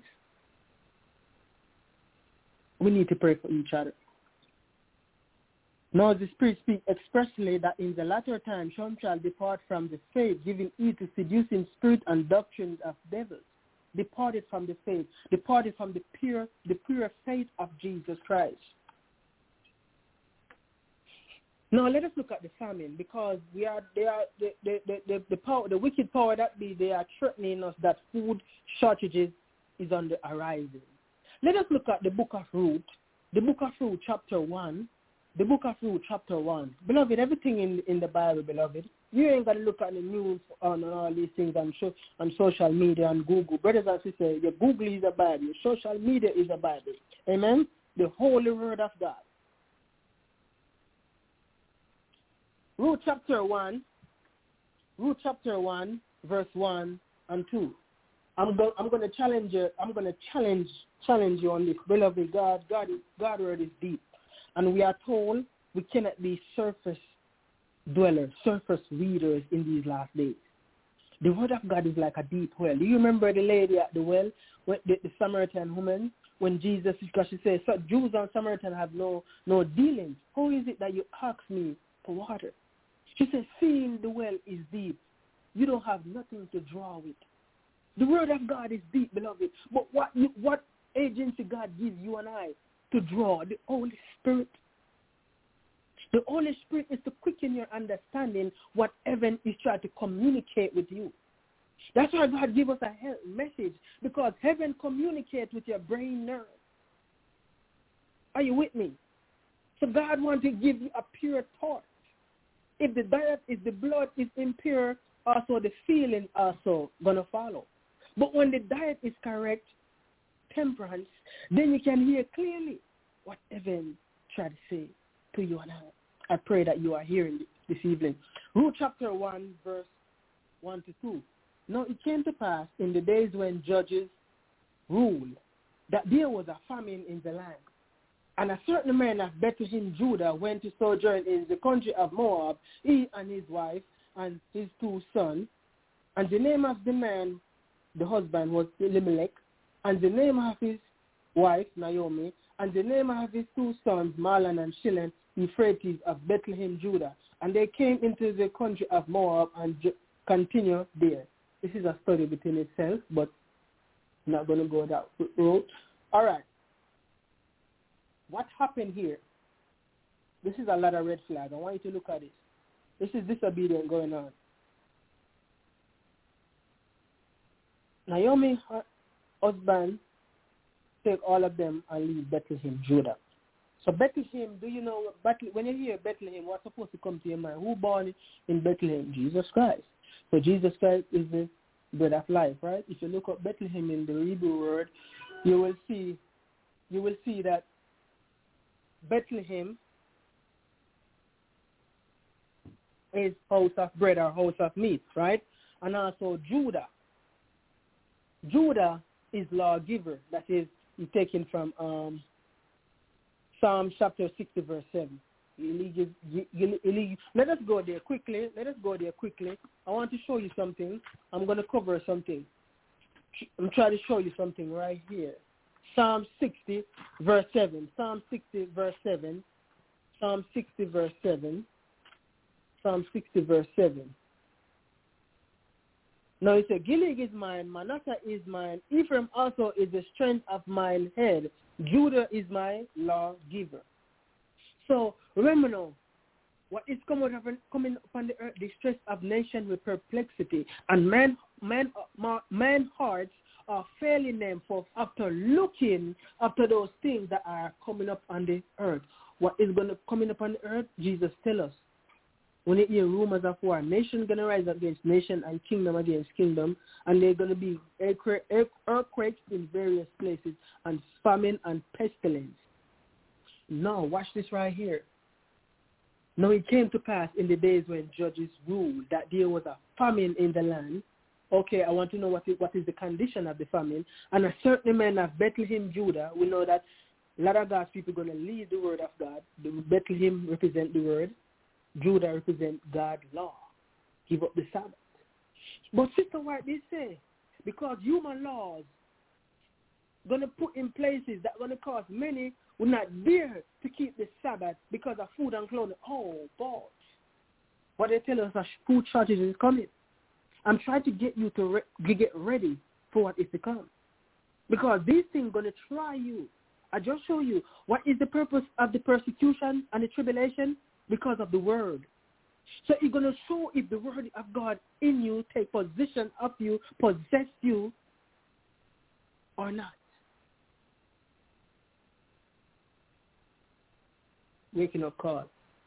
We need to pray for each other. Now the Spirit speaks expressly that in the latter time some shall depart from the faith, giving heed to seducing spirit and doctrines of devils. Departed from the faith, departed from the pure, the pure faith of Jesus Christ. Now let us look at the famine, because we are they are the the, the, the, the power the wicked power that be they are threatening us that food shortages is on the horizon. Let us look at the book of Ruth, the book of Ruth chapter one, the book of Ruth chapter one. Beloved, everything in in the Bible, beloved. You ain't got to look at the news on, on all these things on, show, on social media and Google. Brothers and sisters, your Google is a Bible. Your social media is a Bible. Amen? The holy word of God. Ruth chapter one, Ruth chapter one, verse one and two. I'm going I'm going to challenge you. I'm going to challenge challenge you on this. Beloved, God, God, is, God word is deep. And we are told we cannot be surface dwellers, surface readers in these last days. The word of God is like a deep well. Do you remember the lady at the well, the, the Samaritan woman, when Jesus, because she says, so Jews and Samaritans have no no dealings. How is it that you ask me for water? She says, seeing the well is deep, you don't have nothing to draw with. The word of God is deep, beloved. But what you, what agency God gives you and I to draw? The Holy Spirit. The Holy Spirit is to quicken your understanding what heaven is trying to communicate with you. That's why God gives us a message, because heaven communicates with your brain nerve. Are you with me? So God wants to give you a pure thought. If the diet, if the blood is impure, also the feeling also going to follow. But when the diet is correct, temperance, then you can hear clearly what heaven tried to say to you and I. I pray that you are hearing this evening. Ruth chapter one, verse one to two. Now it came to pass in the days when judges ruled that there was a famine in the land. And a certain man of Bethlehem, Judah, went to sojourn in the country of Moab, he and his wife and his two sons. And the name of the man, the husband, was Elimelech, and the name of his wife, Naomi, and the name of his two sons, Mahlon and Chilion, Euphrates of Bethlehem, Judah. And they came into the country of Moab and ju- continued there. This is a study within itself, but I'm not going to go that road. All right. What happened here? This is a lot of red flag. I want you to look at this. This is disobedience going on. Naomi's husband take all of them and leave Bethlehem, Judah. So Bethlehem, do you know, when you hear Bethlehem, what's supposed to come to your mind? Who born in Bethlehem? Jesus Christ. So Jesus Christ is the bread of life, right? If you look up Bethlehem in the Hebrew word, you will see, you will see that Bethlehem is house of bread or house of meat, right? And also Judah. Judah is lawgiver. That is taken from um, Psalm chapter sixty, verse seven. Let us go there quickly. Let us go there quickly. I want to show you something. I'm going to cover something. I'm trying to show you something right here. Psalm sixty, verse seven. Psalm sixty, verse seven. Psalm sixty, verse seven. Psalm sixty, verse seven. Now it says, Gilead is mine, Manasseh is mine, Ephraim also is the strength of mine head, Judah is my lawgiver. So remember now, what is coming up, coming upon the earth, the stress of nation with perplexity, and man, man, man hearts are failing them for after looking after those things that are coming up on the earth. What is going to coming up on the earth? Jesus tell us. When you hear rumors of war, nation going to rise against nation and kingdom against kingdom, and they're going to be earthquakes in various places, and famine and pestilence. Now, watch this right here. Now, it came to pass in the days when judges ruled that there was a famine in the land. Okay, I want to know what is, what is the condition of the famine. And a certain man of Bethlehem, Judah, we know that a lot of God's people are going to lead the word of God. The Bethlehem represent the word. Judah represent God's law. Give up the Sabbath. But Sister White, they say, because human laws going to put in places that going to cause many will not dare to keep the Sabbath because of food and clothing. Oh, God. What they tell us, a food shortage is coming. I'm trying to get you to re- get ready for what is to come. Because these things are going to try you. I just show you what is the purpose of the persecution and the tribulation. Because of the word. So you're going to show if the word of God in you take possession of you, possess you, or not. Waking up call.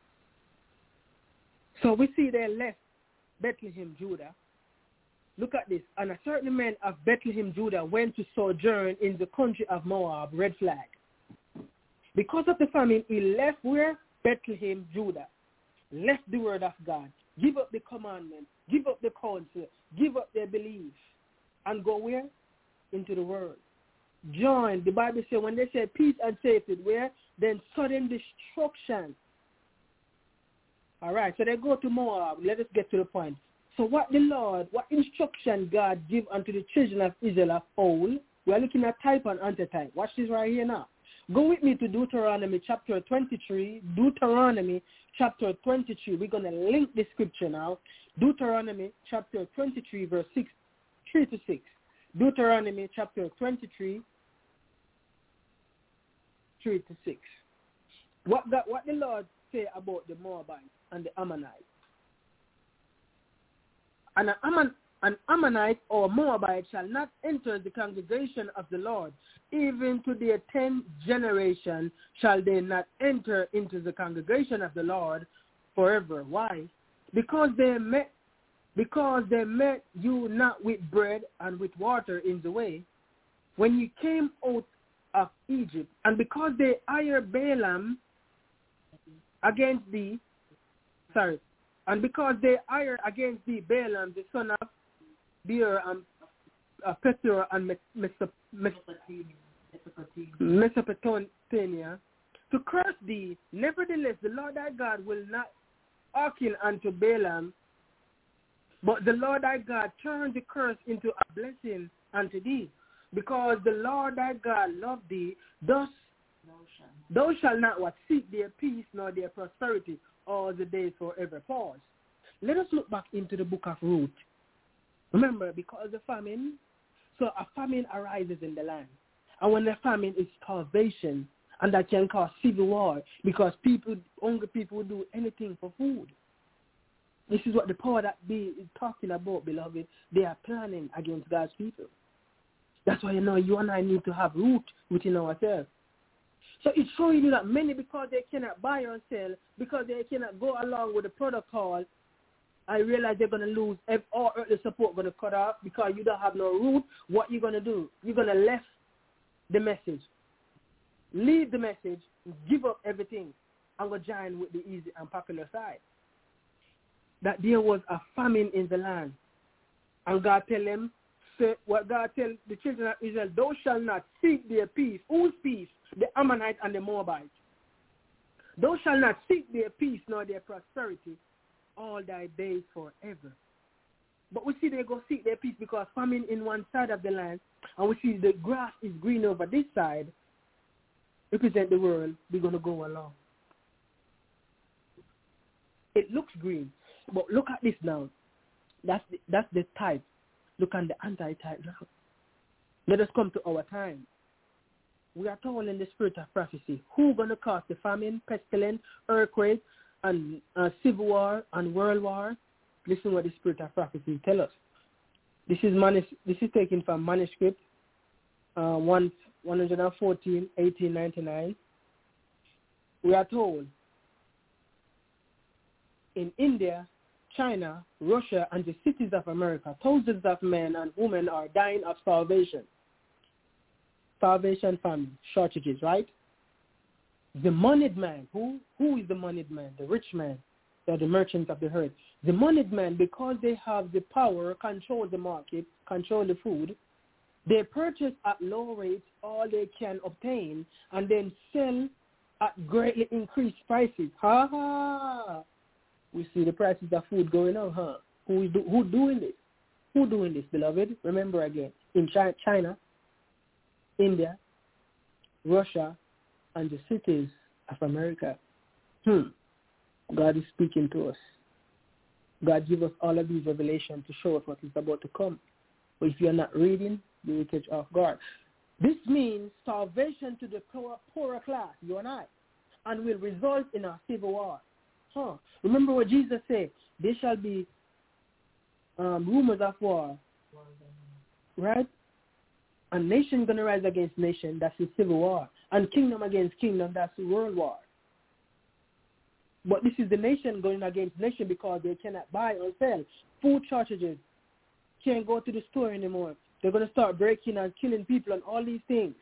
So we see they left Bethlehem, Judah. Look at this. And a certain man of Bethlehem, Judah went to sojourn in the country of Moab, red flag. Because of the famine, he left where? Bethlehem, Judah, left the word of God, give up the commandment, give up the counsel, give up their belief, and go where? Into the world. Join, the Bible says, when they say peace and safety, where? Then sudden destruction. All right, so they go to Moab. Let us get to the point. So what the Lord, what instruction God give unto the children of Israel of old, we are looking at type and antitype. Watch this right here now. Go with me to Deuteronomy chapter twenty-three. Deuteronomy chapter twenty-three. We're going to link the scripture now. Deuteronomy chapter twenty-three, verse six, three to six. Deuteronomy chapter twenty-three, three to six. What, God, what the Lord say about the Moabites and the Ammonites? And an, Ammon, an Ammonite or Moabite shall not enter the congregation of the Lord. Even to their tenth generation shall they not enter into the congregation of the Lord forever. Why? Because they met, because they met you not with bread and with water in the way, when you came out of Egypt, and because they hired Balaam against thee, sorry, and because they hired against thee Balaam, the son of Beor and uh, Pethor and Mesopotamia, Mesopotamia, to curse thee. Nevertheless, the Lord thy God will not hearken unto Balaam, but the Lord thy God turned the curse into a blessing unto thee, because the Lord thy God loved thee. Thus thou shalt not what seek their peace nor their prosperity all the days forever. Pause. Let us look back into the book of Ruth. Remember, because the famine, so a famine arises in the land. And when the famine is starvation, and that can cause civil war, because people, hungry people will do anything for food. This is what the power that be is talking about, beloved. They are planning against God's people. That's why, you know, you and I need to have root within ourselves. So it's showing you that many, because they cannot buy or sell, because they cannot go along with the protocol, I realize they're going to lose, if all earthly support going to cut off because you don't have no root. What you going to do? You're going to left the message. Leave the message, give up everything, and go join with the easy and popular side. that there was a famine in the land. And God tell them, say, what God tell the children of Israel, thou shalt not seek their peace. Whose peace? The Ammonite and the Moabite. Thou shalt not seek their peace nor their prosperity all thy days forever. But we see they go seek their peace because famine in one side of the land, and we see the grass is green over this side, represent the world, we're going to go along. It looks green, but look at this now. That's the, that's the type. Look at the anti-type now. Let us come to our time. We are told in the spirit of prophecy, who going to cause the famine, pestilence, earthquake, and uh, civil war, and world war? Listen what the spirit of prophecy tell us. This is manus- This is taken from manuscript uh, one fourteen, eighteen ninety-nine. We are told in India, China, Russia, and the cities of America, thousands of men and women are dying of starvation. Starvation, famine, shortages, right? The moneyed man, who who is the moneyed man? The rich man. They're the merchants of the earth. The moneyed man, because they have the power, control the market, control the food, they purchase at low rates all they can obtain and then sell at greatly increased prices. Ha ha! We see the prices of food going up, huh? Who is do, who doing this? Who doing this, beloved? Remember again, in China, India, Russia, and the cities of America. Hmm. God is speaking to us. God give us all of these revelations to show us what is about to come. But if you're not reading, you will catch off guard. This means starvation to the poor, poorer class, you and I, and will result in a civil war. Huh. Remember what Jesus said, there shall be um, rumors of war, right? A nation going to rise against nation, that's a civil war. And kingdom against kingdom, that's a world war. But this is the nation going against nation because they cannot buy or sell. Food shortages. Can't go to the store anymore. They're going to start breaking and killing people and all these things.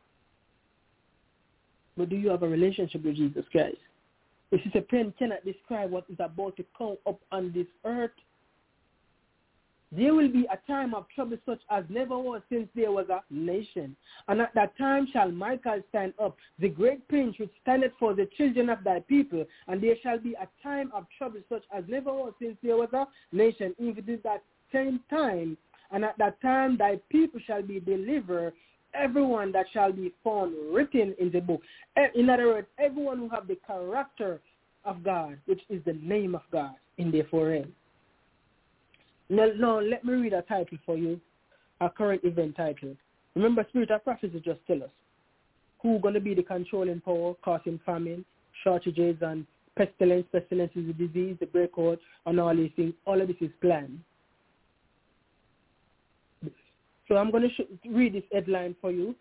But do you have a relationship with Jesus Christ? If it's a pen cannot describe what is about to come up on this earth, there will be a time of trouble such as never was since there was a nation. And at that time shall Michael stand up, the great prince which standeth for the children of thy people. And there shall be a time of trouble such as never was since there was a nation. Even at that same time, and at that time thy people shall be delivered, everyone that shall be found written in the book. In other words, everyone who have the character of God, which is the name of God in their forehead. Now, now, let me read a title for you, a current event title. Remember, Spirit of Prophecy just tell us who's going to be the controlling power, causing famine, shortages, and pestilence. Pestilence is the disease, the breakout, and all these things. All of this is planned. So I'm going to sh- read this headline for you.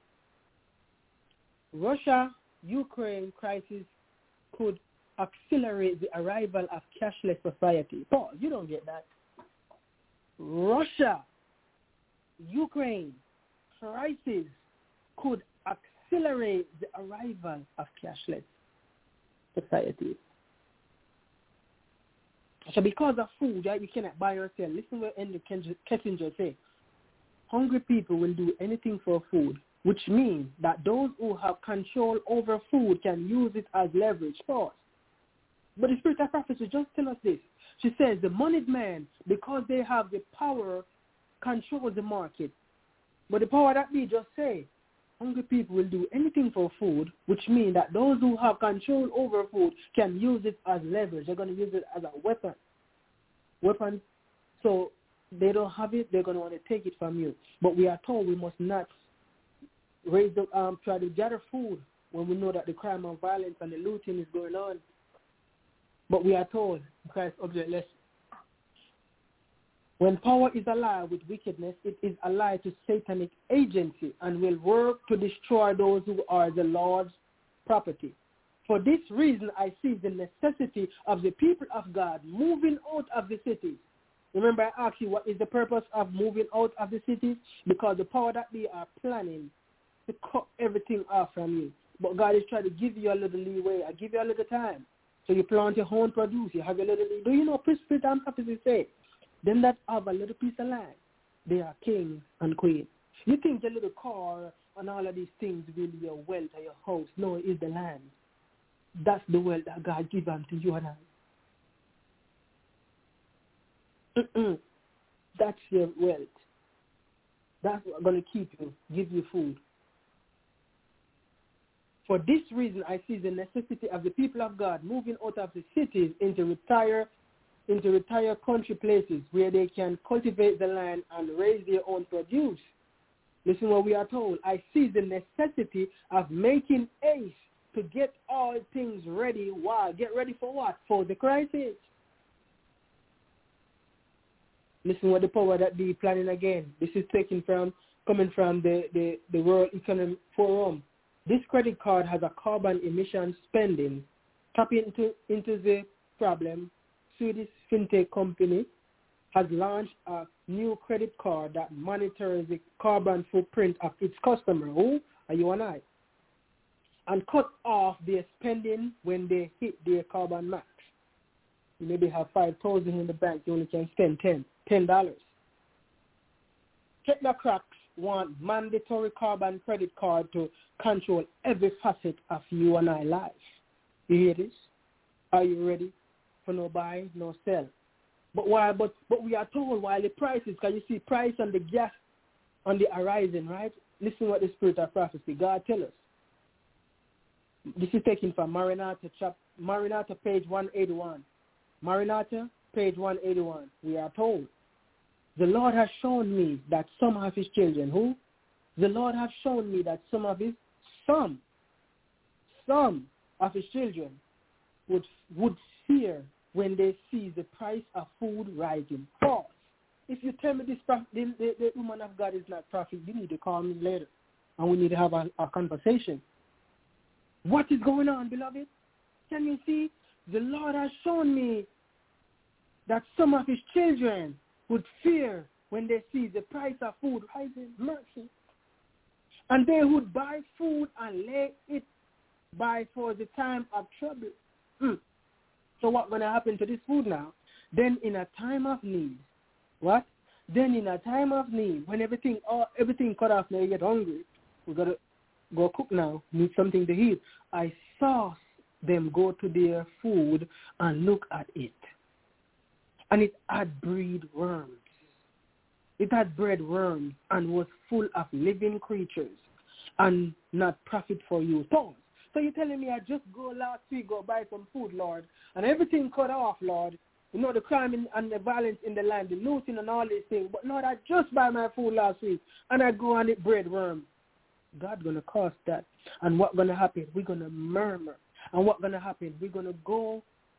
Russia-Ukraine crisis could accelerate the arrival of cashless society. Paul, you don't get that. Russia, Ukraine crisis could accelerate the arrival of cashless society. So because of food, right, you cannot buy or sell. Listen what Henry Kissinger said. Hungry people will do anything for food, which means that those who have control over food can use it as leverage. Pause. But the Spirit of Prophecy just tell us this. She says the moneyed man, because they have the power, control the market. But the power that we just say, hungry people will do anything for food, which means that those who have control over food can use it as leverage. They're going to use it as a weapon. Weapon. So they don't have it, they're going to want to take it from you. But we are told we must not raise the, um, try to gather food when we know that the crime and violence and the looting is going on. But we are told, Christ object lesson, when power is allied with wickedness, it is allied to satanic agency and will work to destroy those who are the Lord's property. For this reason, I see the necessity of the people of God moving out of the cities. Remember, I asked you, what is the purpose of moving out of the cities? Because the power that they are planning to cut everything off from you. But God is trying to give you a little leeway. I give you a little time. So you plant your own produce. You have a little, do you know, Spirit and prophecy say, them that have a little piece of land, they are kings and queens. You think your little car and all of these things will be your wealth or your house. No, it's the land. That's the wealth that God gives unto you and I. Mm-mm. That's your wealth. That's what's going to keep you, give you food. For this reason, I see the necessity of the people of God moving out of the cities into retire, into retire country places where they can cultivate the land and raise their own produce. Listen what we are told. I see the necessity of making haste to get all things ready. Why? Get ready for what? For the crisis. Listen what the power that be planning again. This is taken from, coming from the, the, the World Economic Forum. This credit card has a carbon emission spending. Tap into, into the problem. Swedish fintech company has launched a new credit card that monitors the carbon footprint of its customer, who are you and I, and cut off their spending when they hit their carbon max. You maybe have five thousand in the bank, you only can spend ten, ten dollars. Technocrats want mandatory carbon credit card to control every facet of you and I life. You hear this? Are you ready for no buy, no sell? But why? But but we are told while the prices, because you see price on the gas on the horizon, right? Listen what the Spirit of Prophecy, God tell us. This is taken from Maranatha, chap, Maranatha, page one eighty-one. Maranatha, page one eighty-one. We are told, the Lord has shown me that some of his children, who? The Lord has shown me that some of his, some, some of his children would would fear when they see the price of food rising. Pause. If you tell me this, the, the, the woman of God is not prophet, you need to call me later, and we need to have a, a conversation. What is going on, beloved? Can you see? The Lord has shown me that some of his children would fear when they see the price of food rising. Mercy. And they would buy food and lay it by for the time of trouble. Mm. So what's going to happen to this food now? Then in a time of need, what? Then in a time of need, when everything all, everything cut off, now you get hungry, we got to go cook now, need something to eat. I saw them go to their food and look at it. And it had breed worms. It had bred worms and was full of living creatures and not profit for you. Pause. So you're telling me I just go last week, go buy some food, Lord, and everything cut off, Lord. You know, the crime and the violence in the land, the looting and all these things. But, Lord, I just buy my food last week, and I go and eat bread worms. God's going to cost that. And what's going to happen? We're going to murmur. And what's going to happen? We're going to go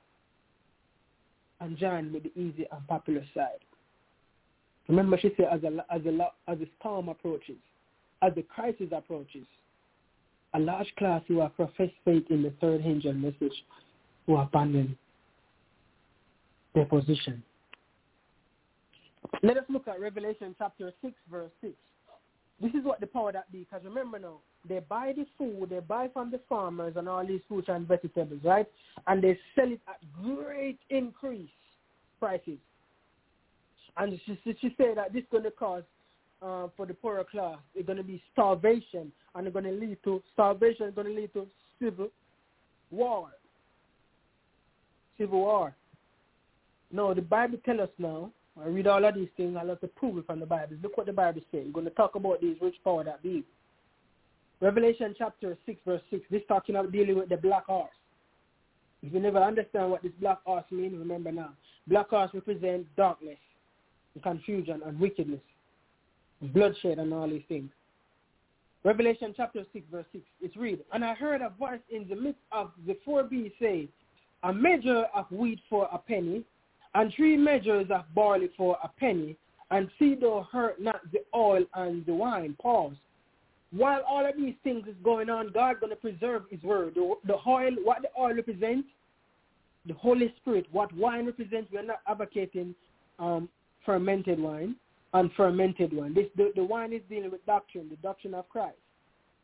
and join with the easy and popular side. Remember, she said, as a, as a, as a storm approaches, as the crisis approaches, a large class who have professed faith in the third angel message will abandon their position. Let us look at Revelation chapter six, verse six. This is what the power that be, because remember now, they buy the food, they buy from the farmers and all these fruits and vegetables, right? And they sell it at great increase prices. And she, she said that this is going to cause, uh, for the poorer class, it's going to be starvation, and it's going to lead to, starvation is going to lead to civil war. Civil war. No, the Bible tells us now, I read all of these things, I love to prove it from the Bible. Look what the Bible says. We're going to talk about these rich power that be. Revelation chapter six, verse six, this talking about dealing with the black horse. If you never understand what this black horse means, remember now. Black horse represents darkness, and confusion, and wickedness, and bloodshed, and all these things. Revelation chapter six, verse six, it's read, and I heard a voice in the midst of the four beasts say, a measure of wheat for a penny, and three measures of barley for a penny, and see thou hurt not the oil and the wine. Pause. While all of these things is going on, God going to preserve his word. The, the oil, what the oil represents, the Holy Spirit. What wine represents, we are not advocating um, fermented wine, unfermented wine. This, the, the wine is dealing with doctrine, the doctrine of Christ.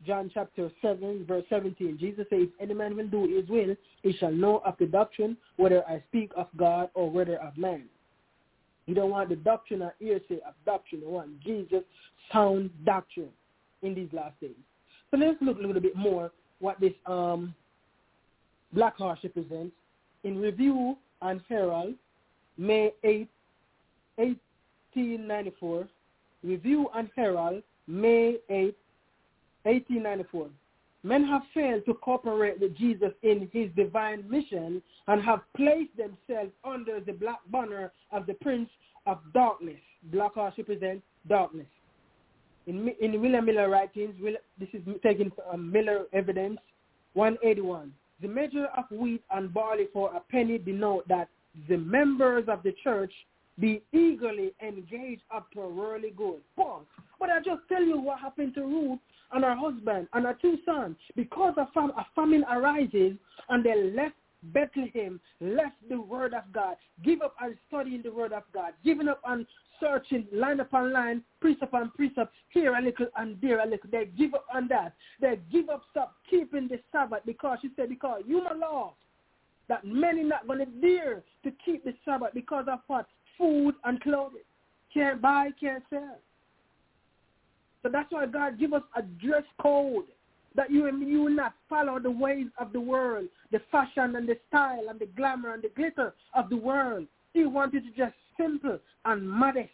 John chapter seven, verse seventeen. Jesus says, if any man will do his will, he shall know of the doctrine, whether I speak of God or whether of man. You don't want the doctrine or hearsay of doctrine. You want Jesus' sound doctrine in these last days. So let's look a little bit more what this um, Black Horse represents. In Review and Herald, May eighth, eighteen ninety-four. Review and Herald, May eighth, eighteen ninety-four. Men have failed to cooperate with Jesus in his divine mission and have placed themselves under the black banner of the Prince of Darkness. Black Horse represents darkness. In, in William Miller writings, this is taken from Miller Evidence, one eighty-one. The measure of wheat and barley for a penny denote that the members of the church be eagerly engaged up to a worldly good. Pause. But I just tell you what happened to Ruth and her husband and her two sons. Because a, fam- a famine arises and they left Bethlehem, left the word of God, give up on studying the word of God, giving up on searching line upon line, precept upon precept, here a little and there a little. They give up on that. They give up stop keeping the Sabbath because she said, because you my Lord, that many not going to dare to keep the Sabbath because of what? Food and clothing. Can't buy, can't sell. So that's why God give us a dress code that you and you will not follow the ways of the world, the fashion and the style and the glamour and the glitter of the world. He wanted to just simple and modest.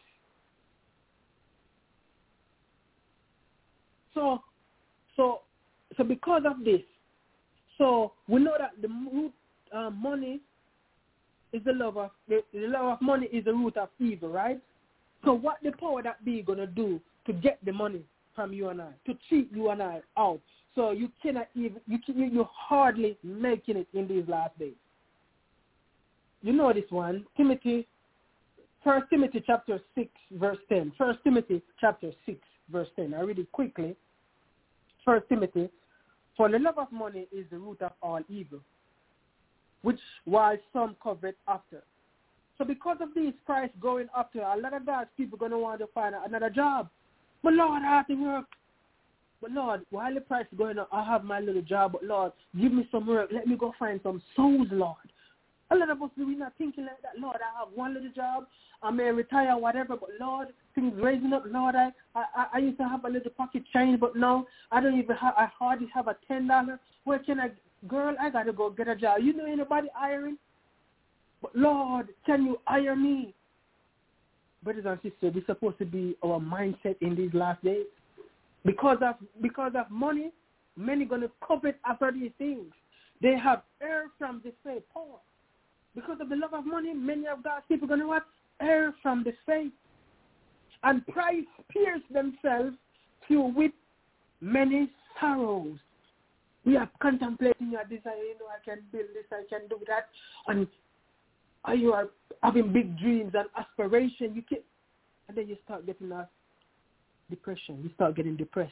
So, so, so because of this, so we know that the root uh, money is the love of the, the love of money is the root of evil, right? So what the power that be gonna do to get the money from you and I, to cheat you and I out, so you cannot even you can, you're hardly making it in these last days. You know this one, Timothy, First Timothy chapter six verse ten. First Timothy chapter six verse ten. I read it quickly. First Timothy, for the love of money is the root of all evil, which while some covet after. So because of this price going up to, a lot of God's people are going to want to find another job. But Lord, I have to work. But Lord, while the price is going up, I have my little job. But Lord, give me some work. Let me go find some souls, Lord. A lot of us, we're not thinking like that. Lord, I have one little job. I may retire, whatever. But Lord, things raising up. Lord, I, I, I used to have a little pocket change, but now I don't even have, I hardly have a ten dollars. Where can I, girl, I got to go get a job. You know anybody hiring? But Lord, can you hire me? Brothers and sisters, this is supposed to be our mindset in these last days. Because of because of money, many going to covet after these things. They have erred from the faith. Paul. Because of the love of money, many of God's people are going to what? Err from the faith. And pride pierce themselves through with many sorrows. We are contemplating your desire, you know, I can build this, I can do that. And you are having big dreams and aspiration. You can, and then you start getting a depression. You start getting depressed.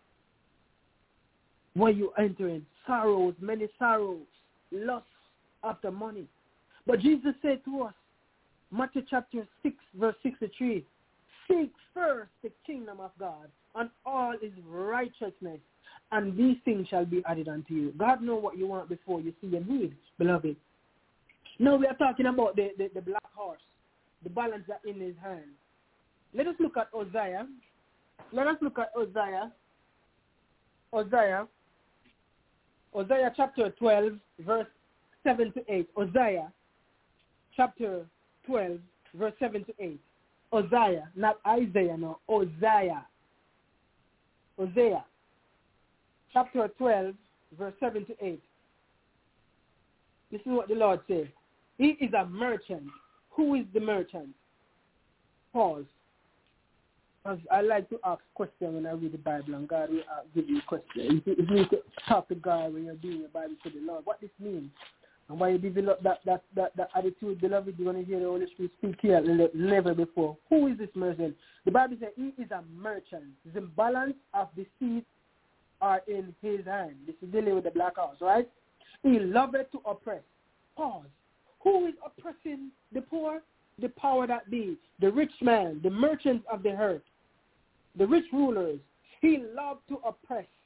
When you enter in sorrows, many sorrows, lust after money. But Jesus said to us, Matthew chapter six, verse sixty-three, seek first the kingdom of God and all his righteousness, and these things shall be added unto you. God knows what you want before you see your need, beloved. Now we are talking about the, the, the black horse, the balance that in his hand. Let us look at Hosea. Let us look at Hosea. Hosea. Hosea chapter twelve, verse seven to eight. Hosea chapter twelve, verse seven to eight. Hosea, not Isaiah, no. Hosea. Hosea chapter twelve, verse seven to eight. This is what the Lord says. He is a merchant. Who is the merchant? Pause. As I like to ask questions when I read the Bible, and God will uh, give you a question. If you need to talk to God when you're doing your Bible to the Lord, what this means, and why you develop that, that, that, that attitude, beloved, you're going to hear the Holy Spirit speak here never before. Who is this merchant? The Bible says he is a merchant. The balance of the seed are in his hand. This is dealing with the black house, right? He loveth to oppress. Pause. Who is oppressing the poor? The power that be. The rich man, the merchants of the earth, the rich rulers. He loved to oppress.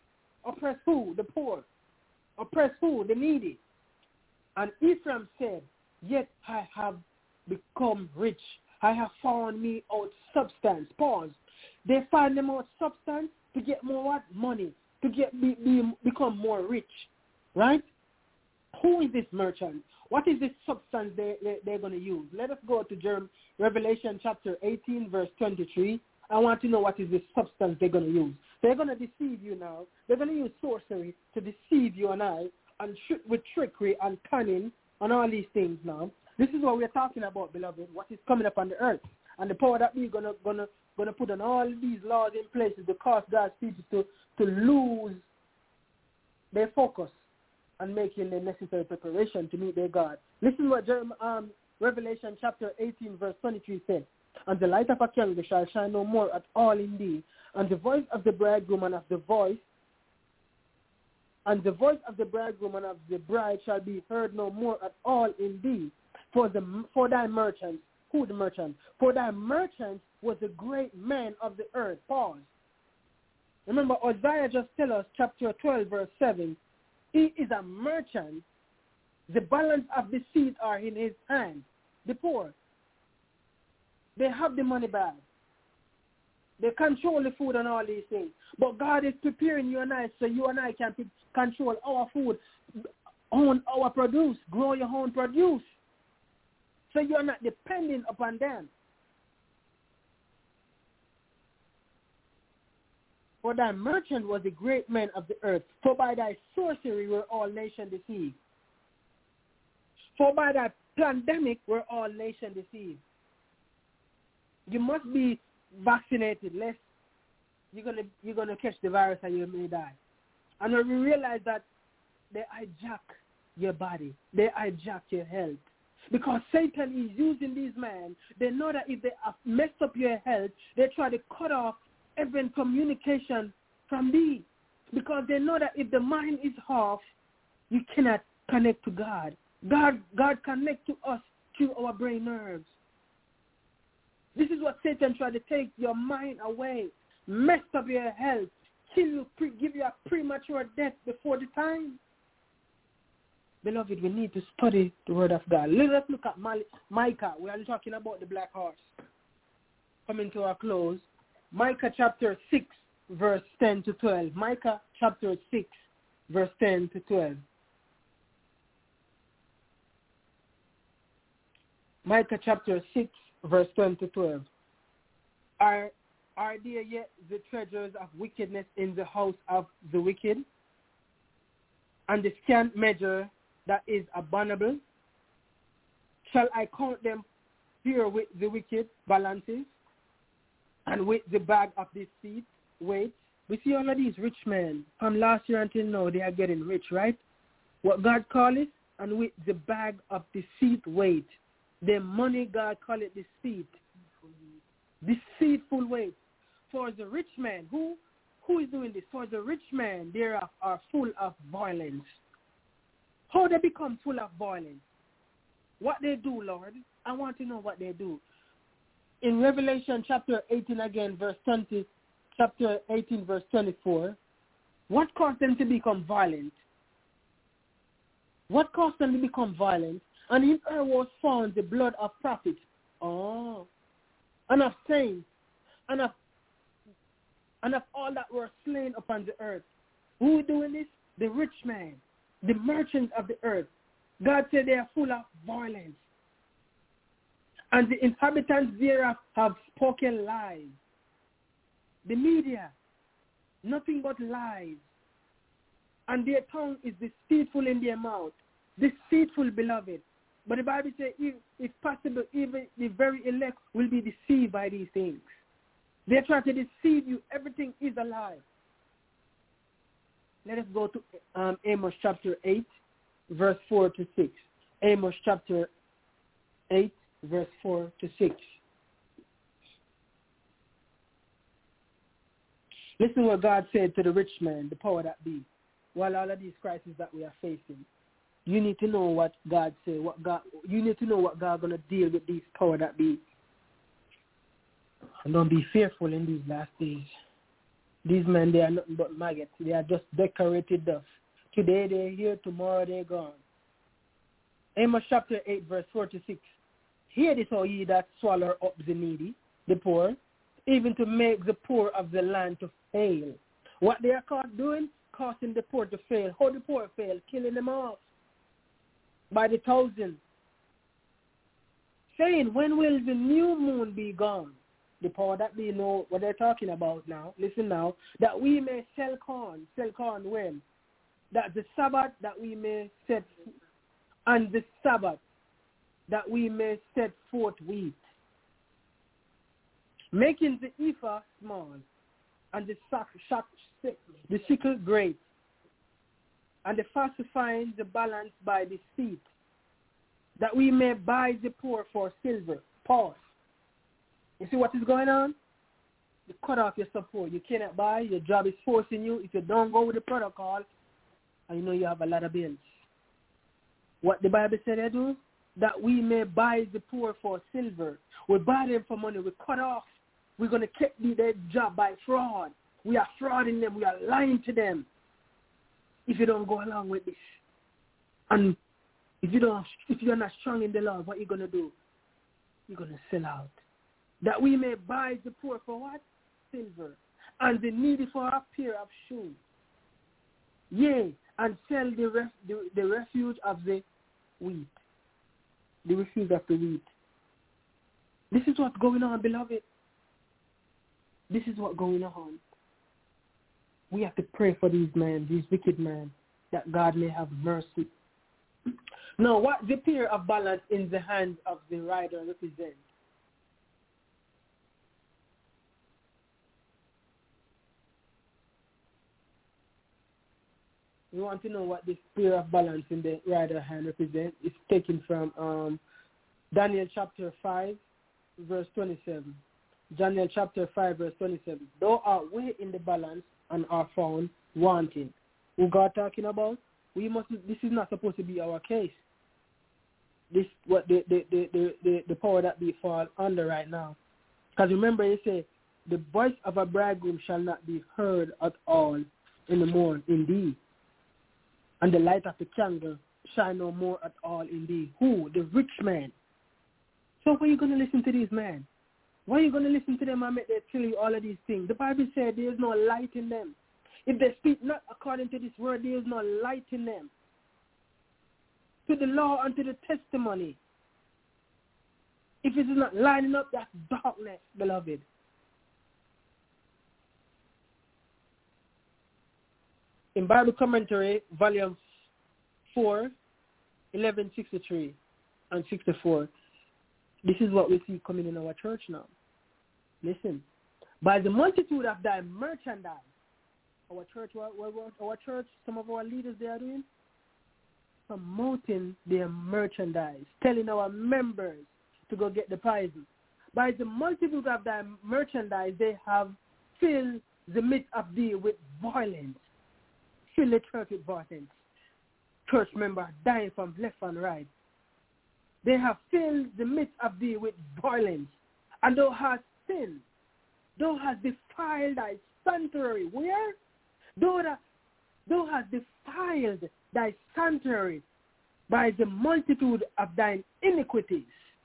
Oppress who? The poor. Oppress who? The needy. And Ephraim said, yet I have become rich. I have found me out substance. Pause. They find them out substance to get more what? Money. To get be, be, become more rich. Right? Who is this merchant? What is this substance they, they, they're going to use? Let us go to Jeremiah, Revelation chapter eighteen, verse twenty-three. I want to know what is this substance they're going to use. They're going to deceive you now. They're going to use sorcery to deceive you and I, and sh- with trickery and cunning and all these things now. This is what we're talking about, beloved, what is coming up on the earth. And the power that we're going to gonna, gonna put on all these laws in places to cause God's people to, to lose their focus and making the necessary preparation to meet their God. Listen to what Jeremiah, um, Revelation chapter eighteen, verse twenty-three says. And the light of a candle shall shine no more at all in thee, and the voice of the bridegroom and of the voice, and the voice of the bridegroom and of the bride shall be heard no more at all in thee. For the for thy merchants, who the merchant? For thy merchant was a great man of the earth. Pause. Remember, Isaiah just tell us, chapter twelve, verse seven, he is a merchant. The balance of the seed are in his hand. The poor, they have the money bag. They control the food and all these things. But God is preparing you and I so you and I can control our food, own our produce, grow your own produce. So you're not depending upon them. For thy merchant was a great man of the earth. For by thy sorcery were all nations deceived. For by thy pandemic were all nations deceived. You must be vaccinated, lest you're gonna you're gonna catch the virus and you may die. And when we realize that they hijack your body, they hijack your health. Because Satan is using these men. They know that if they have messed up your health, they try to cut off every communication from thee. Because they know that if the mind is off, you cannot connect to God. God, God connects to us through our brain nerves. This is what Satan tried to take your mind away, mess up your health, kill you, pre- give you a premature death before the time. Beloved, we need to study the word of God. Let us look at Mal- Micah. We are talking about the black horse. Coming to our close. Micah chapter six, verse ten to twelve. Micah chapter six, verse ten to twelve. Micah chapter six, verse ten to twelve. Are, are there yet the treasures of wickedness in the house of the wicked? And the scant measure that is abominable? Shall I count them here with the wicked balances and with the bag of deceit? Wait, we see all of these rich men from last year until now, they are getting rich, right? What God call it? And with the bag of deceit, wait. The money, God call it deceit. Deceitful weight. For the rich man, who who is doing this? For the rich man, they are, are full of violence. How they become full of violence? What they do, Lord? I want to know what they do. In Revelation chapter eighteen again, verse twenty, chapter eighteen, verse twenty-four, what caused them to become violent? What caused them to become violent? And in her was found the blood of prophets, oh, and of saints, and of and of all that were slain upon the earth. Who is doing this? The rich man, the merchants of the earth. God said they are full of violence. And the inhabitants thereof have spoken lies. The media, nothing but lies. And their tongue is deceitful in their mouth. Deceitful, beloved. But the Bible says, if, if possible, even the very elect will be deceived by these things. They try to deceive you. Everything is a lie. Let us go to um, Amos chapter eight, verse four to six. Amos chapter eight, verse four to six. Listen what God said to the rich man, the power that be, while all of these crises that we are facing. You need to know what God said. What God, you need to know what God going to deal with these power that be. And don't be fearful in these last days. These men, they are nothing but maggots. They are just decorated dust. Today they're here, tomorrow they're gone. Amos chapter eight, verse forty-six. Hear this, O ye that swallow up the needy, the poor, even to make the poor of the land to fail. What they are caught doing? Causing the poor to fail. How the poor fail? Killing them off by the thousands. Saying, when will the new moon be gone? The power that we know what they're talking about now. Listen now. That we may sell corn. Sell corn when? That the Sabbath that we may set, and the Sabbath that we may set forth wheat. Making the ephah small, and the sack, sack, the sickle great, and the falsifying the balance by deceit, that we may buy the poor for silver. Pause. You see what is going on? You cut off your support. You cannot buy. Your job is forcing you. If you don't go with the protocol, and you know you have a lot of bills. What the Bible said they do? That we may buy the poor for silver. We buy them for money. We cut off. We're going to keep their job by fraud. We are frauding them. We are lying to them. If you don't go along with this. And if you don't, if you're not strong in the Lord, what are you going to do? You're going to sell out. That we may buy the poor for what? Silver. And the needy for a pair of shoes. Yea, and sell the, ref, the, the refuge of the wheat. The refuge of the wheat. This is what's going on, beloved. This is what's going on. We have to pray for these men, these wicked men, that God may have mercy. Now, what the pair of balance in the hand of the rider represents? You want to know what this pair of balance in the rider hand represents? It's taken from um, Daniel chapter five, verse twenty-seven. Daniel chapter five, verse twenty-seven. Thou art weighed in the balance and are found wanting. Who God talking about? We must. This is not supposed to be our case. This what the the the the, the, the power that we fall under right now. Because remember, he said, the voice of a bridegroom shall not be heard at all in the morning, indeed. And the light of the candle shine no more at all indeed. Who? The rich man. So why are you going to listen to these men? Why are you going to listen to them and make them tell you all of these things? The Bible said there is no light in them. If they speak not according to this word, there is no light in them. To the law and to the testimony. If it is not lining up, that's darkness, beloved. In Bible Commentary, volume four, eleven sixty-three and sixty-four, this is what we see coming in our church now. Listen. By the multitude of thy merchandise, our church, our church, some of our leaders, they are doing, promoting their merchandise, telling our members to go get the prizes. By the multitude of thy merchandise, they have filled the midst of thee with violence. Fill the church with violence. Church members dying from left and right. They have filled the midst of thee with violence. And thou hast sinned. Thou hast defiled thy sanctuary. Where? Thou, that, thou hast defiled thy sanctuary by the multitude of thine iniquities.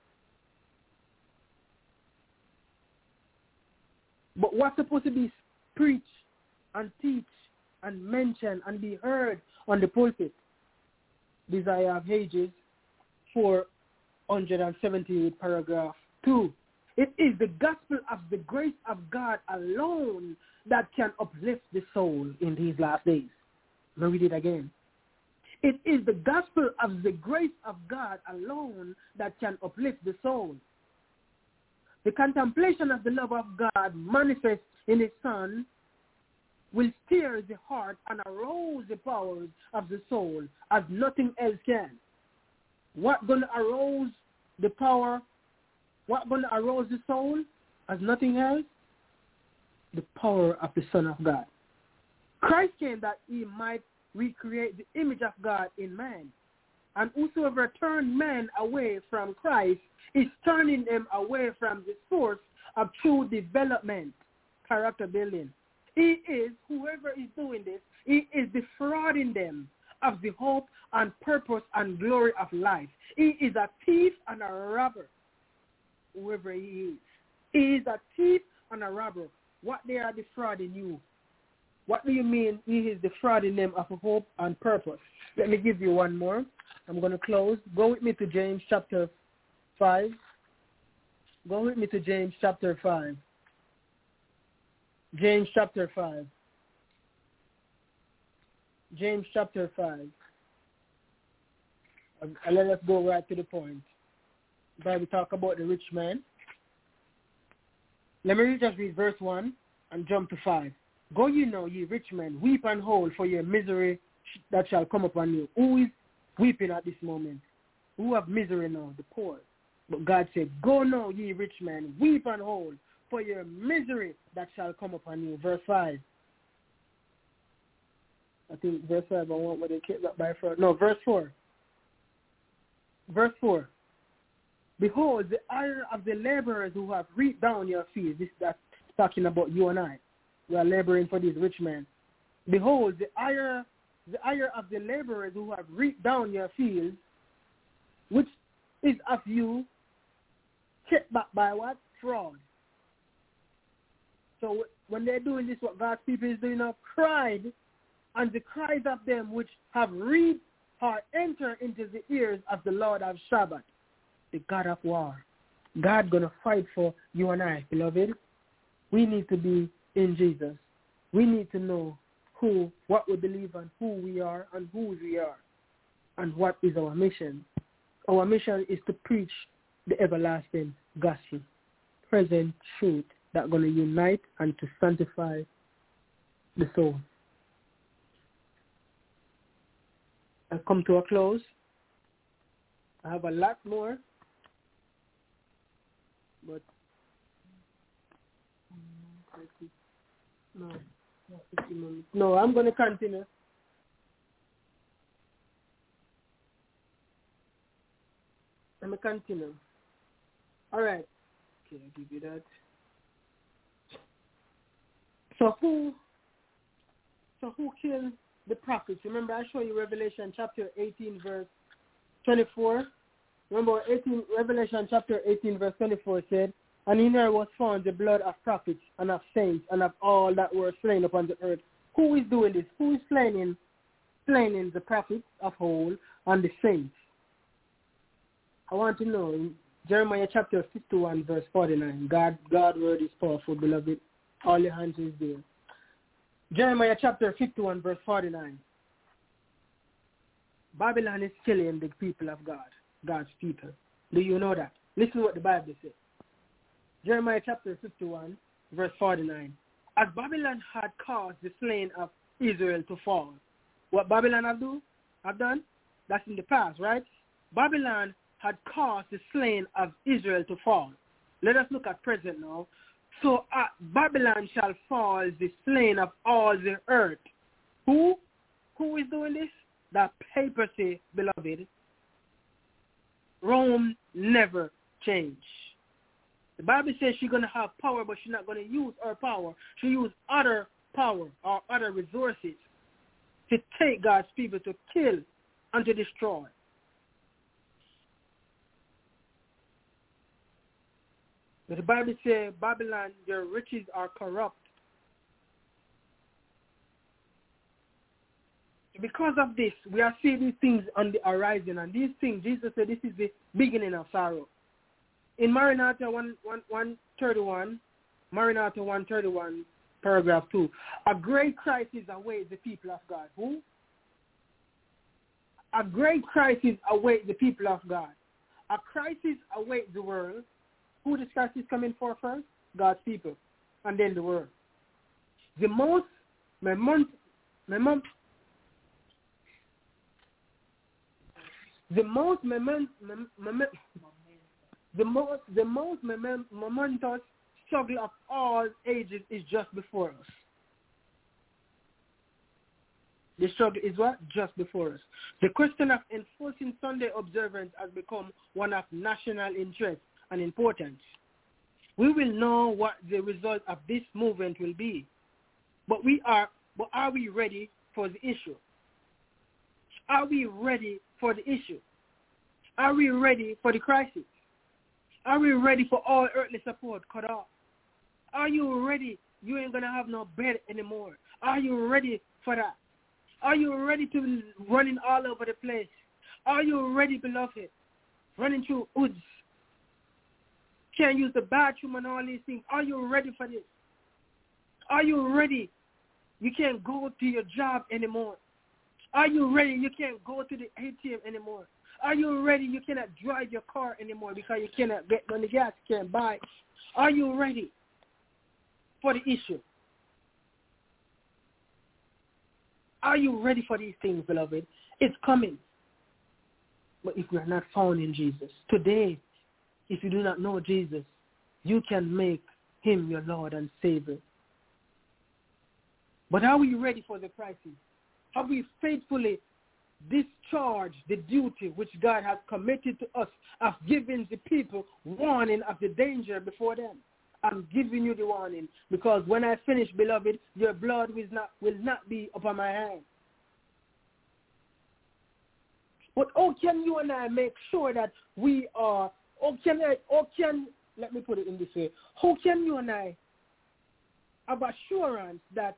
But what's supposed to be preached and teach and mentioned and be heard on the pulpit? Desire of Ages four hundred seventy-eight, paragraph two. It is the gospel of the grace of God alone that can uplift the soul in these last days. Let me read it again. It is the gospel of the grace of God alone that can uplift the soul. The contemplation of the love of God manifest in His Son will stir the heart and arouse the powers of the soul as nothing else can. What going to arouse the power? What going to arouse the soul as nothing else? The power of the Son of God. Christ came that He might recreate the image of God in man. And whosoever turned man away from Christ is turning them away from the source of true development, character building. He is, whoever is doing this, he is defrauding them of the hope and purpose and glory of life. He is a thief and a robber, whoever he is. He is a thief and a robber. What they are defrauding you? What do you mean he is defrauding them of hope and purpose? Let me give you one more. I'm going to close. Go with me to James chapter five. Go with me to James chapter five. James chapter five. James chapter five. And let us go right to the point. The Bible talk about the rich man. Let me just read verse one and jump to five. Go ye now, ye rich men, weep and howl for your misery that shall come upon you. Who is weeping at this moment? Who have misery now? The poor. But God said, go now, ye rich men, weep and howl for your misery that shall come upon you. Verse five. I think verse five, I want what they kept that by front. No, verse four. Verse four. Behold, the ire of the laborers who have reaped down your fields. This that's talking about you and I. We are laboring for these rich men. Behold, the ire, the ire of the laborers who have reaped down your fields, which is of you, kept back by what? Fraud. So when they're doing this, what God's people is doing now, cried, and the cries of them which have reaped are enter into the ears of the Lord of Shabbat, the God of war. God gonna fight for you and I, beloved. We need to be in Jesus. We need to know who, what we believe and who we are and whose we are and what is our mission. Our mission is to preach the everlasting gospel, present truth that's going to unite and to sanctify the soul. I come to a close. I have a lot more, but no, no, I'm going to continue. I'm going to continue. All right. Okay, I'll give you that. So who, so who killed the prophets? Remember, I showed you Revelation chapter eighteen, verse twenty-four. Remember, eighteen, Revelation chapter eighteen, verse twenty-four said, and in her was found the blood of prophets and of saints and of all that were slain upon the earth. Who is doing this? Who is slaying, slaying the prophets of old and the saints? I want to know in Jeremiah chapter fifty-one, verse forty-nine. God, God's word is powerful, beloved. All your hands is there. Jeremiah chapter fifty-one, verse forty-nine. Babylon is killing the people of God, God's people. Do you know that? Listen to what the Bible says. Jeremiah chapter fifty-one, verse forty-nine. As Babylon had caused the slain of Israel to fall. What Babylon have do? Have done? That's in the past, right? Babylon had caused the slain of Israel to fall. Let us look at present now. So at Babylon shall fall the slain of all the earth. Who? Who is doing this? The papacy, beloved. Rome never change. The Bible says she's going to have power, but she's not going to use her power. She'll use other power or other resources to take God's people, to kill and to destroy. But the Bible says, Babylon, their riches are corrupt. Because of this, we are seeing these things on the horizon. And these things, Jesus said, this is the beginning of sorrow. In Maranatha one thirty-one, Maranatha one thirty-one, paragraph two, a great crisis awaits the people of God. Who? A great crisis awaits the people of God. A crisis awaits the world. Who this crisis is coming for first? God's people, and then the world. The most, my month, my month, the most, my month, the most, the most momentous struggle of all ages is just before us. The struggle is what? Just before us. The question of enforcing Sunday observance has become one of national interest and importance. We will know what the result of this movement will be. But we are, but are we ready for the issue? Are we ready for the issue? Are we ready for the crisis? Are we ready for all earthly support cut off? Are you ready? You ain't going to have no bed anymore. Are you ready for that? Are you ready to be running all over the place? Are you ready, beloved? Running through woods. Can't use the bathroom and all these things. Are you ready for this? Are you ready? You can't go to your job anymore. Are you ready? You can't go to the A T M anymore. Are you ready? You cannot drive your car anymore because you cannot get on the gas, you can't buy. Are you ready for the issue? Are you ready for these things, beloved? It's coming. But if we are not found in Jesus, today, if you do not know Jesus, you can make him your Lord and Savior. But are we ready for the crisis? Have we faithfully discharged the duty which God has committed to us of giving the people warning of the danger before them? I'm giving you the warning because when I finish, beloved, your blood will not, will not be upon my hand. But how can you and I make sure that we are, how can I, how can, let me put it in this way, how can you and I have assurance that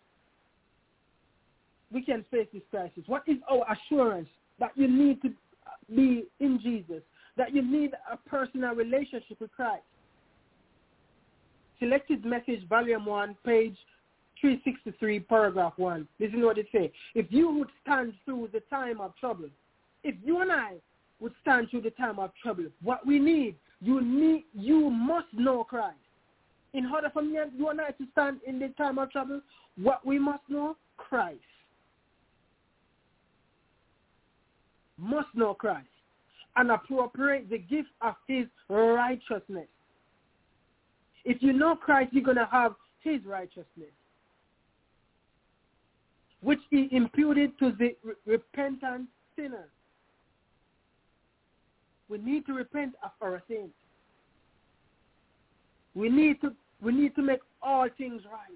we can face this crisis? What is our assurance that you need to be in Jesus, that you need a personal relationship with Christ? Selected Message, Volume one, page three sixty-three, paragraph one. Listen to what it says. If you would stand through the time of trouble, if you and I would stand through the time of trouble, what we need, you need, you must know Christ. In order for me, you and I to stand in the time of trouble, what we must know, Christ. Must know Christ and appropriate the gift of his righteousness. If you know Christ, you're going to have his righteousness, which he imputed to the re- repentant sinner. We need to repent of our sins. We need to we need to make all things right.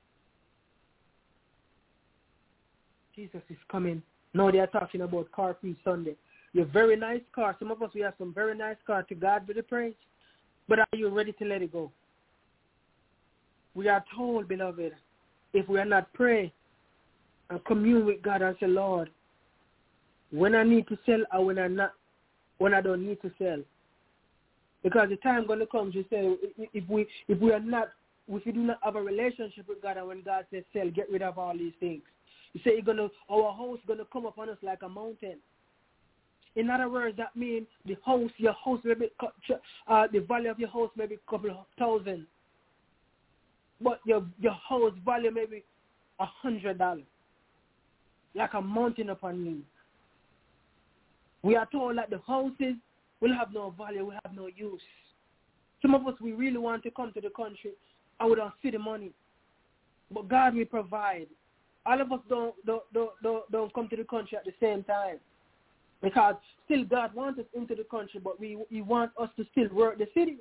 Jesus is coming. Now they are talking about car free Sunday. Your very nice car. Some of us, we have some very nice car. To God be the praise. But are you ready to let it go? We are told, beloved, if we are not pray and commune with God and say, Lord, when I need to sell or when I not, when I don't need to sell. Because the time going to come, you say, if we if we are not, if we do not have a relationship with God, and when God says sell, get rid of all these things. You say you're gonna, our house is gonna come upon us like a mountain. In other words, that means the house, your house maybe, uh, the value of your house maybe a couple of thousand, but your your house value maybe a hundred dollars, like a mountain upon you. We are told that the houses will have no value, will have no use. Some of us, we really want to come to the country and we don't see the money, but God will provide. All of us don't don't don't don't, don't come to the country at the same time, because still God wants us into the country, but we He wants us to still work the city.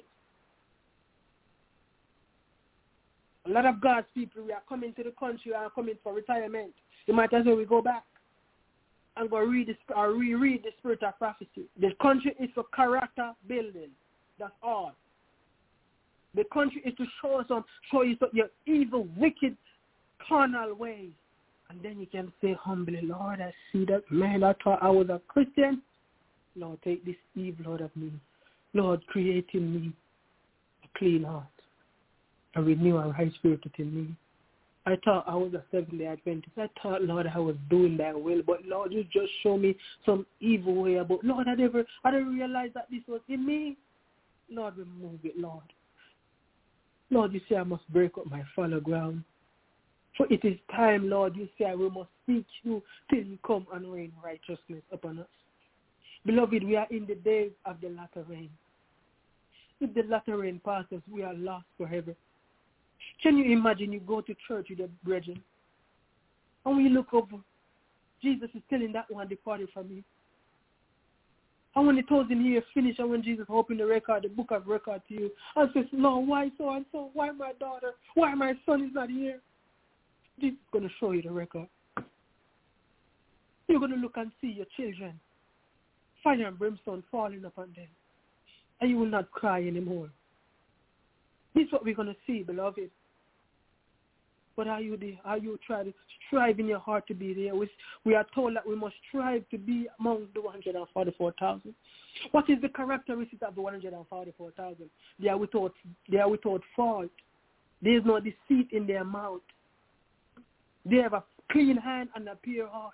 A lot of God's people, we are coming to the country and coming for retirement. You might as well we go back and go read this, or reread the spirit of prophecy. The country is for character building. That's all. The country is to show some, show you some, your evil, wicked, carnal ways. And then you can say humbly, Lord, I see that man, I thought I was a Christian. Lord, take this evil out of me. Lord, create in me a clean heart and renew a right spirit within me. I thought I was a Seventh-day Adventist. I thought, Lord, I was doing that will. But, Lord, you just show me some evil way about, Lord, I never, I didn't realize that this was in me. Lord, remove it, Lord. Lord, you say I must break up my fallow ground. For it is time, Lord, you say we must seek you till you come and rain righteousness upon us. Beloved, we are in the days of the latter rain. If the latter rain passes, we are lost forever. Can you imagine you go to church with your brethren, and when you look over, Jesus is telling that one departed from you. And when the thousand years finish, and when Jesus opened the record, the book of record to you, and says, Lord, why so and so? Why my daughter? Why my son is not here? Jesus is going to show you the record. You're going to look and see your children, fire and brimstone falling upon them, and you will not cry anymore. This is what we're going to see, beloved. But are you there? Are you trying to strive in your heart to be there? We, we are told that we must strive to be among the one hundred forty-four thousand. What is the characteristic of the one hundred forty-four thousand? They are without, they are without fault. There is no deceit in their mouth. They have a clean hand and a pure heart.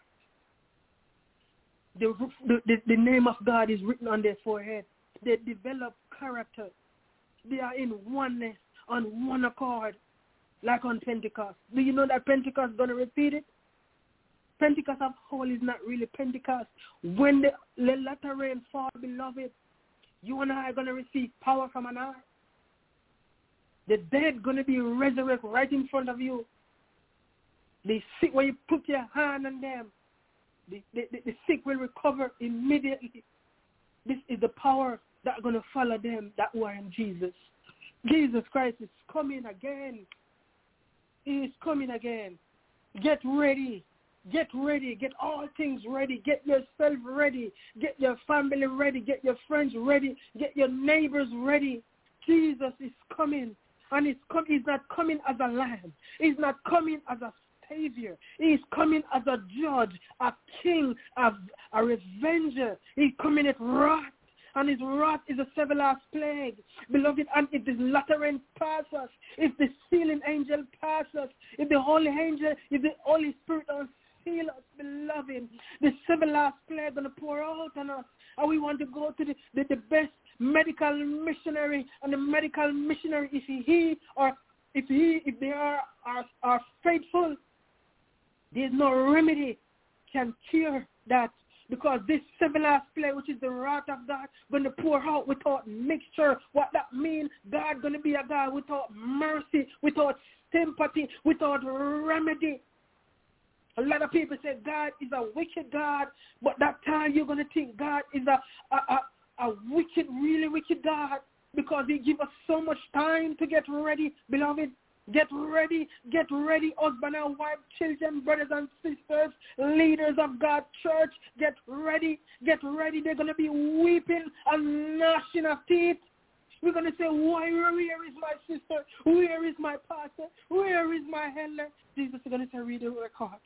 The, the, the, the name of God is written on their forehead. They develop character. They are in oneness, on one accord, like on Pentecost. Do you know that Pentecost is going to repeat it? Pentecost of whole is not really Pentecost. When the, the latter rain fall, beloved, you and I are going to receive power from an eye. The dead going to be resurrected right in front of you. The sick, when you put your hand on them, the, the, the, the sick will recover immediately. This is the power that are going to follow them that were in Jesus. Jesus Christ is coming again. He is coming again. Get ready. Get ready. Get all things ready. Get yourself ready. Get your family ready. Get your friends ready. Get your neighbors ready. Jesus is coming. And he's, come, he's not coming as a lamb. He's not coming as a savior. He's coming as a judge, a king, a, a revenger. He's coming at wrath. And his wrath is a seven last plague. Beloved, and if the latter rain passes, if the sealing angel passes, if the holy angel, if the Holy Spirit don't seal us, beloved, the seven last plague is going to pour out on us. And we want to go to the, the, the best medical missionary, and the medical missionary, if he or if he, if they are, are, are faithful, there's no remedy can cure that. Because this seven last plague, which is the wrath of God, going to pour out without mixture. What that means, God going to be a God without mercy, without sympathy, without remedy. A lot of people say God is a wicked God, but that time you're going to think God is a, a, a, a wicked, really wicked God, because he gives us so much time to get ready, beloved. Get ready, get ready, husband and wife, children, brothers and sisters, leaders of God's church. Get ready, get ready. They're going to be weeping and gnashing of teeth. We're going to say, why, where is my sister? Where is my pastor? Where is my elder? Jesus is going to say, read the record.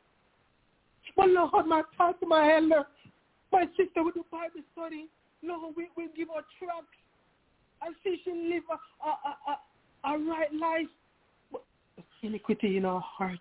But Lord, my pastor, my elder, my sister with the Bible study, Lord, we, we give her tracts. I see she live a, a, a, a right life. Iniquity in our heart.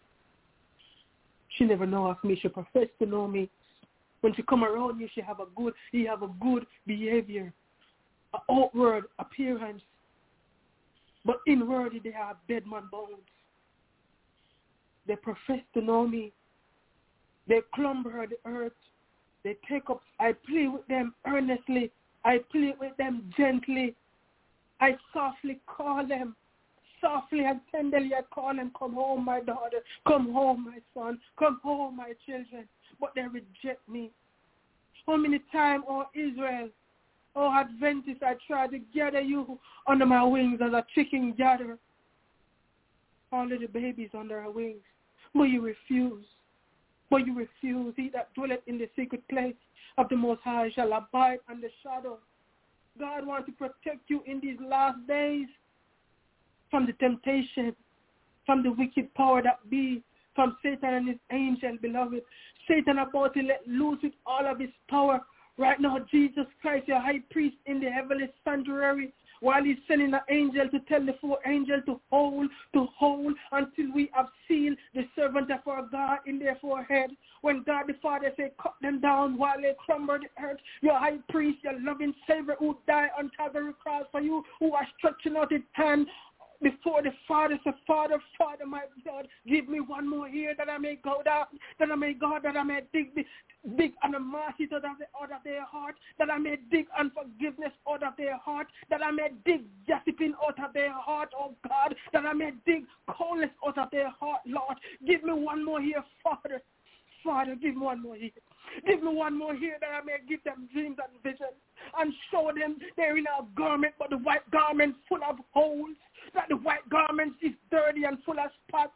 She never know of me. She profess to know me. When she come around you, she have a good, he have a good behavior, an outward appearance, but inwardly they have dead man bones. They profess to know me. They clomber the earth. They take up. I plead with them earnestly. I plead with them gently. I softly call them. Softly and tenderly I call them, come home, my daughter. Come home, my son. Come home, my children. But they reject me. How many times, oh Israel, oh Adventist, I tried to gather you under my wings as a chicken gatherer. All of the babies under our wings. But you refuse. But you refuse. He that dwelleth in the secret place of the Most High shall abide under the shadow. God wants to protect you in these last days from the temptation, from the wicked power that be, from Satan and his angel, beloved. Satan about to let loose with all of his power. Right now, Jesus Christ, your high priest in the heavenly sanctuary, while he's sending an angel to tell the four angels to hold, to hold until we have sealed the servant of our God in their forehead. When God the Father said, cut them down while they crumble the earth, your high priest, your loving Savior who died on Calvary cross for you, who was stretching out his hand before the Father, said, Father, Father, my God, give me one more year that I may go down, that I may go, that I may dig, dig animosity out of, the, out of their heart, that I may dig unforgiveness out of their heart, that I may dig gossiping out of their heart, oh God, that I may dig coldness out of their heart, Lord. Give me one more year, Father. Father, give me one more year. Give me one more year that I may give them dreams and visions and show them they're in a garment, but the white garment full of holes, that the white garment is dirty and full of spots,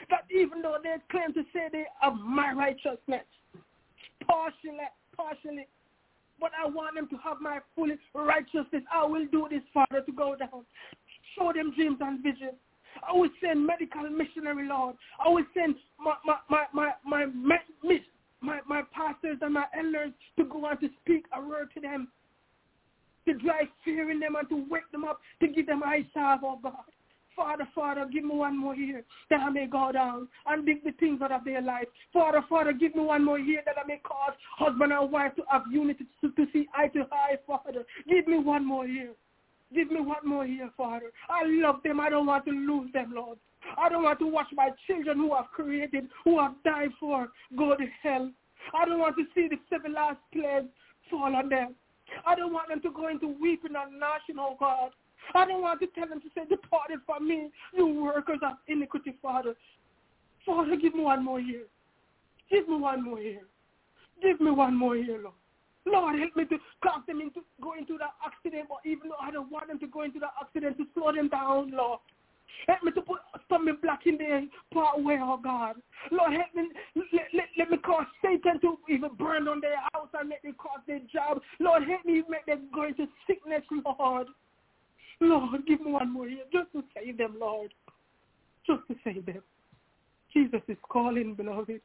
that even though they claim to say they have my righteousness, partially, partially, but I want them to have my full righteousness. I will do this, Father, to go down. Show them dreams and visions. I will send medical missionary, Lord. I will send my my my my my my, my, my pastors and my elders to go on to speak a word to them, to drive fear in them and to wake them up, to give them eye salve, oh God. Father, Father, give me one more year that I may go down and dig the things out of their life. Father, Father, give me one more year that I may cause husband and wife to have unity, to, to see eye to eye, Father. Give me one more year. Give me one more year, Father. I love them. I don't want to lose them, Lord. I don't want to watch my children who have created, who have died for, go to hell. I don't want to see the seven last plagues fall on them. I don't want them to go into weeping and gnashing, oh God. I don't want to tell them to say, departed from me, you workers of iniquity, Father. Father, give me one more year. Give me one more year. Give me one more year, Lord. Lord, help me to cause them into go into that accident, but even though I don't want them to go into that accident, to slow them down, Lord. Help me to put something black in their pathway, oh God. Lord, help me, let, let, let me cause Satan to even burn on their house and make them cause their job. Lord, help me make them go into sickness, Lord. Lord, give me one more year just to save them, Lord. Just to save them. Jesus is calling, beloved.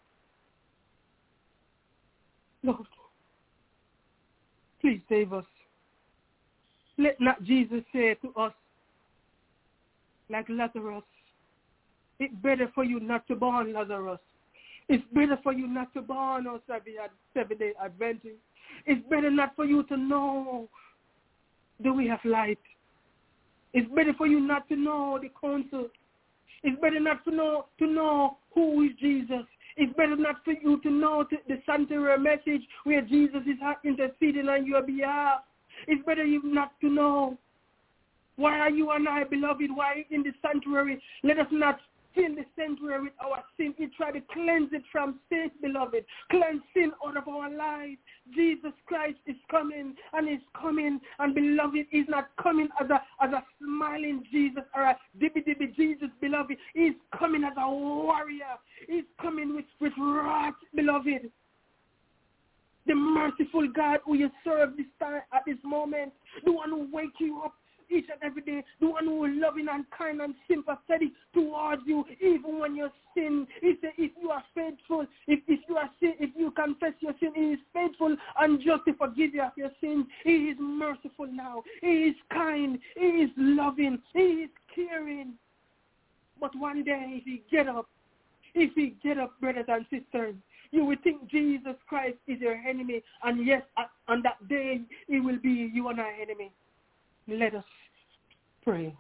Lord, please save us. Let not Jesus say to us, like Lazarus, it's better for you not to born, Lazarus. It's better for you not to born, O Seventh-day Adventist. It's better not for you to know the way of light. It's better for you not to know the counsel. It's better not to know to know who is Jesus. It's better not for you to know the sanctuary message where Jesus is interceding on your behalf. It's better you not to know. Why are you and I, beloved, why in the sanctuary? Let us not fill the sanctuary with our sin. He tried to cleanse it from sin, beloved. Cleanse sin out of our lives. Jesus Christ is coming, and he's coming, and beloved, he's not coming as a as a smiling Jesus or a dibby-dibby Jesus, beloved. He's coming as a warrior. He's coming with, with wrath, beloved. The merciful God who you serve this time at this moment, the one who wakes you up each and every day, the one who is loving and kind and sympathetic towards you, even when you sin. He said, if you are faithful, if, if you are sin, if you confess your sin, he is faithful and just to forgive you of your sins. He is merciful now. He is kind. He is loving. He is caring. But one day, if he get up, if he get up, brothers and sisters, you will think Jesus Christ is your enemy, and yes, on that day, he will be you and our enemy. Let us pray.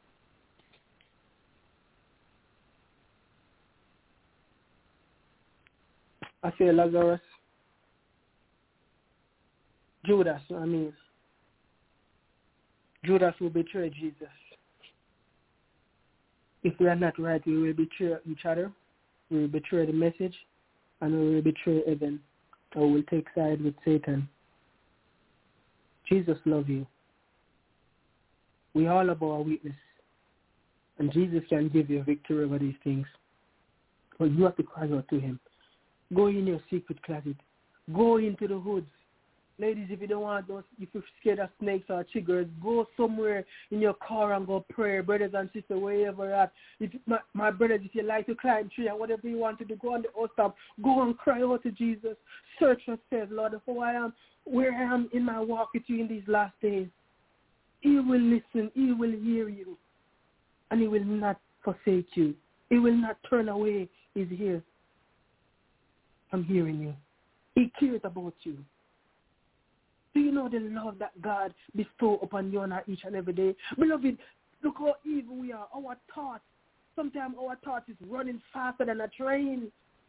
I say Lazarus, Judas, I mean, Judas will betray Jesus. If we are not right, we will betray each other, we will betray the message, and we will betray heaven, or we will take side with Satan. Jesus loves you. We all have our weakness, and Jesus can give you victory over these things. But you have to cry out to him. Go in your secret closet. Go into the woods. Ladies, if you don't want those, if you're scared of snakes or chiggers, go somewhere in your car and go pray. Brothers and sisters, wherever you're at. If, my, my brothers, if you like to climb tree and whatever you want to do, go on the house, go and cry out to Jesus. Search yourself, Lord, who I am, where I am in my walk with you in these last days. He will listen. He will hear you. And he will not forsake you. He will not turn away his ears from hearing you. He cares about you. Do you know the love that God bestows upon you and I each and every day? Beloved, look how evil we are. Our thoughts, sometimes our thoughts is running faster than a train.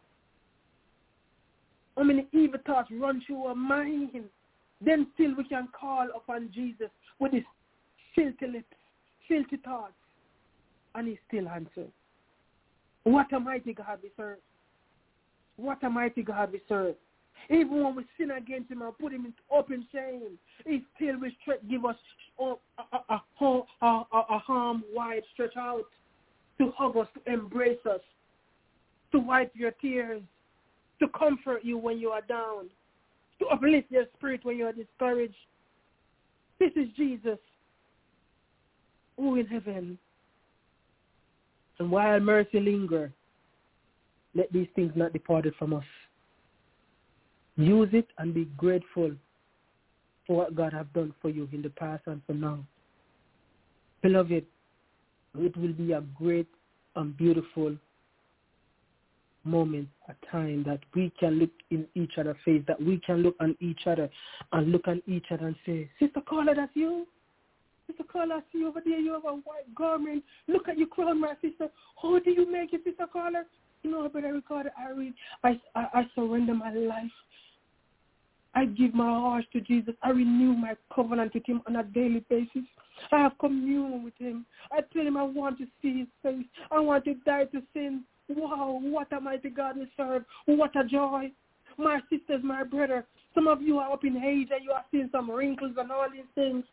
How many evil thoughts run through our mind? Then still we can call upon Jesus with his filthy lips, filthy thoughts, and he still answers. What a mighty God we serve. What a mighty God we serve. Even when we sin against him and put him in open shame, he still will give us a, a, a, a, a arm wide stretch out to hug us, to embrace us. to wipe your tears, to comfort you when you are down, to uplift your spirit when you are discouraged. This is Jesus, who in heaven. And while mercy linger, let these things not depart from us. Use it and be grateful for what God has done for you in the past and for now. Beloved, it will be a great and beautiful moment, a time that we can look in each other's face, that we can look on each other and look on each other and say, Sister Carla, that's you? Sister Carla, I see you over there. You have a white garment. Look at your crown, my sister. How do you make it, Sister Carla? You know, Brother Ricardo, I, read, I, I, I surrender my life. I give my heart to Jesus. I renew my covenant with him on a daily basis. I have communion with him. I tell him I want to see his face. I want to die to sin. Wow, what a mighty God we serve. What a joy. My sisters, my brother, some of you are up in age and you are seeing some wrinkles and all these things.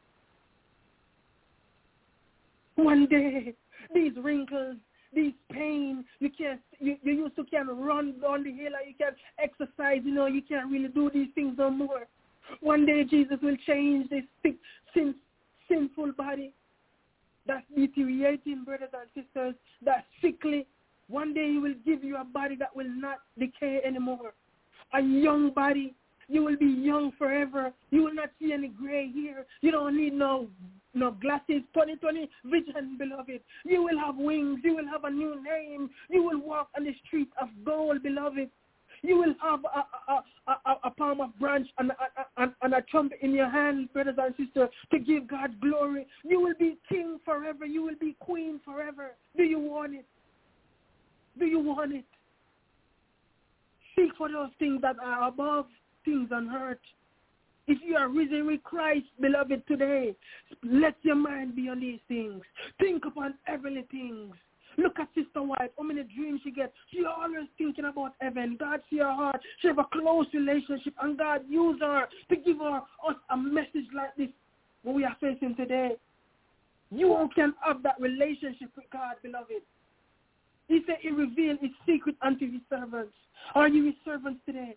One day, these wrinkles, these pain, you can't, you, you used to can run down the hill and you can exercise, you know, you can't really do these things no more. One day Jesus will change this sick, sin, sinful body that's deteriorating, brothers and sisters, that's sickly. One day he will give you a body that will not decay anymore. A young body. You will be young forever. You will not see any gray hair. You don't need no no glasses. twenty twenty vision, beloved. You will have wings. You will have a new name. You will walk on the street of gold, beloved. You will have a, a, a, a palm of branch and a, a, and a trumpet in your hand, brothers and sisters, to give God glory. You will be king forever. You will be queen forever. Do you want it? Do you want it? Seek for those things that are above things on earth. If you are risen with Christ, beloved, today, let your mind be on these things. Think upon heavenly things. Look at Sister White. How many dreams she gets? She always thinking about heaven. God see her heart. She have a close relationship, and God used her to give her us a message like this what we are facing today. You can have that relationship with God, beloved. He said he revealed his secret unto his servants. Are you his servants today?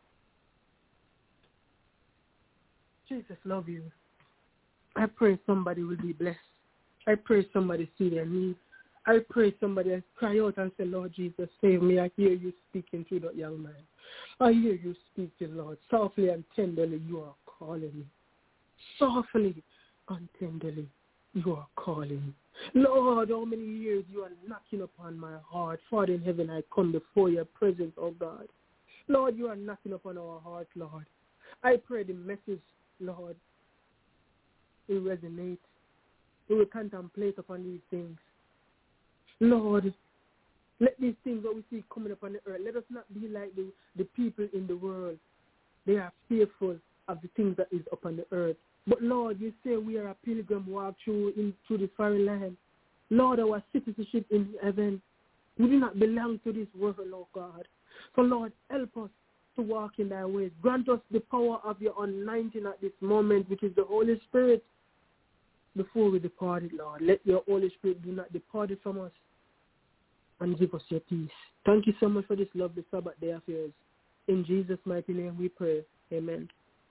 Jesus love you. I pray somebody will be blessed. I pray somebody see their need. I pray somebody cry out and say, Lord Jesus, save me. I hear you speaking through that young man. I hear you speaking, Lord. Softly and tenderly you are calling me. Softly and tenderly you are calling me. Lord, how many years you are knocking upon my heart. Father in heaven, I come before your presence, oh God. Lord, you are knocking upon our heart, Lord. I pray the message, Lord, will resonate. We will contemplate upon these things. Lord, let these things that we see coming upon the earth, let us not be like the, the people in the world. They are fearful of the things that is upon the earth. But Lord, you say we are a pilgrim walk through in through this foreign land. Lord, our citizenship in heaven, we do not belong to this world, Lord God. So Lord, help us to walk in thy ways. Grant us the power of your anointing at this moment, which is the Holy Spirit. Before we depart, Lord, let your Holy Spirit do not depart it from us and give us your peace. Thank you so much for this lovely Sabbath day of yours. In Jesus' mighty name we pray. Amen.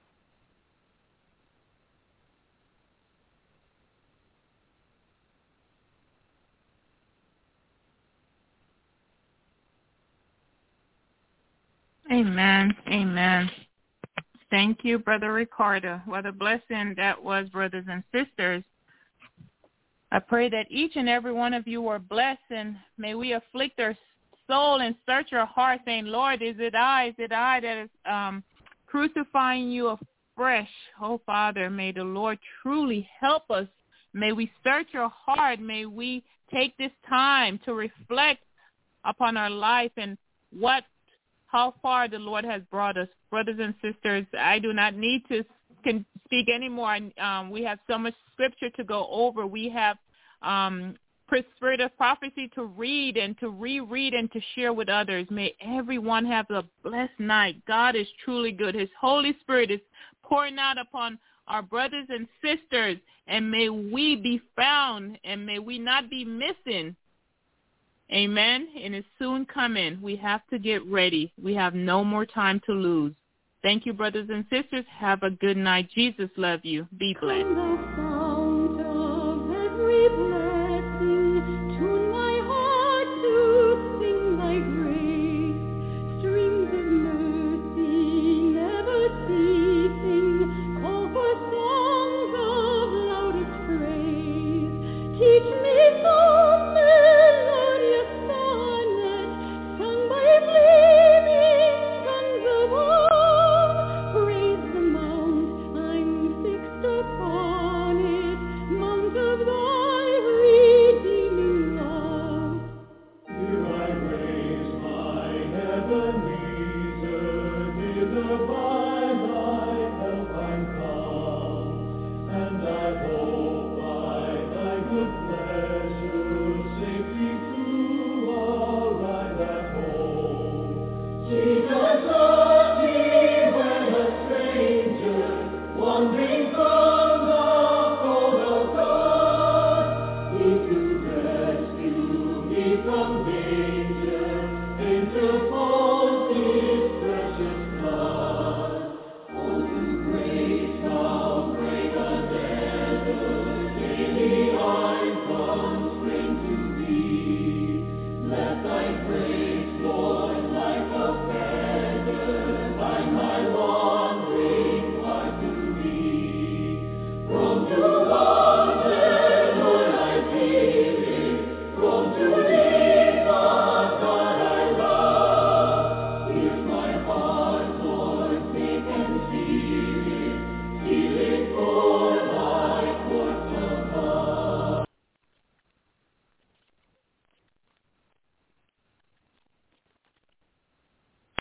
Amen. Amen. Thank you, Brother Ricardo. What a blessing that was, brothers and sisters. I pray that each and every one of you are blessed, and may we afflict our soul and search our heart, saying, Lord, is it I, is it I that is um, crucifying you afresh? Oh, Father, may the Lord truly help us. May we search our heart. May we take this time to reflect upon our life and what how far the Lord has brought us. Brothers and sisters, I do not need to can speak anymore. Um, we have so much scripture to go over. We have um, spirit of prophecy to read and to reread and to share with others. May everyone have a blessed night. God is truly good. His Holy Spirit is pouring out upon our brothers and sisters, and may we be found, and may we not be missing Amen. And it's soon coming. We have to get ready. We have no more time to lose. Thank you, brothers and sisters. Have a good night. Jesus love you. Be blessed.